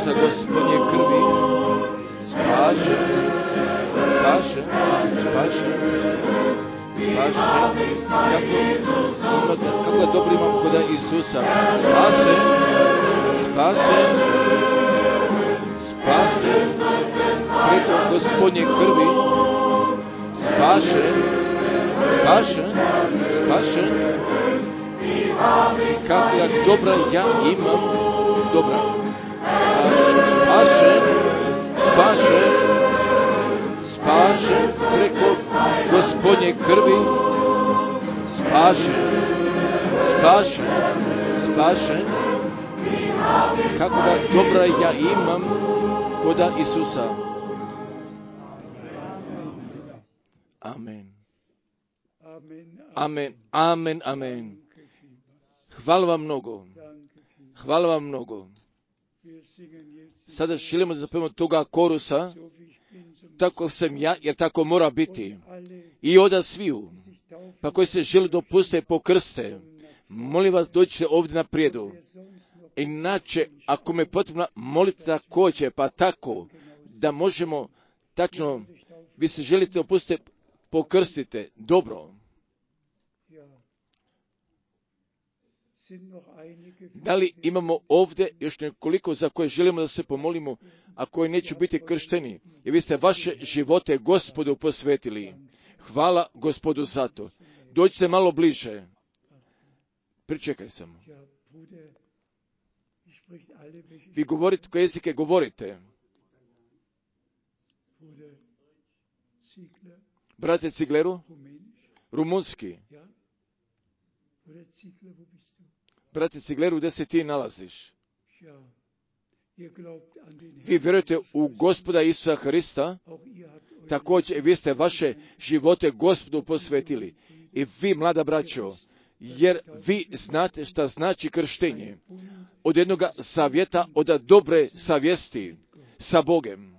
ponosa Gospodnje krvi, spašen, spašen, spašen, spašen, kako ga dobro imam kod Isusa, spašen, spašen, spašen, preko Gospodnje krvi, spašen, spašen, spašen, kako ga dobra ja imam, dobra, spašen, spašen, spašen, preko Gospodnje krvi, spašen, spašen, spašen, kako ga dobra ja imam koda Isusa. Amen. Amen, amen, amen. Hvala vam mnogo. Hvala vam mnogo. Sada želimo da zapevamo toga korusa, tako sam ja, jer tako mora biti. I oda sviju, pa koji se žele dopustiti po krste, molim vas dođite ovdje na prijedu. Inače, ako me potrebno, molite također, pa tako, da možemo, tačno, vi se želite dopustiti, pokrstite, dobro. Da li imamo ovdje još nekoliko za koje želimo da se pomolimo, a koji neće biti kršteni? I vi ste vaše živote Gospodu posvetili. Hvala Gospodu za to. Dođite malo bliže. Pričekaj samo. Vi govorite koje jezike govorite. Brate Cigleru? Rumunski. Brate Cigleru, gdje se ti nalaziš? Vi vjerujete u Gospoda Isusa Hrista, također vi ste vaše živote Gospodu posvetili. I vi, mlada braćo, jer vi znate šta znači krštenje. Od jednoga savjeta, od dobre savjesti sa Bogem.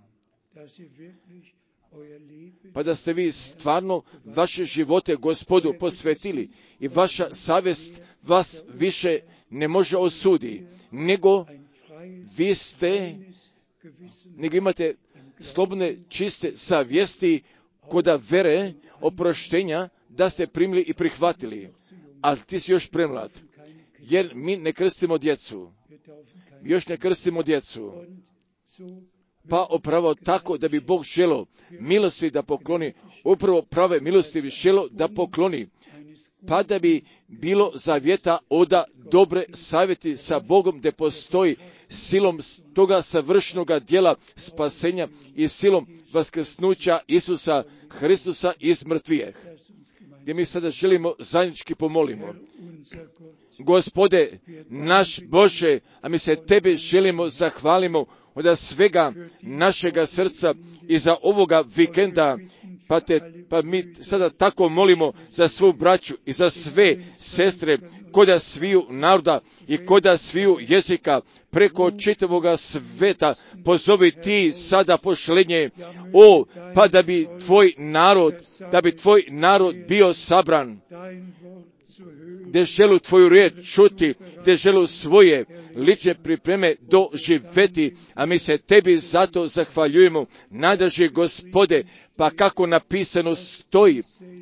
Pa da ste vi stvarno vaše živote Gospodu posvetili i vaša savjest vas više ne može osuditi, nego vi ste, nego imate slobodne, čiste savjesti koda vere, oproštenja, da ste primili i prihvatili. Ali ti si još premlad, jer mi ne krstimo djecu. Još ne krstimo djecu. Pa upravo tako da bi Bog želo milosti da pokloni, upravo prave milosti bi želo da pokloni, pa da bi bilo zavjeta oda dobre savjeti sa Bogom, gdje postoji silom toga savršenoga djela spasenja i silom vaskrsnuća Isusa Hristusa iz mrtvijeh. Gdje mi sada želimo zajednički pomolimo. Gospode, naš Bože, a mi se Tebe želimo zahvalimo od svega našega srca i za ovoga vikenda, pa mi sada tako molimo za svu braću i za sve sestre koda sviju naroda i koda sviju jezika preko čitavoga sveta. Pozovi ti sada pošlenje, pa da bi tvoj narod bio sabran, gdje želu tvoju riječ čuti, gdje želu svoje lične pripreme doživjeti, a mi se Tebi zato zahvaljujemo, najdraži Gospode, pa kako napisano stoji,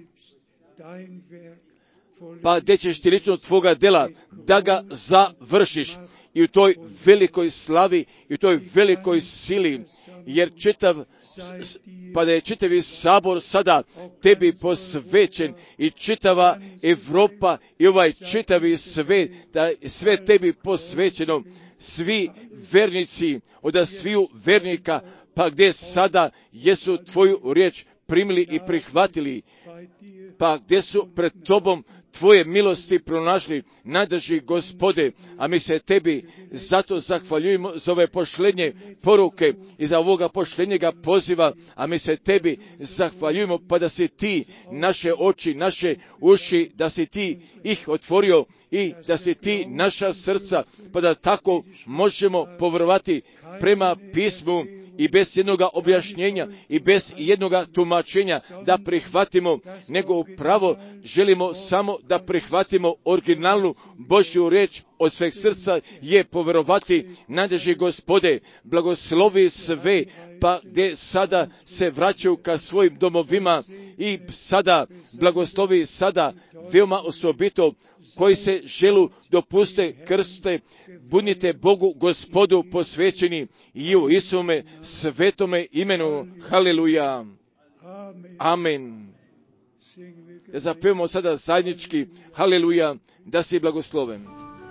pa gdje ćeš ti lično tvoga dela da ga završiš i u toj velikoj slavi i u toj velikoj sili, jer pa da je čitavi sabor sada Tebi posvećen i čitava Evropa i ovaj čitavi svet, da je sve Tebi posvećeno, svi vernici od sviju vernika, pa gdje sada jesu tvoju riječ primili i prihvatili, pa gdje su pred Tobom Tvoje milosti pronašli, najdraži Gospode, a mi se Tebi zato zahvaljujemo za ove pošlednje poruke i za ovoga pošlednjega poziva, a mi se Tebi zahvaljujemo, pa da si Ti naše oči, naše uši, da si Ti ih otvorio i da si Ti naša srca, pa da tako možemo povjerovati prema pismu i bez jednoga objašnjenja i bez jednoga tumačenja da prihvatimo, nego upravo želimo samo da prihvatimo originalnu Božju riječ od sveg srca je povjerovati. Nadeži Gospode, blagoslovi sve, pa gdje sada se vraćaju ka svojim domovima i sada blagoslovi sada veoma osobito koji se želu dopuste krste, budite Bogu Gospodu posvećeni i u Isume svetome imenu. Haleluja. Amen. Da zapevamo sada zajednički haleluja, da si blagosloven.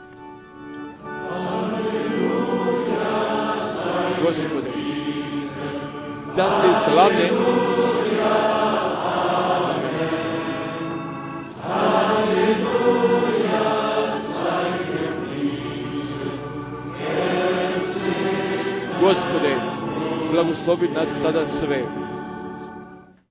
Gospode, da si slavljen. Gospode, blagoslovi nas sada sve.